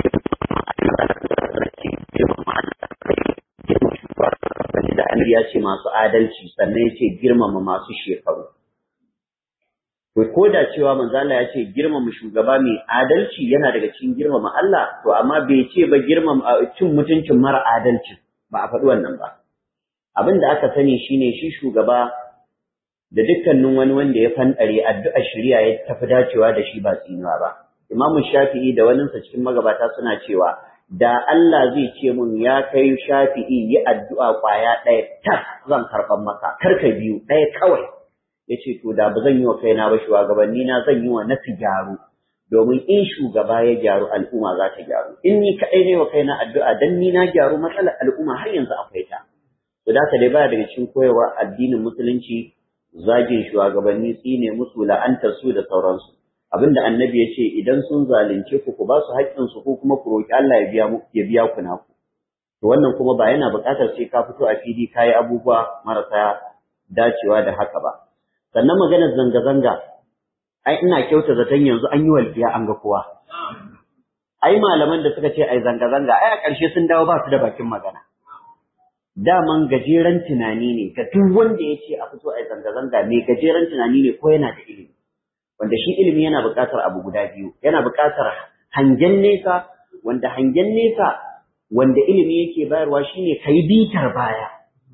[SPEAKER 1] da Annabi ya ce masu adalci sannan ya ce girmama masu shekaru. Ko da cewa manzo Allah ya ce girmama shugaba mai adalci yana daga cikin girmama Allah, to amma bai ce ba girmama cin mutuncin mara adalci, ba a faɗi wannan ba. Abin da aka sani shine shi shugaba da dukkanin wani wanda ya fanɗare addu'ar shari'a ya tafi dacewa da shi ba tsinuwa ba. Imam Shafi'i da waninsa cikin magabata suna cewa da Allah zai ce mun ya kai Shafi'i yi addu'a kwaya ɗaya tak zan karɓan maka, karka biyu ɗaya kawai. Ya ce to da ba zan yi wa kaina ba shugabanni na zan yi wa na su gyaru, domin in shugaba ya gyaru al'umma za ta gyaru. In ni kaɗai ne wa kaina addu'a dan ni na gyaru matsalar al'umma har yanzu akwai ta. To da dai baya daga cikin koyarwa addinin musulunci zagin shugabanni tsine musu la'antar su da sauransu. Abinda annabi ya ce idan sun zalunce ku ba su haƙƙinsu ko kuma ku roƙi Allah ya biya ku naku. To wannan kuma ba yana buƙatar sai ka fito a fili kayi abubuwa marasa dacewa da haka ba. Sannan maganar zanga-zanga, ai ina kyauta zaton yanzu an yi walƙiya an ga kowa. Ai malaman da suka ce ai zanga-zanga, ai a ƙarshe sun dawo ba su da bakin magana. Daman gajeren tunani ne ga duk wanda ya ce a fito ai zanga-zanga mai gajeren tunani ne ko yana da ilimi. Wanda shi ilimi yana buƙatar abu guda biyu, yana buƙatar hangen nesa, wanda hangen nesa wanda ilimi yake bayarwa shine kai bitar baya.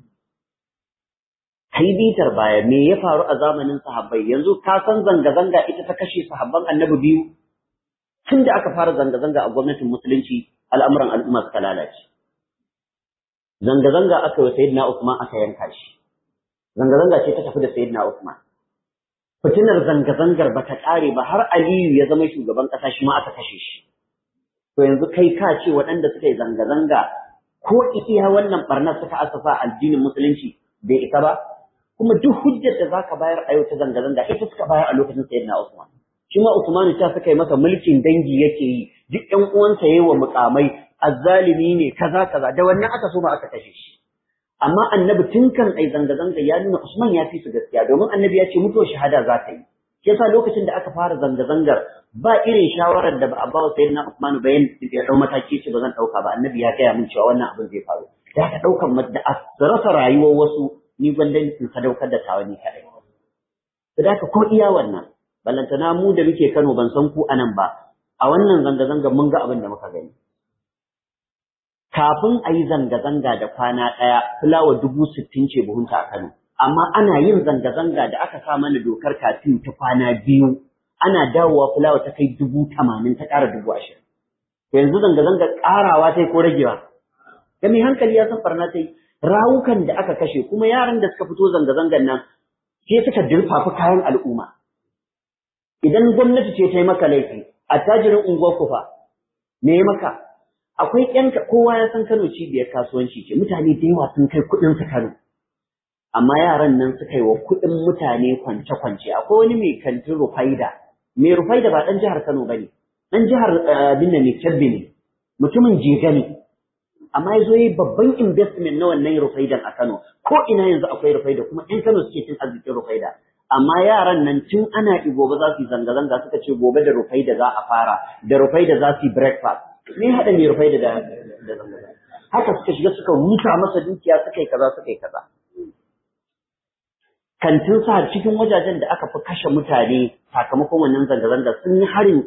[SPEAKER 1] Kai bitar baya me ya faru a zamanin sahabbai, yanzu ka san zanga-zanga ita ta kashe sahabban annabi biyu. Tun da aka fara zanga-zanga a gwamnatin musulunci al'amuran al'umma suka lalace. Zanga-zanga aka yi Sayyidina Usman aka yanka shi. Zanga-zanga ce ta tafi da Sayyidina Usman. Fitinar zanga-zangar ba ta ƙare ba har Aliyu ya zama shugaban ƙasa shi ma aka kashe shi. To yanzu kai ka ce waɗanda suka yi zanga-zanga ko iya wannan ɓarnar suka asasa addinin musulunci bai isa ba? Kuma duk hujjar da zaka bayar a yau ta zanga-zanga ita suka bayar a lokacin Sayyidina Usman. Shi ma Usmanu ta suka yi masa mulkin dangi yake yi, duk ƴan uwansa yayi wa mukamai, azzalimi ne kaza da wannan aka so ma aka kashe shi. Amma annabi tun kan ai zanga-zanga ya nuna Usman ya fi su gaskiya domin annabi ya ce mutuwar shahada za ta yi. Shi yasa lokacin da aka fara zanga-zangar ba irin shawarar da ba a ba wa Sayyidina Usman ba ya dau mataki ce ba zan dauka ba, annabi ya gaya min cewa wannan abin zai faru. Da aka daukan da a rasa rayuwar wasu ni gwandan in sadaukar da tawa ni kadai. Da haka ko iya wannan ballantana mu da muke Kano ban san ku anan ba, a wannan zanga-zanga mun ga abin da muka gani. Kafin a yi zanga-zanga da kwana ɗaya, fulawa 60,000 ce buhunta a Kano. Amma ana yin zanga-zanga da aka sa mana dokar kafin ta kwana 2, ana dawowa fulawa ta kai 80,000 ta ƙara 20,000. To yanzu zanga-zanga ƙarawa ta yi ko ragewa? Da mai hankali ya san farna ta yi. rawukan da aka kashe kuma yaran da suka fito zanga-zangan nan sai suka dirfafi kayan al'umma. Idan gwamnati ce ta yi maka laifi, attajirin unguwar kufa, me maka? Akwai kowa ya san Kano cibiyar kasuwanci ce, mutane da yawa sun kai kuɗin su Kano. Amma yaran nan suka yi wa kuɗin mutane kwance-kwance. Akwai wani mai kantin Rufaida. Mai Rufaida ba ɗan jihar Kano ba ne, ɗan jihar Binna ne, Kebbi ne, mutumin Jega ne. Amma ya zo yi babban investment na wannan Rufaidan a Kano. Ko ina yanzu akwai Rufaida kuma ƴan Kano suke cin arzikin Rufaida. Amma yaran nan tun ana gobe za su yi zanga-zanga suka ce gobe da Rufaida za a fara, da Rufaida za su yi breakfast. Me haɗa mai Rufaida da zanga-zanga? Haka suka shiga suka ruta masa dukiya suka yi kaza suka yi kaza. Kantin sa cikin wajajen da aka fi kashe mutane sakamakon wannan zanga-zanga sun yi harin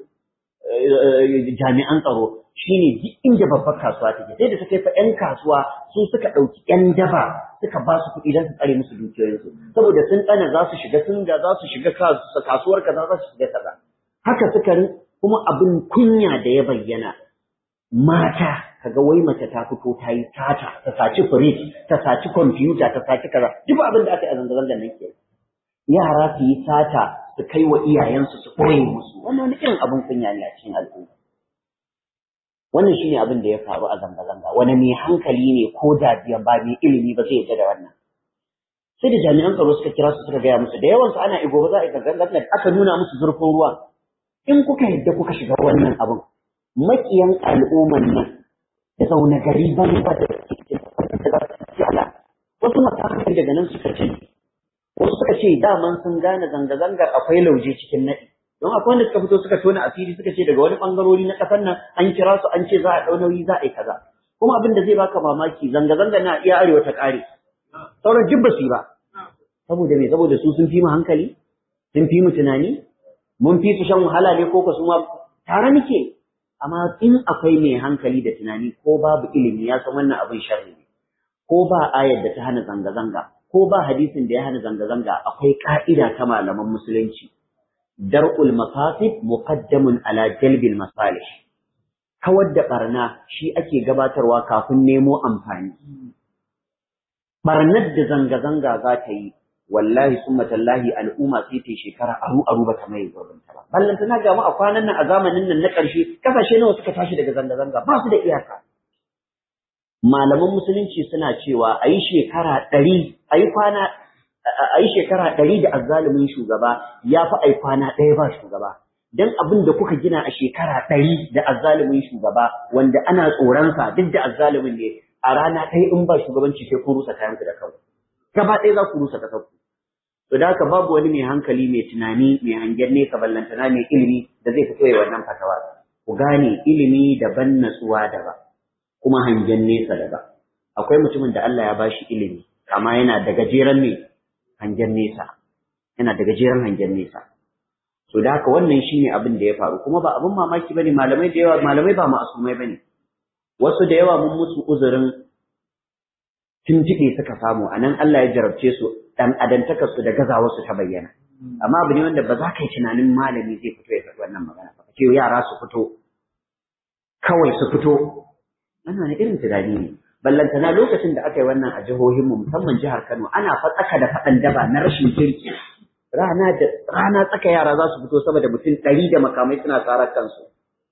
[SPEAKER 1] jami'an tsaro shine duk inda babbar kasuwa take sai da ta kai fa 'yan kasuwa su suka ɗauki 'yan daba suka ba su kuɗi don su tsare musu dukiyoyinsu saboda sun tsana za su shiga kasuwar kaza za su shiga kaza haka suka kuma abin kunya da ya bayyana mata kaga wai mace ta fito ta yi sata ta saci firij ta saci kwamfuta ta saci kaza duk abin da aka yi a zanga-zangar nan ke yara su yi sata su kai wa iyayensu su koye musu wannan wani irin abin kunya ne a cikin al'umma wannan shine abin da ya faru a zanga-zanga wani mai hankali ne ko da biyan ba mai ilimi ba zai yarda da wannan sai da jami'an tsaro suka kira su suka gaya musu da yawan su ana igo ba za a yi zanga-zanga aka nuna musu zurfin ruwa in kuka yadda kuka shiga wannan abin makiyan al'umman nan da zaune gari ban ba da cikin wasu matakan daga nan suka ce wasu suka ce daman sun gane zanga-zangar akwai lauje cikin naɗi don akwai wanda suka fito suka tona asiri suka ce daga wani bangarori na ƙasar nan an kira su an ce za a ɗau nauyi za a yi kaza kuma abin da zai baka mamaki zanga-zanga na iya arewa ta ƙare sauran duk ba su yi ba saboda me saboda su sun fi mu hankali sun fi mu tunani mun fi su shan wahala ne ko su ma tare muke amma in akwai mai hankali da tunani ko babu ilimi ya san wannan abin sharri ne ko ba ayar da ta hana zanga-zanga ko ba hadisin da ya hana zanga-zanga akwai ka'ida ta malaman musulunci dar'ul mafasid muqaddamun ala jalbil masalih kawar da barna shi ake gabatarwa kafin nemo amfani barnar da zanga-zanga za ta yi wallahi summa tallahi al'umma sai ta shekara aru ba ta mai gurbin ta ba ballan tana ga mu a kwanan nan a zamanin nan na ƙarshe kasashe nawa suka tashi daga zanga-zanga ba su da iyaka malaman musulunci suna cewa ayi shekara 100 ayi shekara 100 da azzalumin shugaba yafi ai kwana ɗaya ba shugaba dan abin da kuka gina a shekara 100 da azzalumin shugaba wanda ana tsoron sa duk da azzalumin ne a rana ɗaya in ba shugabanci sai kun rusa kayanku da kanku gaba ɗaya za ku rusa ƙasarku to da haka babu wani mai hankali mai tunani mai hangen nesa ballantana mai ilimi da zai fito ya wannan fatawa ku gane ilimi daban natsuwa daban kuma hangen nesa daban akwai mutumin da Allah ya bashi ilimi amma yana da gajeren hangen nesa yana da gajeren hangen nesa to da haka wannan shine abin da ya faru kuma ba abin mamaki bane malamai da yawa malamai ba ma'asumai bane wasu da yawa mun musu uzurin tuntuɓe suka samu a nan Allah ya jarabce su ɗan adantakarsu da gazawarsu ta bayyana. Amma abu ne wanda ba za ka yi tunanin malami zai fito ya faɗi wannan magana ba. Ce yara su fito, kawai su fito. Wannan wani irin tunani ne. Ballantana lokacin da aka yi wannan a jihohinmu musamman jihar Kano ana fatsaka da faɗan daba na rashin kirki. Rana tsaka yara za su fito sama da mutum 100 da makamai suna tsarar kansu.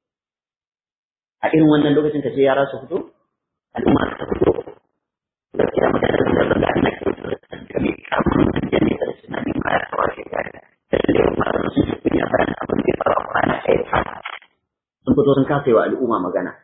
[SPEAKER 1] A irin wannan lokacin ka ce yara su fito? Al'umma ta fito. Gaskiya magana da zanga ana kame kamar jini da tunani ma ya kawo shi gari lalle ma sun shi kunya bayan abin da ya faru kwana ɗaya sun fito sun kasa wa al'umma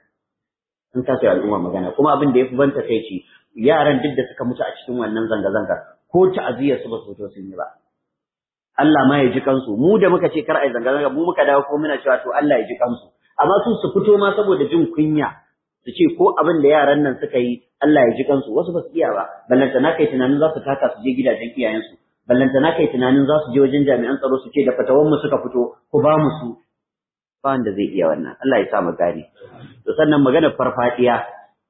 [SPEAKER 1] magana kuma abin da ya fi banta kai ce yaran duk da suka mutu a cikin wannan zanga-zangar ko ta'aziyar su ba su fito sun yi ba Allah ma ya ji kansu mu da muka ce kar ai zanga-zanga mu muka dawo ko muna cewa to Allah ya ji kansu amma su fito ma saboda jin kunya su ce ko abin da yaran nan suka yi Allah ya ji kansu wasu ba su iya ba ballanta na kai tunanin za su taka su je gidajen iyayensu ballanta na kai tunanin za su je wajen jami'an tsaro su ce da fatawan mu suka fito ku ba mu su ba wanda zai iya wannan Allah ya sa mu gane to sannan maganar farfadiya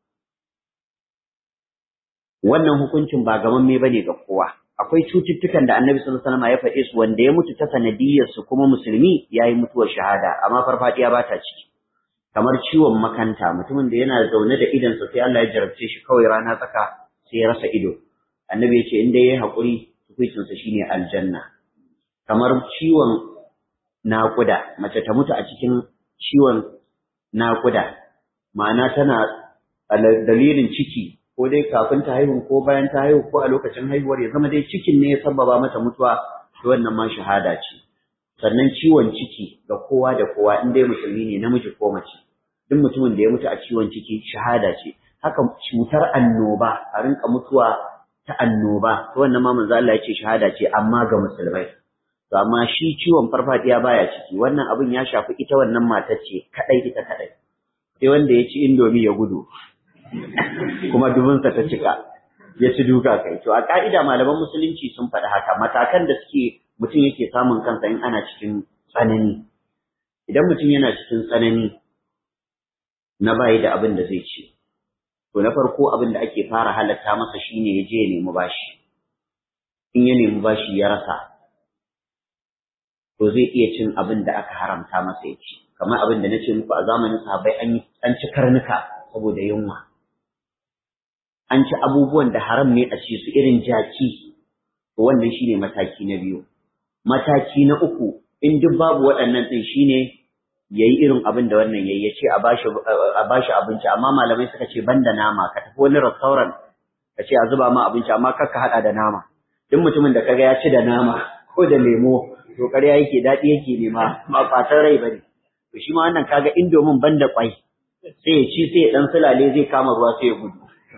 [SPEAKER 1] wannan hukuncin ba gamamme bane ga kowa akwai cututtukan da Annabi sallallahu alaihi wasallam ya faɗe su wanda ya mutu ta sanadiyar su kuma musulmi yayi mutuwar shahada amma farfadiya ba ta ciki kamar ciwon makanta mutumin da yana zaune da idansa sai Allah ya jarabce shi kawai rana tsaka sai ya rasa ido. Annabi ya ce in dai yayi haƙuri hukuncinsa shine aljanna. Kamar ciwon naƙuda, mace ta mutu a cikin ciwon naƙuda, ma'ana tana dalilin ciki ko dai kafin ta haihu ko bayan ta haihu ko a lokacin haihuwar ya zama dai cikin ne ya sababa mata mutuwa, to wannan ma shahada ce. Sannan ciwon ciki ga kowa da kowa in dai musulmi ne namiji ko mace, duk mutumin da ya mutu a ciwon ciki shahada ce. Haka cutar annoba, a rinka mutuwa ta annoba, to wannan ma manzo Allah ya ce shahada ce amma ga musulmai. To amma shi ciwon farfadiya baya ciki, wannan abin ya shafi ita wannan matar ce kadai ita kadai. Sai wanda ya ci indomi ya gudu kuma dubunsa ta cika ya ci duka kai. To a ka'ida malaman musulunci sun faɗi haka, matakan da suke mutum yake samun kansa in ana cikin tsanani. Idan mutum yana cikin tsanani na bayi da abin da zai ci, to na farko abin da ake fara halatta masa shine ya je ya nemi bashi. In ya nemi bashi ya rasa, to zai iya cin abin da aka haramta masa ya ci. Kamar abin da na ce muku a zamanin sahabbai an ci karnuka saboda yunwa. An ci abubuwan da haram ne a ci su irin jaki, to wannan shine mataki na biyu. Mataki na uku, in duk babu waɗannan ɗin shine yayi irin abin da wannan yayi, yace a bashi abinci, amma malamai suka ce banda nama, ka tafi wani restaurant ka ce a zuba ma abinci amma kar ka hada da nama. Duk mutumin da kaga ya ci da nama ko da lemo, to ƙarya yake, daɗi yake nema, ba fatan rai bane. To shi ma wannan kaga indomin banda kwai, sai ya ci sai ya dan sulale zai kama ruwa sai ya gudu.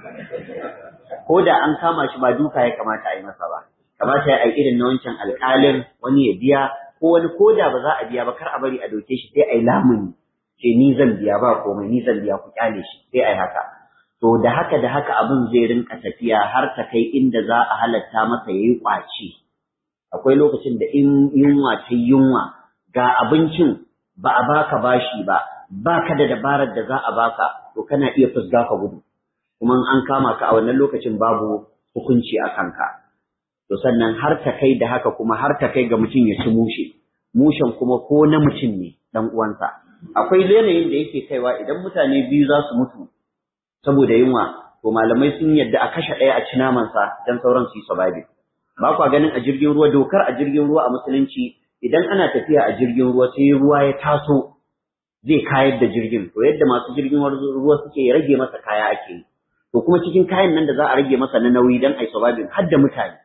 [SPEAKER 1] Ko da an kama shi ba duka ya kamata a yi masa ba, kamata ya yi irin na wancan alƙalin, wani ya biya, ko wani ko da ba za a biya ba kar a bari a doke shi, sai a yi lamuni, ce ni zan biya ba komai, ni zan biya ku kyale shi, sai a yi haka. To da haka abin zai rinka tafiya har ta kai inda za a halatta masa ya yi ƙwace. Akwai lokacin da in yunwa ta yunwa, ga abincin ba a baka bashi ba, baka da dabarar da za a baka, to kana iya fusga ka gudu. Kuma an kama ka a wannan lokacin babu hukunci a kanka. To sannan har ta kai da haka kuma har ta kai ga mutum ya ci mushe. Mushen kuma ko na mutum ne dan uwansa. Akwai yanayin da yake kaiwa idan mutane biyu za su mutu saboda yunwa, to malamai sun yadda a kashe ɗaya a ci namansa dan sauran su yi survive. Ba kwa ganin a jirgin ruwa, dokar a jirgin ruwa a musulunci, idan ana tafiya a jirgin ruwa sai ruwa ya taso zai kayar da jirgin, to yadda masu jirgin ruwa suke rage masa kaya ake yi. To kuma cikin kayan nan da za a rage masa na nauyi dan ai surviving har da mutane.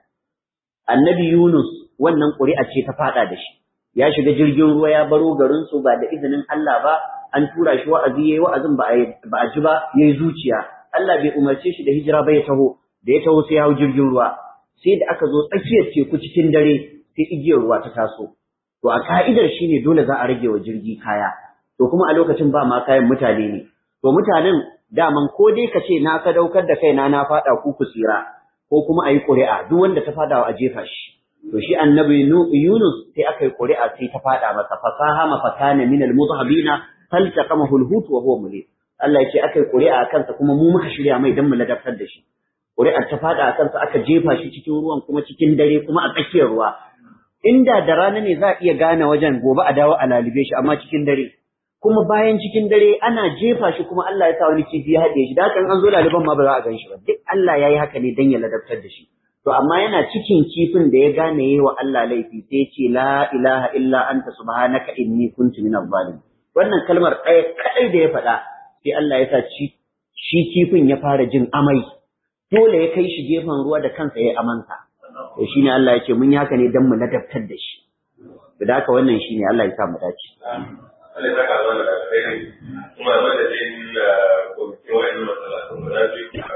[SPEAKER 1] Annabi Yunus wannan ƙuri'a ce ta fada da shi. Ya shiga jirgin ruwa ya baro garin su ba da izinin Allah ba, an tura shi wa'azi yayi wa'azin ba a ji ba, yayi zuciya. Allah bai umarce shi da hijira ba ya taho. Da ya taho sai ya hau jirgin ruwa. Sai da aka zo tsakiyar teku cikin dare sai igiyar ruwa ta taso. To a ka'idar shine dole za a rage wa jirgi kaya. To kuma a lokacin ba ma kayan mutane ne. To mutanen daman ko dai ka ce na sadaukar da kaina na fada ku tsira, ko kuma ayi ƙuri'a duk wanda ta fada a jefa shi. To shi annabi Yunus sai aka yi ƙuri'a sai ta fada masa, fasaha mafatana min al-mudhabina faltaqamahu al-hut wa huwa mulim. Allah ya ce aka yi ƙuri'a a kansa kuma mu muka shirya mai dan mu ladabtar da shi. Ƙuri'ar ta fada a kansa aka jefa shi cikin ruwan kuma cikin dare kuma a tsakiyar ruwa. Inda da rana ne za a iya gane wajen gobe a dawo a lalibe shi, amma cikin dare. Kuma bayan cikin dare ana jefa shi kuma Allah ya sa wani kifi ya haɗe shi, da haka an zo laliban ma ba za a gan shi ba. Duk Allah ya yi haka ne dan ya ladabtar da shi. To amma yana cikin kifin da ya gane yayi wa Allah laifi sai ya ce la ilaha illa anta subhanaka inni kuntu minaz zalimin. Wannan kalmar ɗaya kadai da ya faɗa sai Allah ya sa shi kifin ya fara jin amai. Dole ya kai shi gefen ruwa da kansa ya amansa. To shine Allah ya ce mun yi haka ne dan mu ladabtar da shi. Da haka wannan shine Allah ya sa mu dace.
[SPEAKER 2] Allah ya saka mana da alheri kuma madadin kwamitin wa'annan masalatan guda biyu